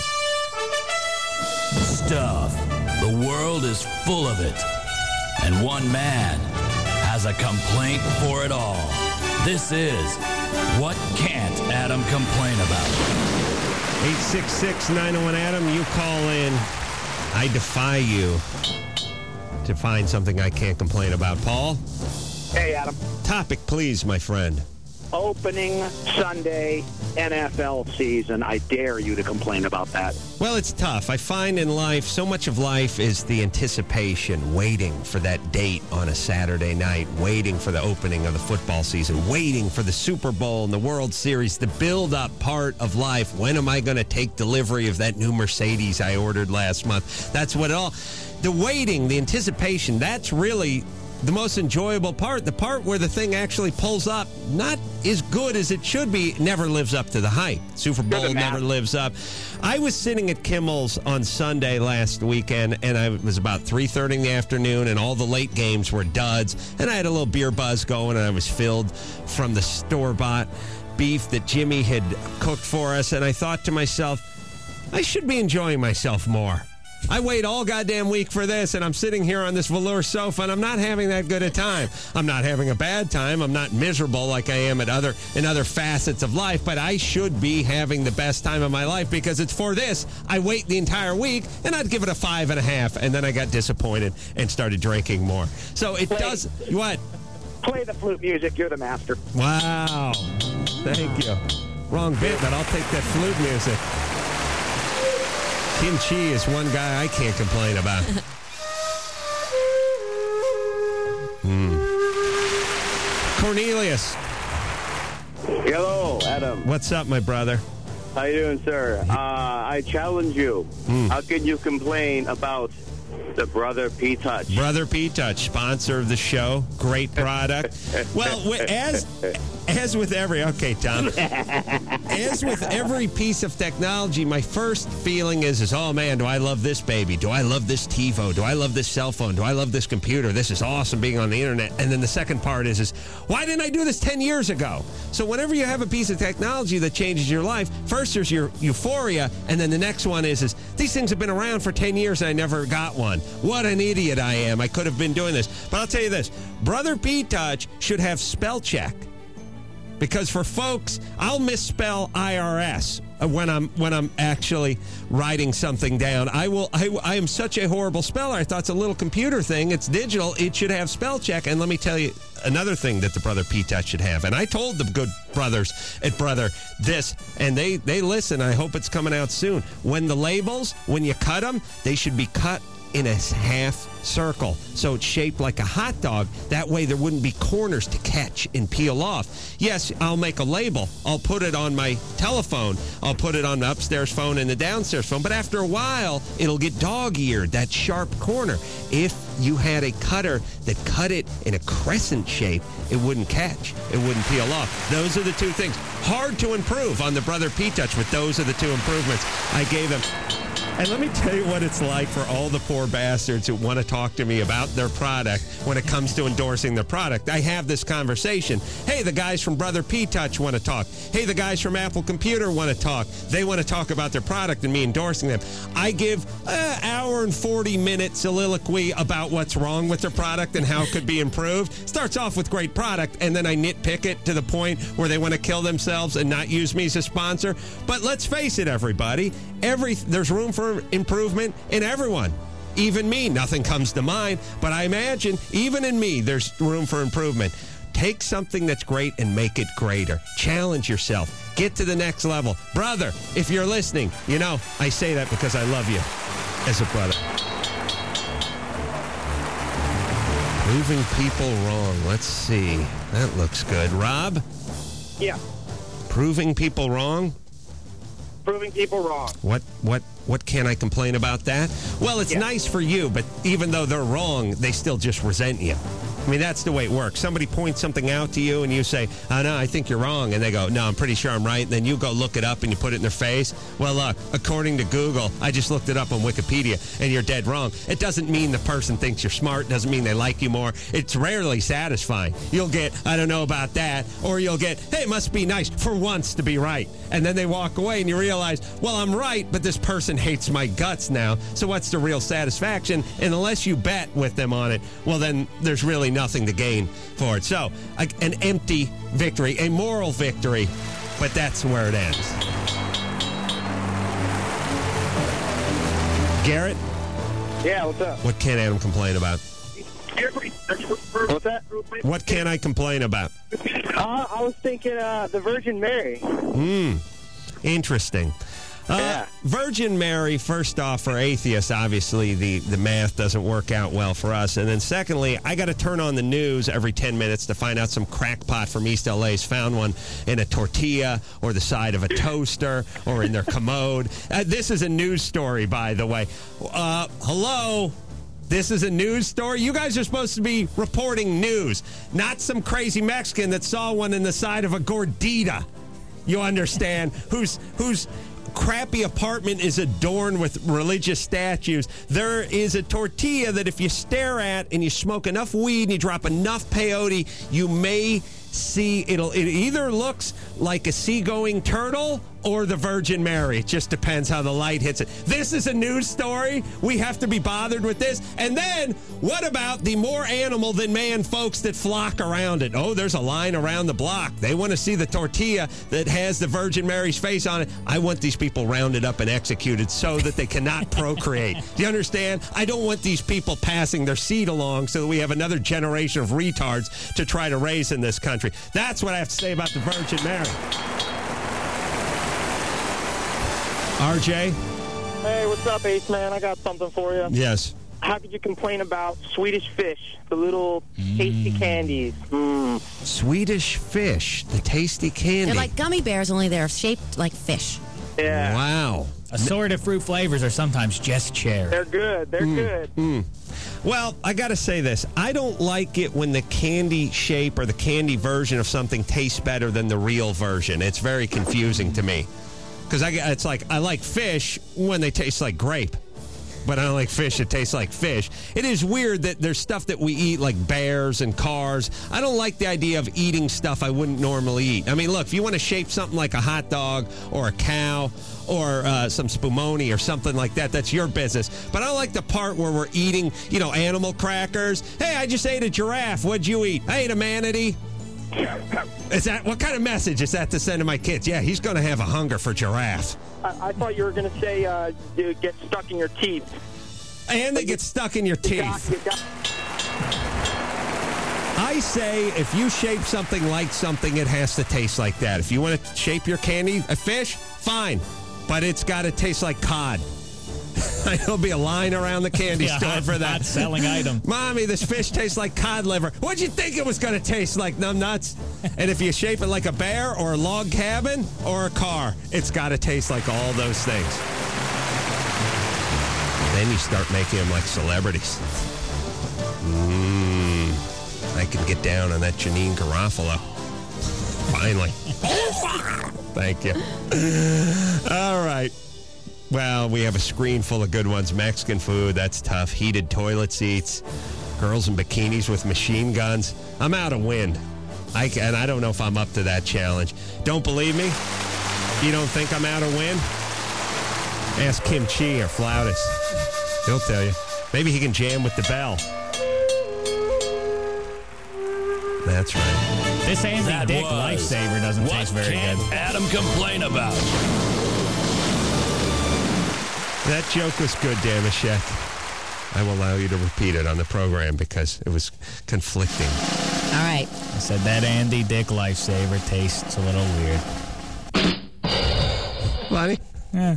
Stuff. The world is full of it. And one man has a complaint for it all. This is What Can't Adam Complain About? 866-901-ADAM. You call in. I defy you to find something I can't complain about. Paul? Hey, Adam. Topic, please, my friend. Opening Sunday NFL season. I dare you to complain about that. Well, it's tough. I find in life, so much of life is the anticipation, waiting for that date on a Saturday night, waiting for the opening of the football season, waiting for the Super Bowl and the World Series, the build-up part of life. When am I going to take delivery of that new Mercedes I ordered last month? That's what it all... The waiting, the anticipation, that's really... the most enjoyable part, the part where the thing actually pulls up, not as good as it should be, never lives up to the hype. Super Bowl never lives up. I was sitting at Kimmel's on Sunday last weekend, and it was about 3:30 in the afternoon, and all the late games were duds, and I had a little beer buzz going, and I was filled from the store-bought beef that Jimmy had cooked for us, and I thought to myself, I should be enjoying myself more. I wait all goddamn week for this, and I'm sitting here on this velour sofa, and I'm not having that good a time. I'm not having a bad time. I'm not miserable like I am in other facets of life, but I should be having the best time of my life because it's for this. I wait the entire week, and I'd give it a 5.5, and then I got disappointed and started drinking more. So it does... What? Play the flute music. You're the master. Wow. Thank you. Wrong bit, but I'll take that flute music. Kim Chi is one guy I can't complain about. Cornelius. Hello, Adam. What's up, my brother? How you doing, sir? I challenge you. How can you complain about the Brother P-Touch? Brother P-Touch, sponsor of the show. Great product. Well, as with every... Okay, Tom. As with every piece of technology, my first feeling is, oh, man, do I love this baby? Do I love this TiVo? Do I love this cell phone? Do I love this computer? This is awesome being on the internet. And then the second part is why didn't I do this 10 years ago? So whenever you have a piece of technology that changes your life, first there's your euphoria, and then the next one is these things have been around for 10 years and I never got one. What an idiot I am. I could have been doing this. But I'll tell you this. Brother P-Touch should have spell check. Because for folks, I'll misspell IRS when I'm actually writing something down. I am such a horrible speller. I thought it's a little computer thing. It's digital. It should have spell check. And let me tell you another thing that the Brother P-Touch should have. And I told the good brothers at Brother this, and they listen. I hope it's coming out soon. When the labels, when you cut them, they should be cut in a half circle, so it's shaped like a hot dog. That way there wouldn't be corners to catch and peel off. Yes, I'll make a label. I'll put it on my telephone. I'll put it on the upstairs phone and the downstairs phone. But after a while, it'll get dog-eared, that sharp corner. If you had a cutter that cut it in a crescent shape, it wouldn't catch. It wouldn't peel off. Those are the two things. Hard to improve on the Brother P-Touch, but those are the two improvements I gave them. And let me tell you what it's like for all the poor bastards who want to talk to me about their product when it comes to endorsing their product. I have this conversation. Hey, the guys from Brother P-Touch want to talk. Hey, the guys from Apple Computer want to talk. They want to talk about their product and me endorsing them. I give an hour and 40-minute soliloquy about what's wrong with their product and how it could be improved. Starts off with great product, and then I nitpick it to the point where they want to kill themselves and not use me as a sponsor. But let's face it, everybody. There's room for improvement in everyone. Even me. Nothing comes to mind, but I imagine even in me there's room for improvement. Take something that's great and make it greater. Challenge yourself. Get to the next level. Brother, if you're listening, you know, I say that because I love you as a brother. Proving people wrong. Let's see. That looks good. Rob? Yeah. Proving people wrong? Proving people wrong. What can I complain about that? Well, it's nice for you, but even though they're wrong, they still just resent you. I mean, that's the way it works. Somebody points something out to you, and you say, "Oh no, I think you're wrong," and they go, "No, I'm pretty sure I'm right." And then you go look it up, and you put it in their face. Well, look, according to Google, I just looked it up on Wikipedia, and you're dead wrong. It doesn't mean the person thinks you're smart. It doesn't mean they like you more. It's rarely satisfying. You'll get, "I don't know about that," or you'll get, "Hey, it must be nice for once to be right." And then they walk away, and you realize, well, I'm right, but this person hates my guts now. So what's the real satisfaction? And unless you bet with them on it, well, then there's really nothing to gain for it. So an empty victory, a moral victory, but that's where it ends. Garrett? Yeah, what's up? What can Adam complain about? What's that? What can I complain about? I was thinking the Virgin Mary. Interesting. Virgin Mary, first off, for atheists, obviously the math doesn't work out well for us. And then secondly, I got to turn on the news every 10 minutes to find out some crackpot from East LA's found one in a tortilla or the side of a toaster or in their commode. This is a news story, by the way. Hello? This is a news story? You guys are supposed to be reporting news, not some crazy Mexican that saw one in the side of a gordita. You understand? Whose crappy apartment is adorned with religious statues. There is a tortilla that if you stare at and you smoke enough weed and you drop enough peyote, you may see it either looks like a seagoing turtle or the Virgin Mary. It just depends how the light hits it. This is a news story. We have to be bothered with this. And then, what about the more animal than man folks that flock around it? Oh, there's a line around the block. They want to see the tortilla that has the Virgin Mary's face on it. I want these people rounded up and executed so that they cannot procreate. Do you understand? I don't want these people passing their seed along so that we have another generation of retards to try to raise in this country. That's what I have to say about the Virgin Mary. RJ? Hey, what's up, Ace Man? I got something for you. Yes. How could you complain about Swedish Fish, the little tasty candies? Swedish Fish, the tasty candy. They're like gummy bears, only they're shaped like fish. Yeah. Wow. Assorted fruit flavors are sometimes just cherry. They're good. They're good. Well, I got to say this. I don't like it when the candy shape or the candy version of something tastes better than the real version. It's very confusing to me. Because it's like I like fish when they taste like grape, but I don't like fish that tastes like fish. It is weird that there's stuff that we eat like bears and cars. I don't like the idea of eating stuff I wouldn't normally eat. I mean, look, if you want to shape something like a hot dog or a cow or some spumoni or something like that, that's your business. But I don't like the part where we're eating, animal crackers. Hey, I just ate a giraffe. What'd you eat? I ate a manatee. What kind of message is that to send to my kids? Yeah, he's going to have a hunger for giraffe. I thought you were going to say get stuck in your teeth. And they get stuck in your teeth. I say if you shape something like something, it has to taste like that. If you want to shape your candy a fish, fine. But it's got to taste like cod. There'll be a line around the candy store for that. Hot selling item. Mommy, this fish tastes like cod liver. What'd you think it was going to taste like, numbnuts? And if you shape it like a bear or a log cabin or a car, it's got to taste like all those things. Then you start making them like celebrities. I can get down on that Janine Garofalo. Finally. Thank you. All right. Well, we have a screen full of good ones. Mexican food, that's tough. Heated toilet seats. Girls in bikinis with machine guns. I'm out of wind. And I don't know if I'm up to that challenge. Don't believe me? You don't think I'm out of wind? Ask Kim Chi or Flautis. He'll tell you. Maybe he can jam with the bell. That's right. This Andy Dick Lifesaver doesn't taste very good. What can Adam complain about? That joke was good, Damashek. I will allow you to repeat it on the program because it was conflicting. All right. I said that Andy Dick Lifesaver tastes a little weird. Lonnie? Yeah.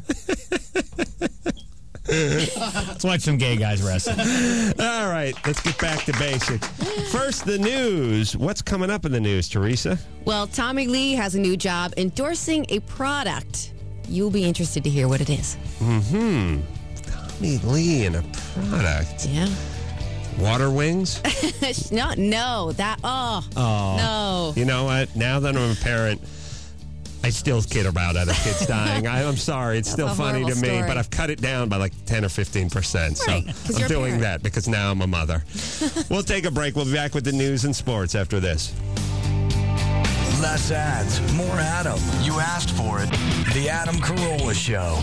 Let's watch some gay guys wrestle. All right, let's get back to basics. First, the news. What's coming up in the news, Teresa? Well, Tommy Lee has a new job endorsing a product. You'll be interested to hear what it is. Tommy Lee and a product. Yeah. Water wings? No, that, no. You know what? Now that I'm a parent, I still kid about other kids dying. I'm sorry. It's still funny to me, but I've cut it down by like 10 or 15%. So I'm doing that because now I'm a mother. We'll take a break. We'll be back with the news and sports after this. Less ads, more Adam. You asked for it. The Adam Carolla Show.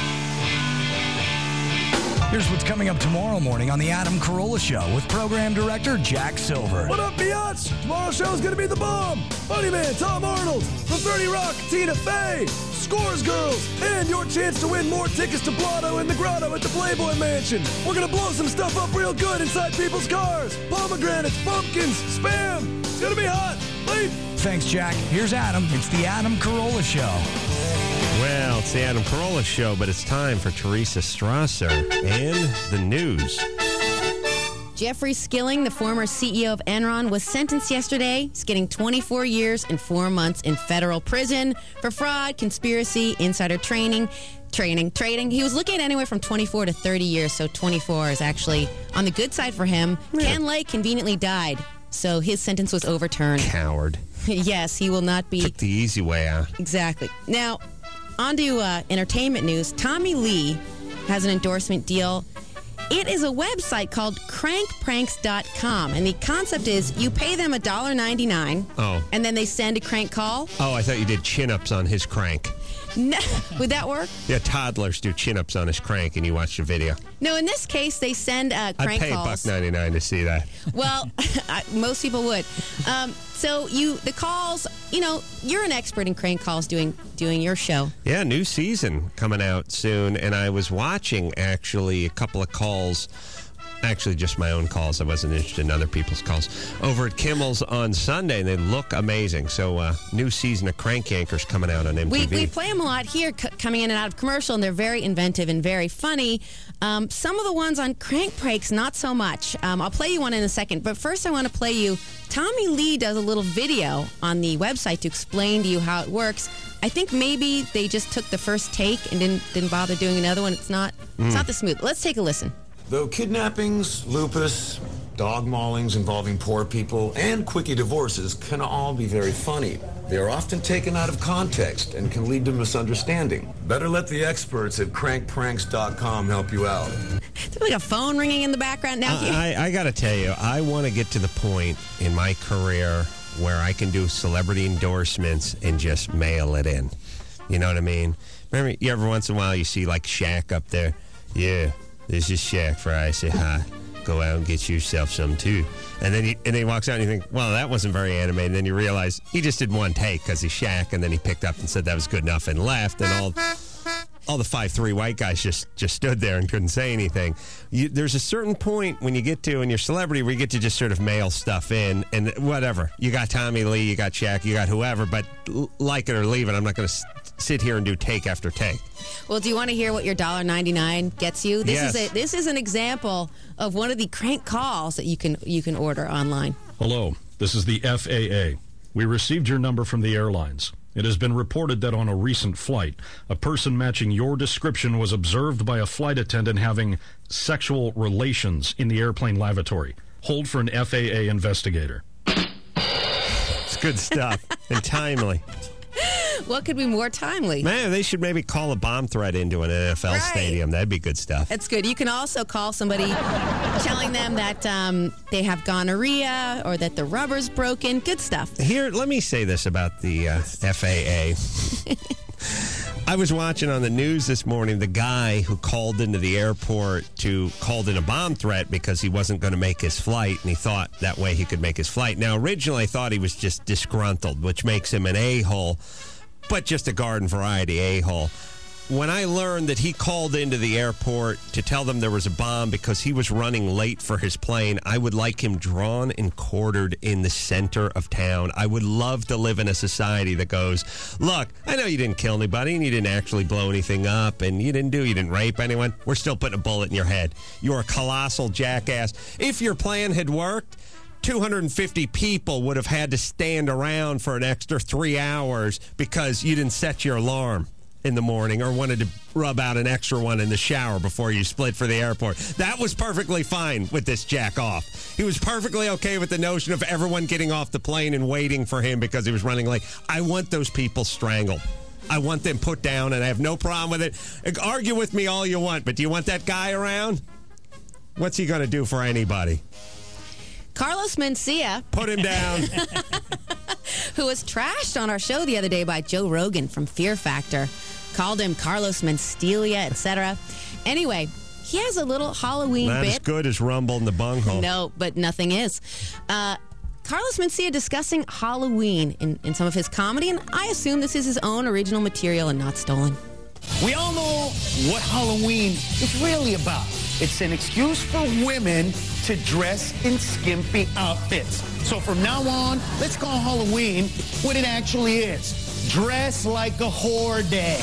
Here's what's coming up tomorrow morning on The Adam Carolla Show with Program Director Jack Silver. What up, biatch? Tomorrow's show's gonna be the bomb. Funny Man, Tom Arnold, from 30 Rock, Tina Fey, Scores Girls, and your chance to win more tickets to Blotto in the Grotto at the Playboy Mansion. We're gonna blow some stuff up real good inside people's cars. Pomegranates, pumpkins, Spam. It's gonna be hot. Leave. Thanks, Jack. Here's Adam. It's The Adam Carolla Show. Well, it's the Adam Carolla Show, but it's time for Teresa Strasser and the news. Jeffrey Skilling, the former CEO of Enron, was sentenced yesterday. He's getting 24 years and 4 months in federal prison for fraud, conspiracy, insider trading. He was looking at anywhere from 24 to 30 years, so 24 is actually on the good side for him. Yeah. Ken Lake conveniently died, so his sentence was overturned. Coward. Yes, he will not be... Took the easy way out. Exactly. Now, on to entertainment news. Tommy Lee has an endorsement deal. It is a website called crankpranks.com, and the concept is you pay them $1.99, and then they send a crank call. Oh, I thought you did chin-ups on his crank. No, would that work? Yeah, toddlers do chin-ups on his crank, and you watch the video. No, in this case, they send crank calls. I'd pay $1.99 to see that. Well, most people would. So the calls, you're an expert in crank calls doing your show. Yeah, new season coming out soon, and I was watching, actually, a couple of calls. Actually, just my own calls. I wasn't interested in other people's calls. Over at Kimmel's on Sunday, and they look amazing. So, new season of Crank Yankers coming out on MTV. We play them a lot here, coming in and out of commercial, and they're very inventive and very funny. Some of the ones on Crank Pranks, not so much. I'll play you one in a second, but first I want to play you. Tommy Lee does a little video on the website to explain to you how it works. I think maybe they just took the first take and didn't bother doing another one. It's not the smooth. Let's take a listen. Though kidnappings, lupus, dog maulings involving poor people, and quickie divorces can all be very funny, they are often taken out of context and can lead to misunderstanding. Better let the experts at crankpranks.com help you out. There's like a phone ringing in the background now. I got to tell you, I want to get to the point in my career where I can do celebrity endorsements and just mail it in. You know what I mean? Remember, every once in a while you see like Shaq up there. Yeah. This is Shaq Fry. Say hi. Go out and get yourself some too. And then he walks out and you think, well, that wasn't very animated. And then you realize he just did one take because he's Shaq, and then he picked up and said that was good enough and left. And all the 5'3" white guys just stood there and couldn't say anything. There's a certain point when you get to in your celebrity where you get to just sort of mail stuff in and whatever. You got Tommy Lee, you got Shaq, you got whoever, but like it or leave it. I'm not going to sit here and do take after take. Well, do you want to hear what your $1.99 gets you? This is an example of one of the crank calls that you can order online. Hello, this is the FAA. We received your number from the airlines. It has been reported that on a recent flight, a person matching your description was observed by a flight attendant having sexual relations in the airplane lavatory. Hold for an FAA investigator. It's good stuff and timely. What could be more timely? Man, they should maybe call a bomb threat into an NFL stadium. That'd be good stuff. That's good. You can also call somebody telling them that they have gonorrhea or that the rubber's broken. Good stuff. Here, let me say this about the FAA. I was watching on the news this morning the guy who called into the airport called in a bomb threat because he wasn't going to make his flight, and he thought that way he could make his flight. Now, originally I thought he was just disgruntled, which makes him an a-hole, but just a garden variety a-hole. When I learned that he called into the airport to tell them there was a bomb because he was running late for his plane, I would like him drawn and quartered in the center of town. I would love to live in a society that goes, look, I know you didn't kill anybody and you didn't actually blow anything up and you didn't rape anyone. We're still putting a bullet in your head. You're a colossal jackass. If your plan had worked, 250 people would have had to stand around for an extra 3 hours because you didn't set your alarm. in the morning or wanted to rub out an extra one in the shower before you split for the airport. That was perfectly fine with this jack off. He was perfectly okay with the notion of everyone getting off the plane and waiting for him because he was running late. I want those people strangled. I want them put down, and I have no problem with it. Argue with me all you want, but do you want that guy around? What's he going to do for anybody? Carlos Mencia. Put him down. Who was trashed on our show the other day by Joe Rogan from Fear Factor. Called him Carlos Menstelia, etc. Anyway, he has a little Halloween Not bit. as good as Rumble in the bunghole. No, but nothing is. Carlos Mencia discussing Halloween in some of his comedy, and I assume this is his own original material and not stolen. We all know what Halloween is really about. It's an excuse for women to dress in skimpy outfits. So from now on, let's call Halloween what it actually is. Dress like a whore day.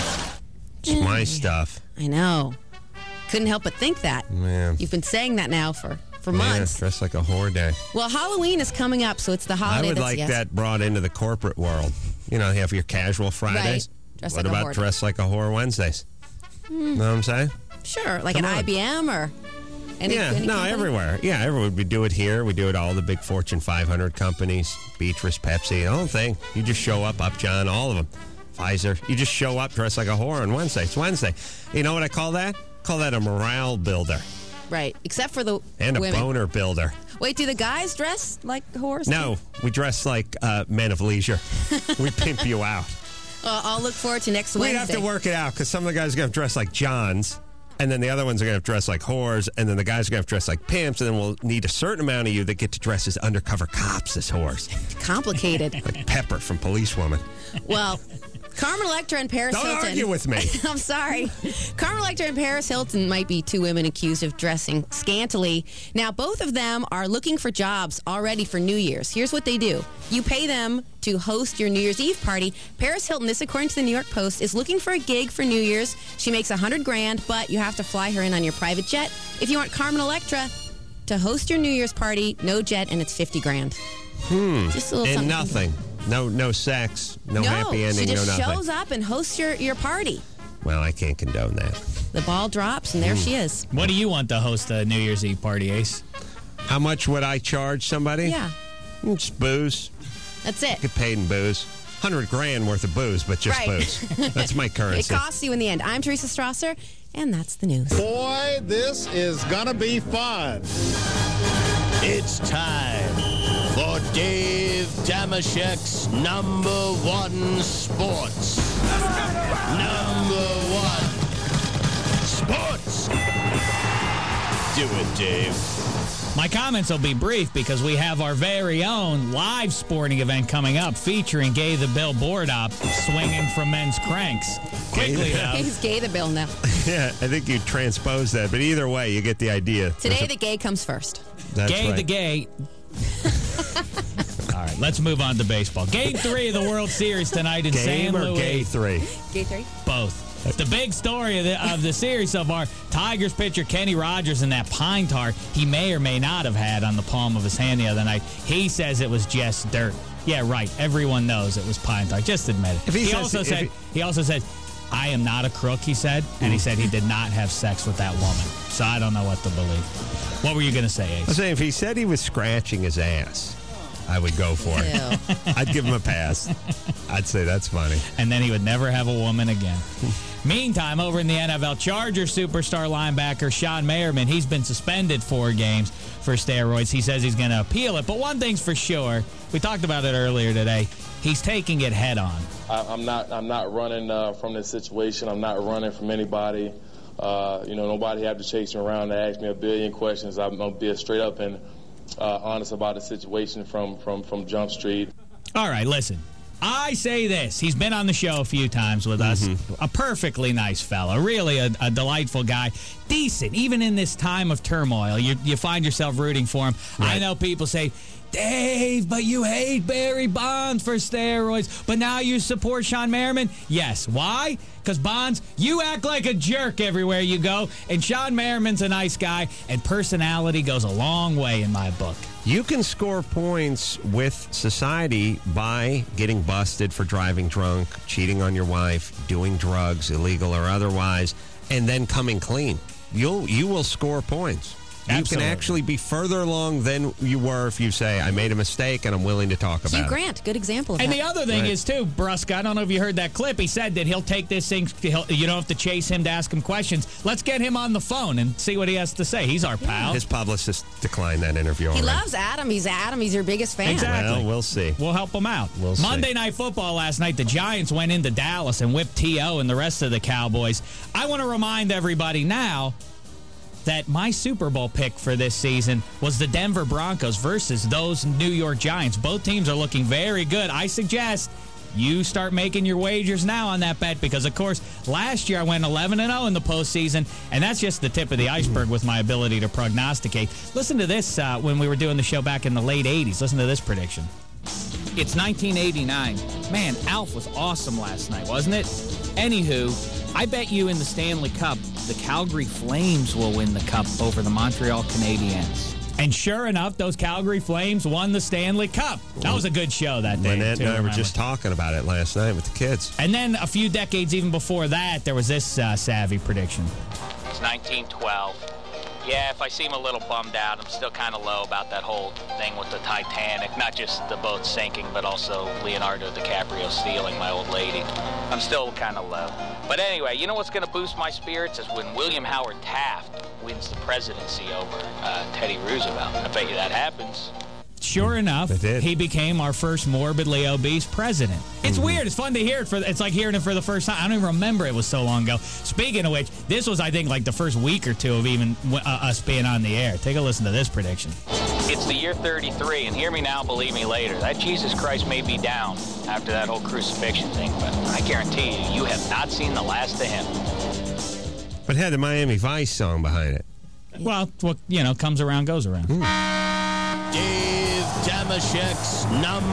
It's my stuff. I know. Couldn't help but think that. Man. You've been saying that now for Yeah, months. dress like a whore day. Well, Halloween is coming up, so it's the holiday I would that's like yes. that brought into the corporate world. You know, you have your casual Fridays. Right. Dress What like a about whore. dress like a whore Wednesdays? Know what I'm saying? Sure, like Come an on. IBM or any company? everywhere. Yeah, everyone. We do it here. We do it all the big Fortune 500 companies, Beatrice, Pepsi, the whole thing. You just show up, Upjohn, all of them. Pfizer. You just show up, dress like a whore on Wednesday. It's Wednesday. You know what I call that? Call that a morale builder Right, except for the and a women. boner builder. Wait, do the guys dress like whores? No, we dress like men of leisure. We pimp you out. I'll look forward to next We'd Wednesday. have to work it out because some of the guys are going to dress like Johns, and then the other ones are going to dress like whores, and then the guys are going to dress like pimps, and then we'll need a certain amount of you that get to dress as undercover cops as whores. Complicated. Like Pepper from Policewoman. Well, Carmen Electra and Paris Don't Hilton. argue with me. I'm sorry. Carmen Electra and Paris Hilton might be two women accused of dressing scantily. Now, both of them are looking for jobs already for New Year's. Here's what they do. You pay them to host your New Year's Eve party. Paris Hilton, this according to the New York Post, is looking for a gig for New Year's. She makes $100,000, but you have to fly her in on your private jet. If you want Carmen Electra to host your New Year's party, no jet, and it's $50,000. Just a little And something. nothing. No sex. No happy ending. She just no nothing. shows up and hosts your party. Well, I can't condone that. The ball drops, and there she is. What do you want to host a New Year's Eve party, Ace? How much would I charge somebody? Yeah. Just booze. That's it. Get paid in booze. $100,000 worth of booze, but just Right. booze. That's my It currency. costs you in the end. I'm Teresa Strasser, and that's the news. Boy, this is gonna be fun. It's time for Dave Damashek's number one sports. Number one sports. Do it, Dave. My comments will be brief because we have our very own live sporting event coming up featuring Gay the Bill Board-Op swinging from men's cranks. Quickly, though. He's Gay the Bill now. Yeah, I think you transposed that, but either way, you get the idea. Today, the gay comes first. That's Gay right. the Gay. All right, let's move on to baseball. Game 3 of the World Series tonight in Game San or Luis. gay 3? Gay 3? Both. The big story of the series so far, Tigers pitcher Kenny Rogers and that pine tar he may or may not have had on the palm of his hand the other night. He says it was just dirt. Yeah, right. Everyone knows it was pine tar. Just admit it. He also said, I am not a crook, he said, and he said he did not have sex with that woman. So I don't know what to believe. What were you going to say, Ace? I was saying, if he said he was scratching his ass, I would go for it. I'd give him a pass. I'd say that's funny. And then he would never have a woman again. Meantime, over in the NFL, Chargers superstar linebacker Sean Merriman, he's been suspended 4 games for steroids. He says he's going to appeal it. But one thing's for sure, we talked about it earlier today, he's taking it head on. I'm not running from this situation. I'm not running from anybody. Nobody have to chase me around to ask me a billion questions. I'm going to be straight up and honest about the situation from Jump Street. All right, listen. I say this. He's been on the show a few times with us. A perfectly nice fella. Really a delightful guy. Decent. Even in this time of turmoil, you find yourself rooting for him. Right. I know people say, Dave, but you hate Barry Bonds for steroids, but now you support Sean Merriman? Yes. Why? Because Bonds, you act like a jerk everywhere you go, and Sean Merriman's a nice guy, and personality goes a long way in my book. You can score points with society by getting busted for driving drunk, cheating on your wife, doing drugs, illegal or otherwise, and then coming clean. You will score points. You Absolutely. can actually be further along than you were if you say, I made a mistake and I'm willing to talk about Hugh it. Grant, good example of And that. the other thing is, too, Brusca, I don't know if you heard that clip. He said that he'll take this thing. You don't have to chase him to ask him questions. Let's get him on the phone and see what he has to say. He's our pal. His publicist declined that interview He already. loves Adam. He's Adam. He's your biggest fan. Exactly. Well, we'll see. We'll help him out. We'll see. Monday Night Football last night, the Giants went into Dallas and whipped T.O. and the rest of the Cowboys. I want to remind everybody now that my Super Bowl pick for this season was the Denver Broncos versus those New York Giants. Both teams are looking very good. I suggest you start making your wagers now on that bet because, of course, last year I went 11-0 in the postseason, and that's just the tip of the iceberg with my ability to prognosticate. Listen to this when we were doing the show back in the late 80s. Listen to this prediction. It's 1989. Man, Alf was awesome last night, wasn't it? Anywho, I bet you in the Stanley Cup, the Calgary Flames will win the Cup over the Montreal Canadiens. And sure enough, those Calgary Flames won the Stanley Cup. That was a good show that day. Lynette too, and I were remember. just talking about it last night with the kids. And then a few decades even before that, there was this savvy prediction. It's 1912. Yeah, if I seem a little bummed out, I'm still kind of low about that whole thing with the Titanic. Not just the boat sinking, but also Leonardo DiCaprio stealing my old lady. I'm still kind of low. But anyway, you know what's going to boost my spirits is when William Howard Taft wins the presidency over Teddy Roosevelt. I bet you that happens. Sure enough, he became our first morbidly obese president. It's weird. It's fun to hear it. It's like hearing it for the first time. I don't even remember it was so long ago. Speaking of which, this was, I think, like the first week or two of even us being on the air. Take a listen to this prediction. It's the year 33, and hear me now, believe me later. That Jesus Christ may be down after that whole crucifixion thing, but I guarantee you have not seen the last of him. But it had the Miami Vice song behind it. Well, what comes around goes around. Dave Damashek's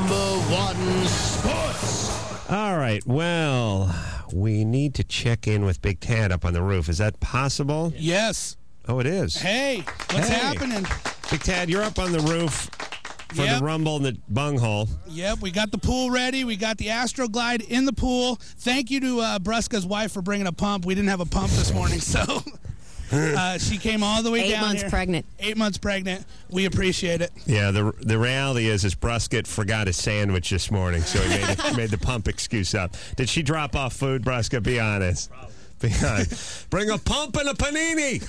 #1 Sports. All right, well, we need to check in with Big Tad up on the roof. Is that possible? Yes. Oh, it is. Hey, what's happening? Big Tad, you're up on the roof for the rumble in the bunghole. Yep, we got the pool ready. We got the Astroglide in the pool. Thank you to Brusca's wife for bringing a pump. We didn't have a pump this morning, so she came all the way down 8 months here. pregnant. 8 months pregnant. We appreciate it. Yeah, the reality is Brusket forgot his sandwich this morning, so he made the pump excuse up. Did she drop off food, Brusket? Be honest. Be honest. Bring a pump and a panini.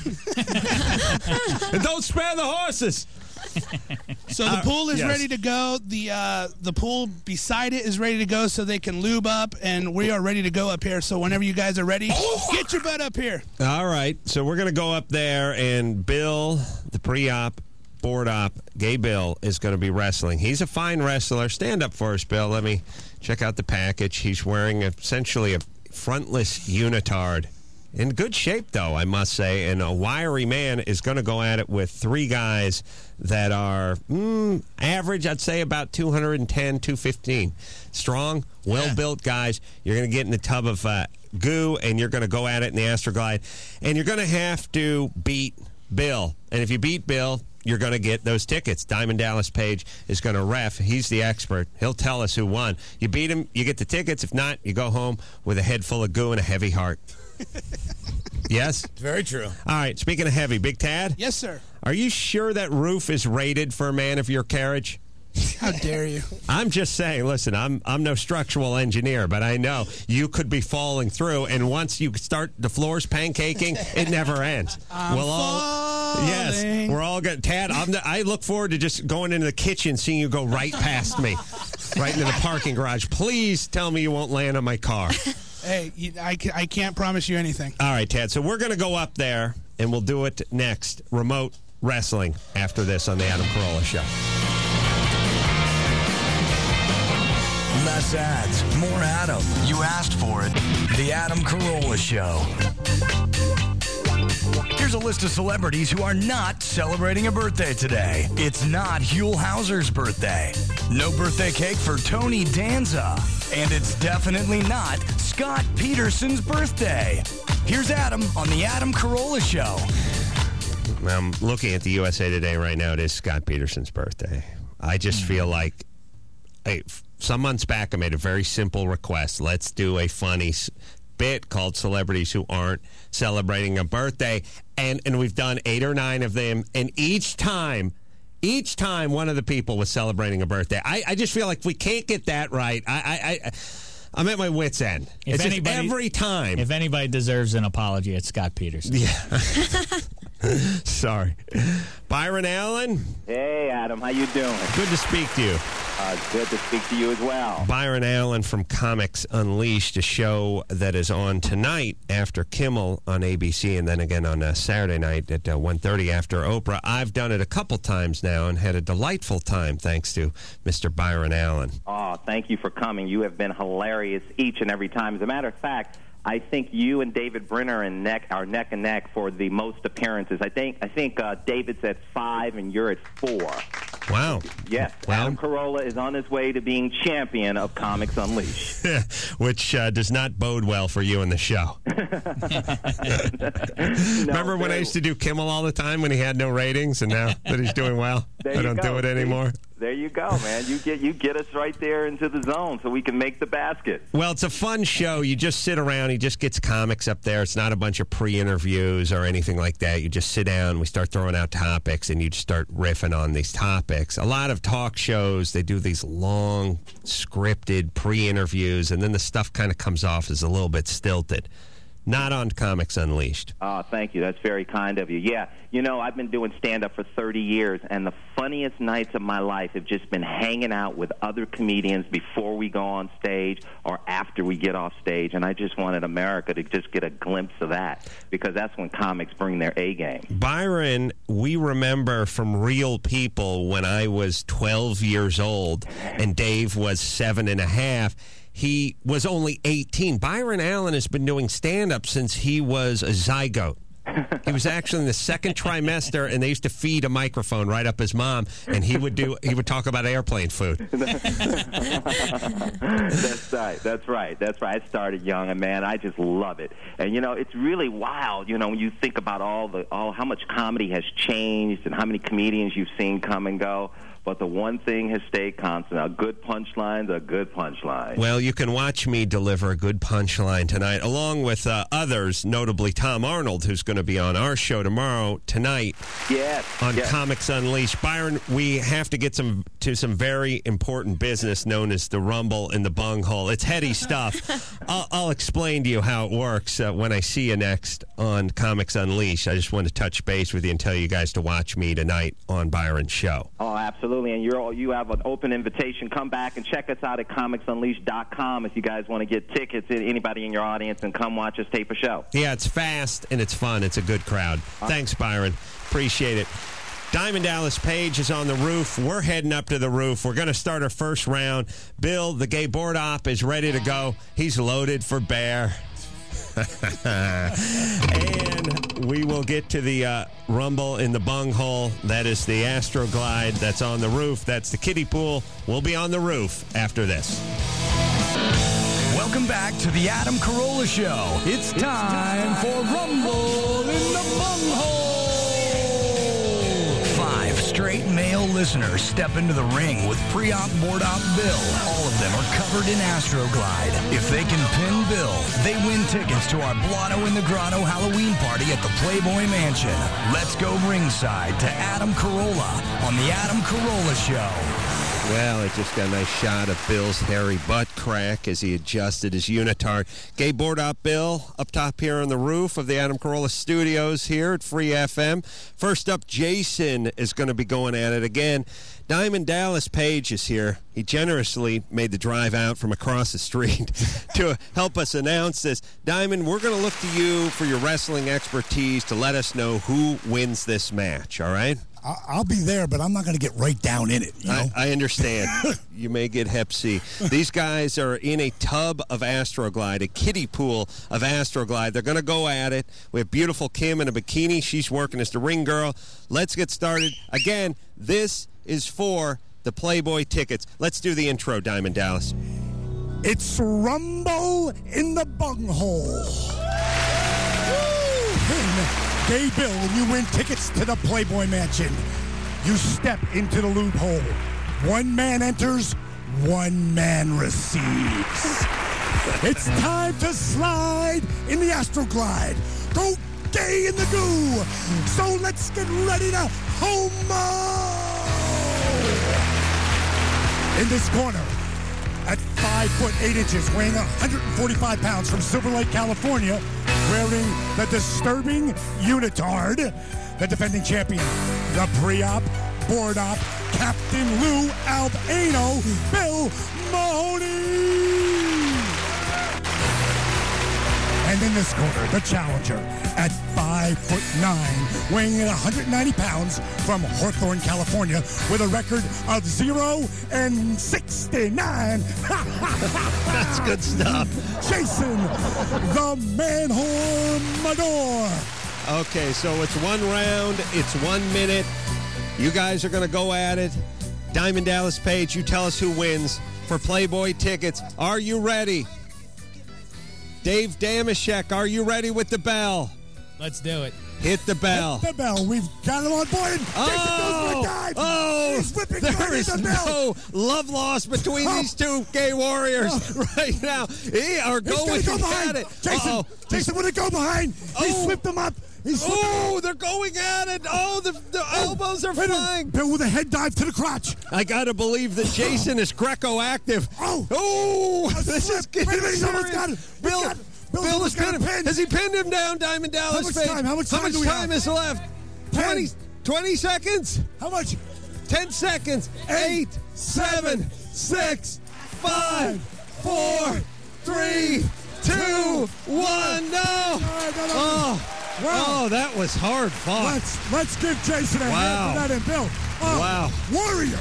And don't spare the horses. So the pool is yes. ready to go. The pool beside it is ready to go so they can lube up, and we are ready to go up here. So whenever you guys are ready, get your butt up here. All right, so we're going to go up there, and Bill, the pre-op, board-op, Gay Bill, is going to be wrestling. He's a fine wrestler. Stand up for us, Bill. Let me check out the package. He's wearing essentially a frontless unitard. In good shape, though, I must say, and a wiry man is going to go at it with three guys that are average, I'd say about 210, 215. Strong, well-built guys. You're going to get in the tub of goo, and you're going to go at it in the Astroglide, and you're going to have to beat Bill. And if you beat Bill, you're going to get those tickets. Diamond Dallas Page is going to ref. He's the expert. He'll tell us who won. You beat him, you get the tickets. If not, you go home with a head full of goo and a heavy heart. Yes? Very true. All right, speaking of heavy, Big Tad? Yes, sir. Are you sure that roof is rated for a man of your carriage? How dare you? I'm just saying, listen, I'm no structural engineer, but I know you could be falling through, and once you start the floors pancaking, it never ends. Yes, we're all good. Tad, I look forward to just going into the kitchen, seeing you go right past me, right into the parking garage. Please tell me you won't land on my car. Hey, I can't promise you anything. All right, Tad, so we're going to go up there, and we'll do it next. Remote wrestling after this on the Adam Carolla Show. Less ads, more Adam. You asked for it. The Adam Carolla Show. Here's a list of celebrities who are not celebrating a birthday today. It's not Huell Hauser's birthday. No birthday cake for Tony Danza. And it's definitely not Scott Peterson's birthday. Here's Adam on the Adam Carolla Show. I'm looking at the USA Today right now. It is Scott Peterson's birthday. I just feel like some months back I made a very simple request. Let's do a funny bit called Celebrities Who Aren't Celebrating a Birthday. And we've done 8 or 9 of them. And each time one of the people was celebrating a birthday. I just feel like if we can't get that right, I'm at my wit's end. It's just every time. If anybody deserves an apology, it's Scott Peterson. Yeah. Sorry. Byron Allen? Hey, Adam. How you doing? Good to speak to you. Good to speak to you as well. Byron Allen from Comics Unleashed, a show that is on tonight after Kimmel on ABC and then again on Saturday night at 1:30 after Oprah. I've done it a couple times now and had a delightful time thanks to Mr. Byron Allen. Oh, thank you for coming. You have been hilarious each and every time. As a matter of fact, I think you and David Brenner are neck and neck for the most appearances. I think David's at 5 and you're at 4. Wow. Yes. Well, Adam Carolla is on his way to being champion of Comics Unleashed. Which does not bode well for you in the show. Remember when I used to do Kimmel all the time when he had no ratings, and now that he's doing well, I don't do it anymore? There you go, man. You get us right there into the zone so we can make the basket. Well, it's a fun show. You just sit around. He just gets comics up there. It's not a bunch of pre-interviews or anything like that. You just sit down. We start throwing out topics, and you just start riffing on these topics. A lot of talk shows, they do these long, scripted pre-interviews, and then the stuff kind of comes off as a little bit stilted. Not on Comics Unleashed. Oh, thank you. That's very kind of you. Yeah, I've been doing stand-up for 30 years, and the funniest nights of my life have just been hanging out with other comedians before we go on stage or after we get off stage, and I just wanted America to just get a glimpse of that because that's when comics bring their A-game. Byron, we remember from Real People when I was 12 years old and Dave was 7.5. He was only 18. Byron Allen has been doing stand-up since he was a zygote. He was actually in the second trimester, and they used to feed a microphone right up his mom, and he would talk about airplane food. That's right. I started young, and man, I just love it. And it's really wild. When you think about how much comedy has changed and how many comedians you've seen come and go. But the one thing has stayed constant. A good punchline's a good punchline. Well, you can watch me deliver a good punchline tonight, along with others, notably Tom Arnold, who's going to be on our show tonight on Comics Unleashed. Byron, we have to get to some very important business known as the Rumble in the Bunghole. It's heady stuff. I'll explain to you how it works when I see you next on Comics Unleashed. I just want to touch base with you and tell you guys to watch me tonight on Byron's show. Oh, absolutely. And you have an open invitation. Come back and check us out at comicsunleashed.com if you guys want to get tickets, anybody in your audience, and come watch us tape a show. Yeah, it's fast and it's fun. It's a good crowd. Thanks, Byron. Appreciate it. Diamond Dallas Page is on the roof. We're heading up to the roof. We're going to start our first round. Bill, the gay board op, is ready to go. He's loaded for bear. And we will get to the Rumble in the Bunghole. That is the Astroglide. That's on the roof. That's the kiddie pool. We'll be on the roof after this. Welcome back to the Adam Carolla Show. It's time for Rumble in the Bunghole. 5 straight male listeners step into the ring with pre-op board op Bill. All of them are covered in Astroglide. If they can pin Bill, they win tickets to our Blotto in the Grotto Halloween party at the Playboy Mansion. Let's go ringside to Adam Carolla on the Adam Carolla Show. Well, I just got a nice shot of Bill's hairy butt crack as he adjusted his unitard. Gay board op Bill up top here on the roof of the Adam Carolla Studios here at Free FM. First up, Jason is going to be going at it again. Diamond Dallas Page is here. He generously made the drive out from across the street to help us announce this. Diamond, we're going to look to you for your wrestling expertise to let us know who wins this match, all right? I'll be there, but I'm not going to get right down in it. I understand. You may get hep C. These guys are in a tub of Astroglide, a kiddie pool of Astroglide. They're going to go at it. We have beautiful Kim in a bikini. She's working as the ring girl. Let's get started. Again, this is for the Playboy tickets. Let's do the intro, Diamond Dallas. It's Rumble in the Bunghole. Gay Bill, and you win tickets to the Playboy Mansion. You step into the loophole. One man enters, one man receives. It's time to slide in the Astroglide. Go gay in the goo. So let's get ready to homo. In this corner, at 5 foot 8 inches, weighing 145 pounds, from Silver Lake, California, wearing the disturbing unitard, the defending champion, the pre-op, board-op, Captain Lou Albano, Bill Mahoney. And in this corner, the challenger, at 5 foot 9, weighing in 190 pounds, from Hawthorne, California, with a record of 0-69. That's good stuff. Jason, the Man-Whore Mador. Okay, so it's 1 round. It's 1 minute. You guys are going to go at it. Diamond Dallas Page, you tell us who wins for Playboy tickets. Are you ready? Dave Damashek, are you ready with the bell? Let's do it. Hit the bell. Hit the bell. We've got him on board. Jason goes for a dive. He's whipping there is the bell. no love lost between these two gay warriors right now. They are going at it. Jason wouldn't go behind. He slipped them up. They're going at it. The elbows are flying. Bill with a head dive to the crotch. I got to believe that Jason is Greco-active. This is getting serious. Bill has pinned him. Has he pinned him down, Diamond Dallas? How much time is left? 20 seconds. How much? 10 seconds. 8, 7, 6, 5, 4, 3, 2, 1. No. Oh, that was hard fought. Let's give Jason a hand for that, and Bill. Wow. Warrior.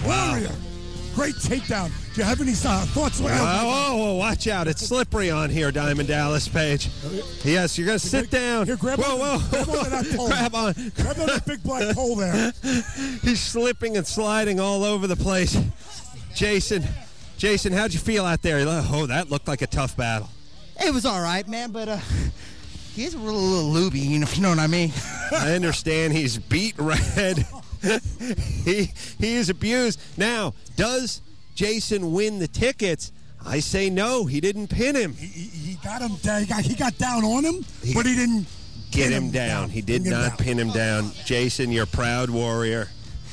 Great takedown. Do you have any thoughts? Whoa, watch out. It's slippery on here, Diamond Dallas Page. Yes, you're going to sit down. Here, grab on that pole. Grab on that big black pole there. He's slipping and sliding all over the place. Jason, how'd you feel out there? Oh, that looked like a tough battle. It was all right, man, but he's a little looby, if you know what I mean. I understand he's beat red. He is abused. Now, does Jason win the tickets? I say no. He didn't pin him. He got him down. He got down on him, but he didn't get him down. He did not pin him down. Jason, you're a proud warrior.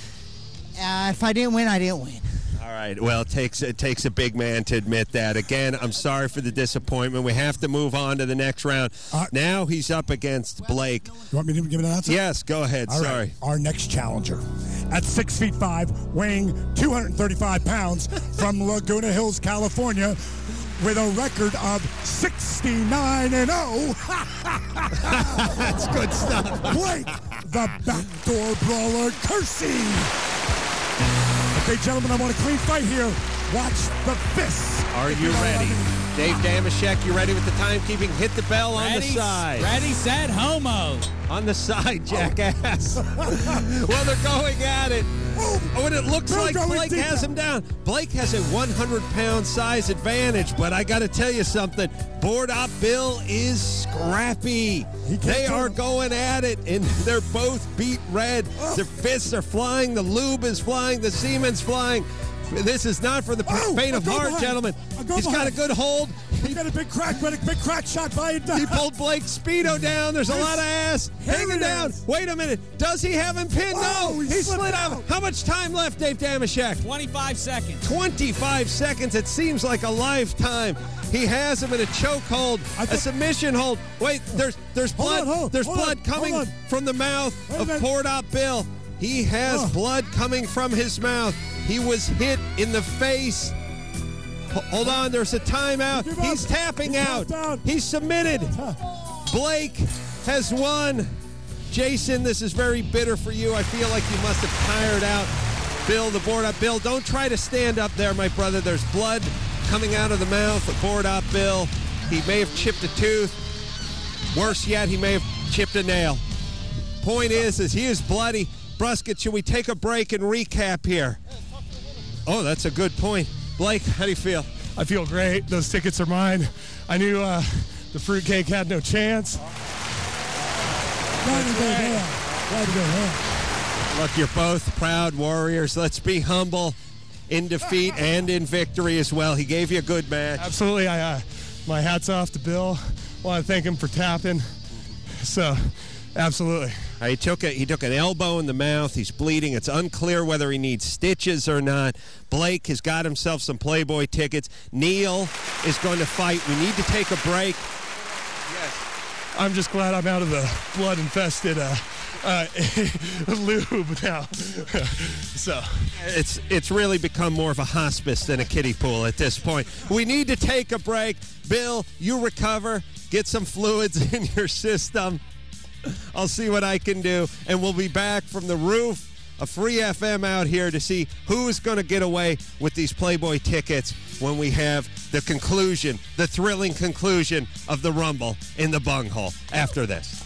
If I didn't win, I didn't win. All right. Well, it takes a big man to admit that. Again, I'm sorry for the disappointment. We have to move on to the next round. Now he's up against Blake. You want me to give an answer? Yes, go ahead. All sorry. Right. Our next challenger, at 6 feet 5, weighing 235 pounds, from Laguna Hills, California, with a record of 69-0. That's good stuff. Blake, the backdoor brawler, Kersey. Okay, gentlemen, I want a clean fight here. Watch the fists. Are you ready? Dave Damashek, you ready with the timekeeping? Hit the bell on the side. Ready, set, homo. On the side, jackass. Well, they're going at it. And it looks like Blake has him down. Blake has a 100-pound size advantage, but I got to tell you something. Board-Op Bill is scrappy. They are going at it, and they're both beat red. Their fists are flying. The lube is flying. The semen's flying. This is not for the faint of heart, gentlemen. He's got a good hold. He got a big crack shot by it. He pulled Blake's Speedo down. There's a lot of ass hanging down. Wait a minute. Does he have him pinned? No. He slid out. How much time left, Dave Damashek? 25 seconds. 25 seconds. It seems like a lifetime. He has him in a choke hold, a submission hold. Wait, there's blood. There's blood coming from the mouth of Board-Op Bill. He has blood coming from his mouth. He was hit in the face. Hold on, there's a timeout. He's tapping out. He's submitted. Blake has won. Jason, this is very bitter for you. I feel like you must have tired out Bill, the Board-Op Bill. Don't try to stand up there, my brother. There's blood coming out of the mouth of Board-Op Bill. He may have chipped a tooth. Worse yet, he may have chipped a nail. Point is he is bloody. Brusket, should we take a break and recap here? Oh, that's a good point. Blake, how do you feel? I feel great. Those tickets are mine. I knew the fruitcake had no chance. Look, you're both proud warriors. Let's be humble in defeat and in victory as well. He gave you a good match. Absolutely. My hat's off to Bill. Want to thank him for tapping. So, absolutely. He took an elbow in the mouth. He's bleeding. It's unclear whether he needs stitches or not. Blake has got himself some Playboy tickets. Neil is going to fight. We need to take a break. I'm just glad I'm out of the blood-infested lube now. So it's really become more of a hospice than a kiddie pool at this point. We need to take a break. Bill, you recover. Get some fluids in your system. I'll see what I can do. And we'll be back from the roof of Free FM out here to see who's going to get away with these Playboy tickets when we have the conclusion, the thrilling conclusion of the Rumble in the bunghole after this.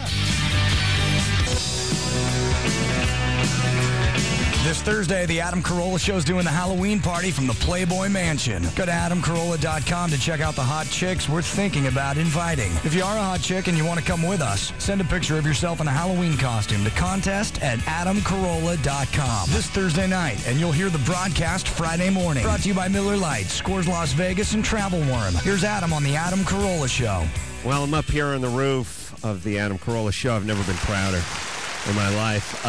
This Thursday, the Adam Carolla Show is doing the Halloween party from the Playboy Mansion. Go to adamcarolla.com to check out the hot chicks we're thinking about inviting. If you are a hot chick and you want to come with us, send a picture of yourself in a Halloween costume to contest at adamcarolla.com this Thursday night, and you'll hear the broadcast Friday morning. Brought to you by Miller Lite, Scores Las Vegas, and Travel Worm. Here's Adam on the Adam Carolla Show. Well, I'm up here on the roof of the Adam Carolla Show. I've never been prouder in my life.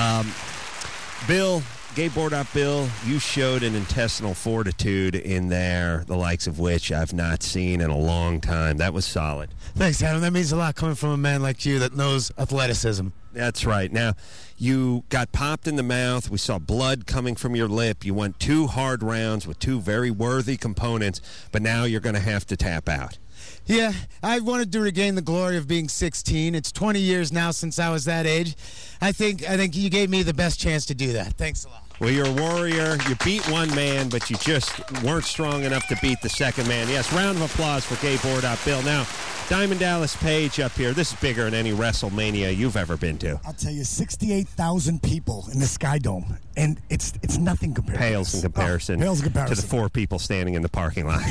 Bill, Gay Board Up Bill, you showed an intestinal fortitude in there, the likes of which I've not seen in a long time. That was solid. Thanks, Adam. That means a lot coming from a man like you that knows athleticism. That's right. Now, you got popped in the mouth. We saw blood coming from your lip. You went 2 hard rounds with 2 very worthy components, but now you're going to have to tap out. Yeah, I wanted to regain the glory of being 16. It's 20 years now since I was that age. I think you gave me the best chance to do that. Thanks a lot. Well, you're a warrior. You beat one man, but you just weren't strong enough to beat the second man. Yes, round of applause for Gay Board Up Bill. Now, Diamond Dallas Page up here. This is bigger than any WrestleMania you've ever been to. I'll tell you, 68,000 people in the Sky Dome, and it's nothing compared. Pales in comparison. Pales in comparison to the 4 people standing in the parking lot.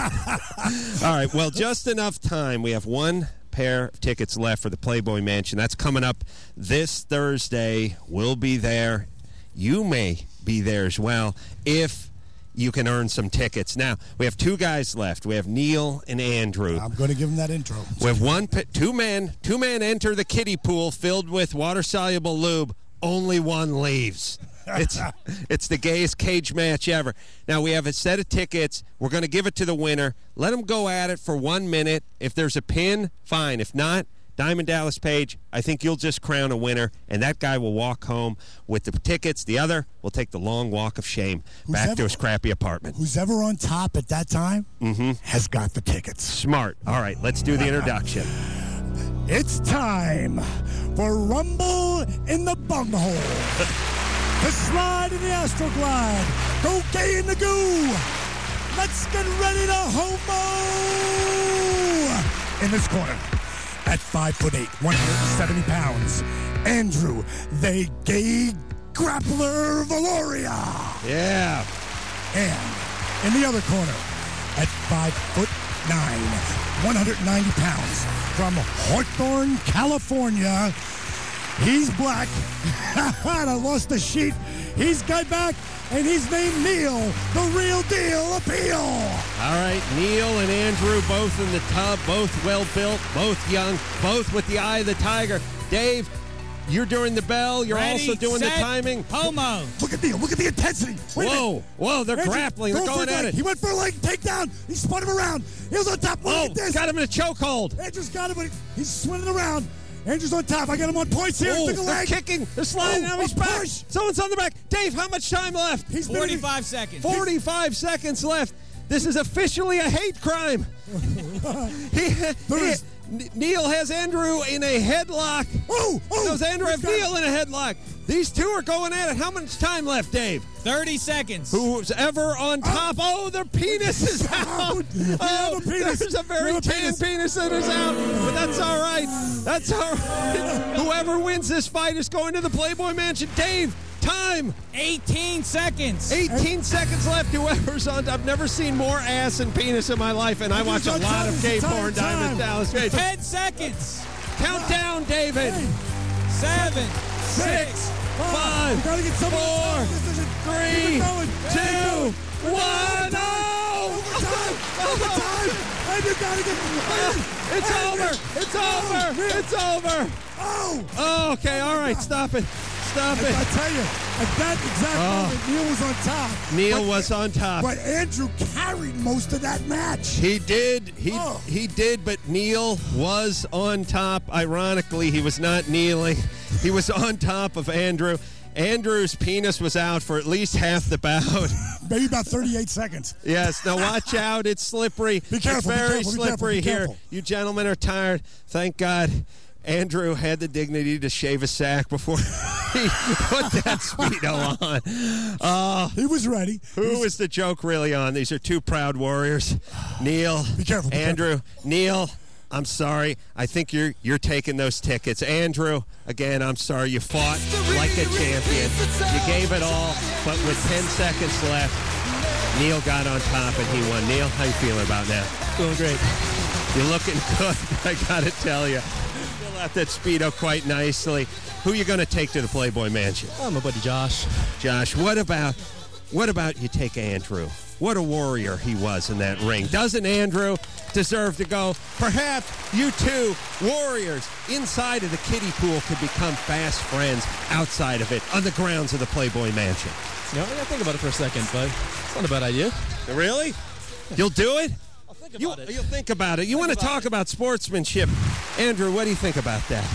All right. Well, just enough time. We have 1 pair of tickets left for the Playboy Mansion. That's coming up this Thursday. We'll be there. You may be there as well if you can earn some tickets. Now, we have 2 guys left. We have Neil and Andrew. I'm going to give them that intro. We have 2 men enter the kiddie pool filled with water-soluble lube. Only one leaves. It's the gayest cage match ever. Now, we have a set of tickets. We're going to give it to the winner. Let them go at it for 1 minute. If there's a pin, fine. If not, Diamond Dallas Page, I think you'll just crown a winner, and that guy will walk home with the tickets. The other will take the long walk of shame back to his crappy apartment. Who's ever on top at that time has got the tickets. Smart. All right, let's do the introduction. It's time for Rumble in the Bunghole. The slide in the Astroglide. Go gay in the goo. Let's get ready to homo. In this corner, at 5'8", 170 pounds, Andrew, the gay grappler Valoria. Yeah. And in the other corner, at 5'9", 190 pounds, from Hawthorne, California, he's black. I lost the sheet. He's got back, and he's named Neil, the real deal appeal. All right, Neil and Andrew both in the tub, both well-built, both young, both with the eye of the tiger. Dave, you're doing the bell. You're Ready, also doing set, the timing. Homo. Look at Neil. Look at the intensity. Whoa, they're Andrew, grappling. They're going at it. He went for a leg takedown. He spun him around. He was on top. Look at this. Got him in a chokehold. Andrew's got him, but he's swinging around. Andrew's on top. I got him on points here. Oh, Took a they're leg. kicking. They're sliding. Now he's back. Push. Someone's on the back. Dave, how much time left? He's 45 seconds. 45 seconds left. This is officially a hate crime. Neil has Andrew in a headlock. Does Andrew have Neil in a headlock? These 2 are going at it. How much time left, Dave? 30 seconds. Who's ever on top? Oh, their penis is out. Oh, there's a very tan penis that is out. But that's all right. That's all right. Whoever wins this fight is going to the Playboy Mansion. Dave, time. 18 seconds. 18 seconds left. Whoever's on. I've never seen more ass and penis in my life, and I watch a lot of gay porn. Diamond Dallas Page. 10 seconds. Count down, David. 7, 6, 5, 4, 3, 2, 1. No! Overtime! And you gotta get It's over! Oh, okay, all right, stop it. I tell you, at that exact moment, Neil was on top. Neil was on top. But Andrew carried most of that match. He did. He did, but Neil was on top. Ironically, he was not kneeling. He was on top of Andrew. Andrew's penis was out for at least half the bout. Maybe about 38 seconds. Yes. Now watch out. It's slippery. Be careful. It's very be slippery careful. here. You gentlemen are tired. Thank God Andrew had the dignity to shave his sack before he put that Speedo on. He was ready. Who is the joke really on? These are two proud warriors. Neil, be careful, Andrew. Neil, I'm sorry. I think you're taking those tickets. Andrew, again, I'm sorry. You fought like a champion. You gave it all, but with 10 seconds left, Neil got on top and he won. Neil, how you feeling about now? Feeling great. You're looking good, I gotta tell you. Fill out that Speedo quite nicely. Who you gonna take to the Playboy Mansion? Oh, my buddy Josh. Josh, what about you take Andrew? What a warrior he was in that ring. Doesn't Andrew deserve to go? Perhaps you two warriors inside of the kiddie pool could become fast friends outside of it on the grounds of the Playboy Mansion. You know, I gotta think about it for a second, but it's not a bad idea. Really? You'll do it? I'll think about it. You'll think about it. You want to talk about sportsmanship. Andrew, what do you think about that?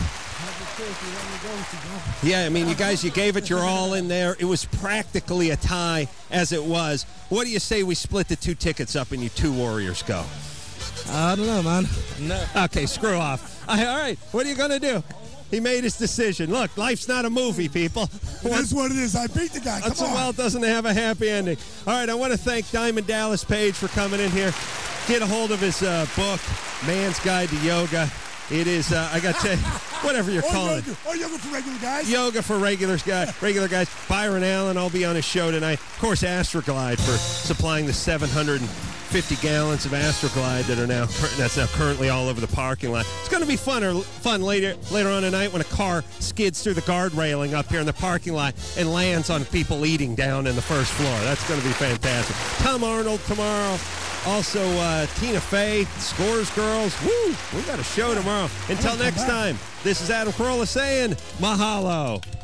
Yeah, I mean, you guys, you gave it your all in there. It was practically a tie as it was. What do you say we split the two tickets up and you two warriors go? I don't know, man. No. Okay, screw off. All right, what are you going to do? He made his decision. Look, life's not a movie, people. It is what it is. I beat the guy. Come on. Well, it doesn't have a happy ending. All right, I want to thank Diamond Dallas Page for coming in here. Get a hold of his book, Man's Guide to Yoga. It is, I got to tell you, whatever you're calling it. Yoga for regular guys? Yoga for regular guys. Byron Allen, I'll be on his show tonight. Of course, Astroglide for supplying the 750 gallons of Astroglide that's now currently all over the parking lot. It's going to be fun later on tonight when a car skids through the guard railing up here in the parking lot and lands on people eating down in the first floor. That's going to be fantastic. Tom Arnold tomorrow. Also, Tina Fey, Scores Girls. Woo! We got a show tomorrow. Until next time, this is Adam Carolla saying mahalo.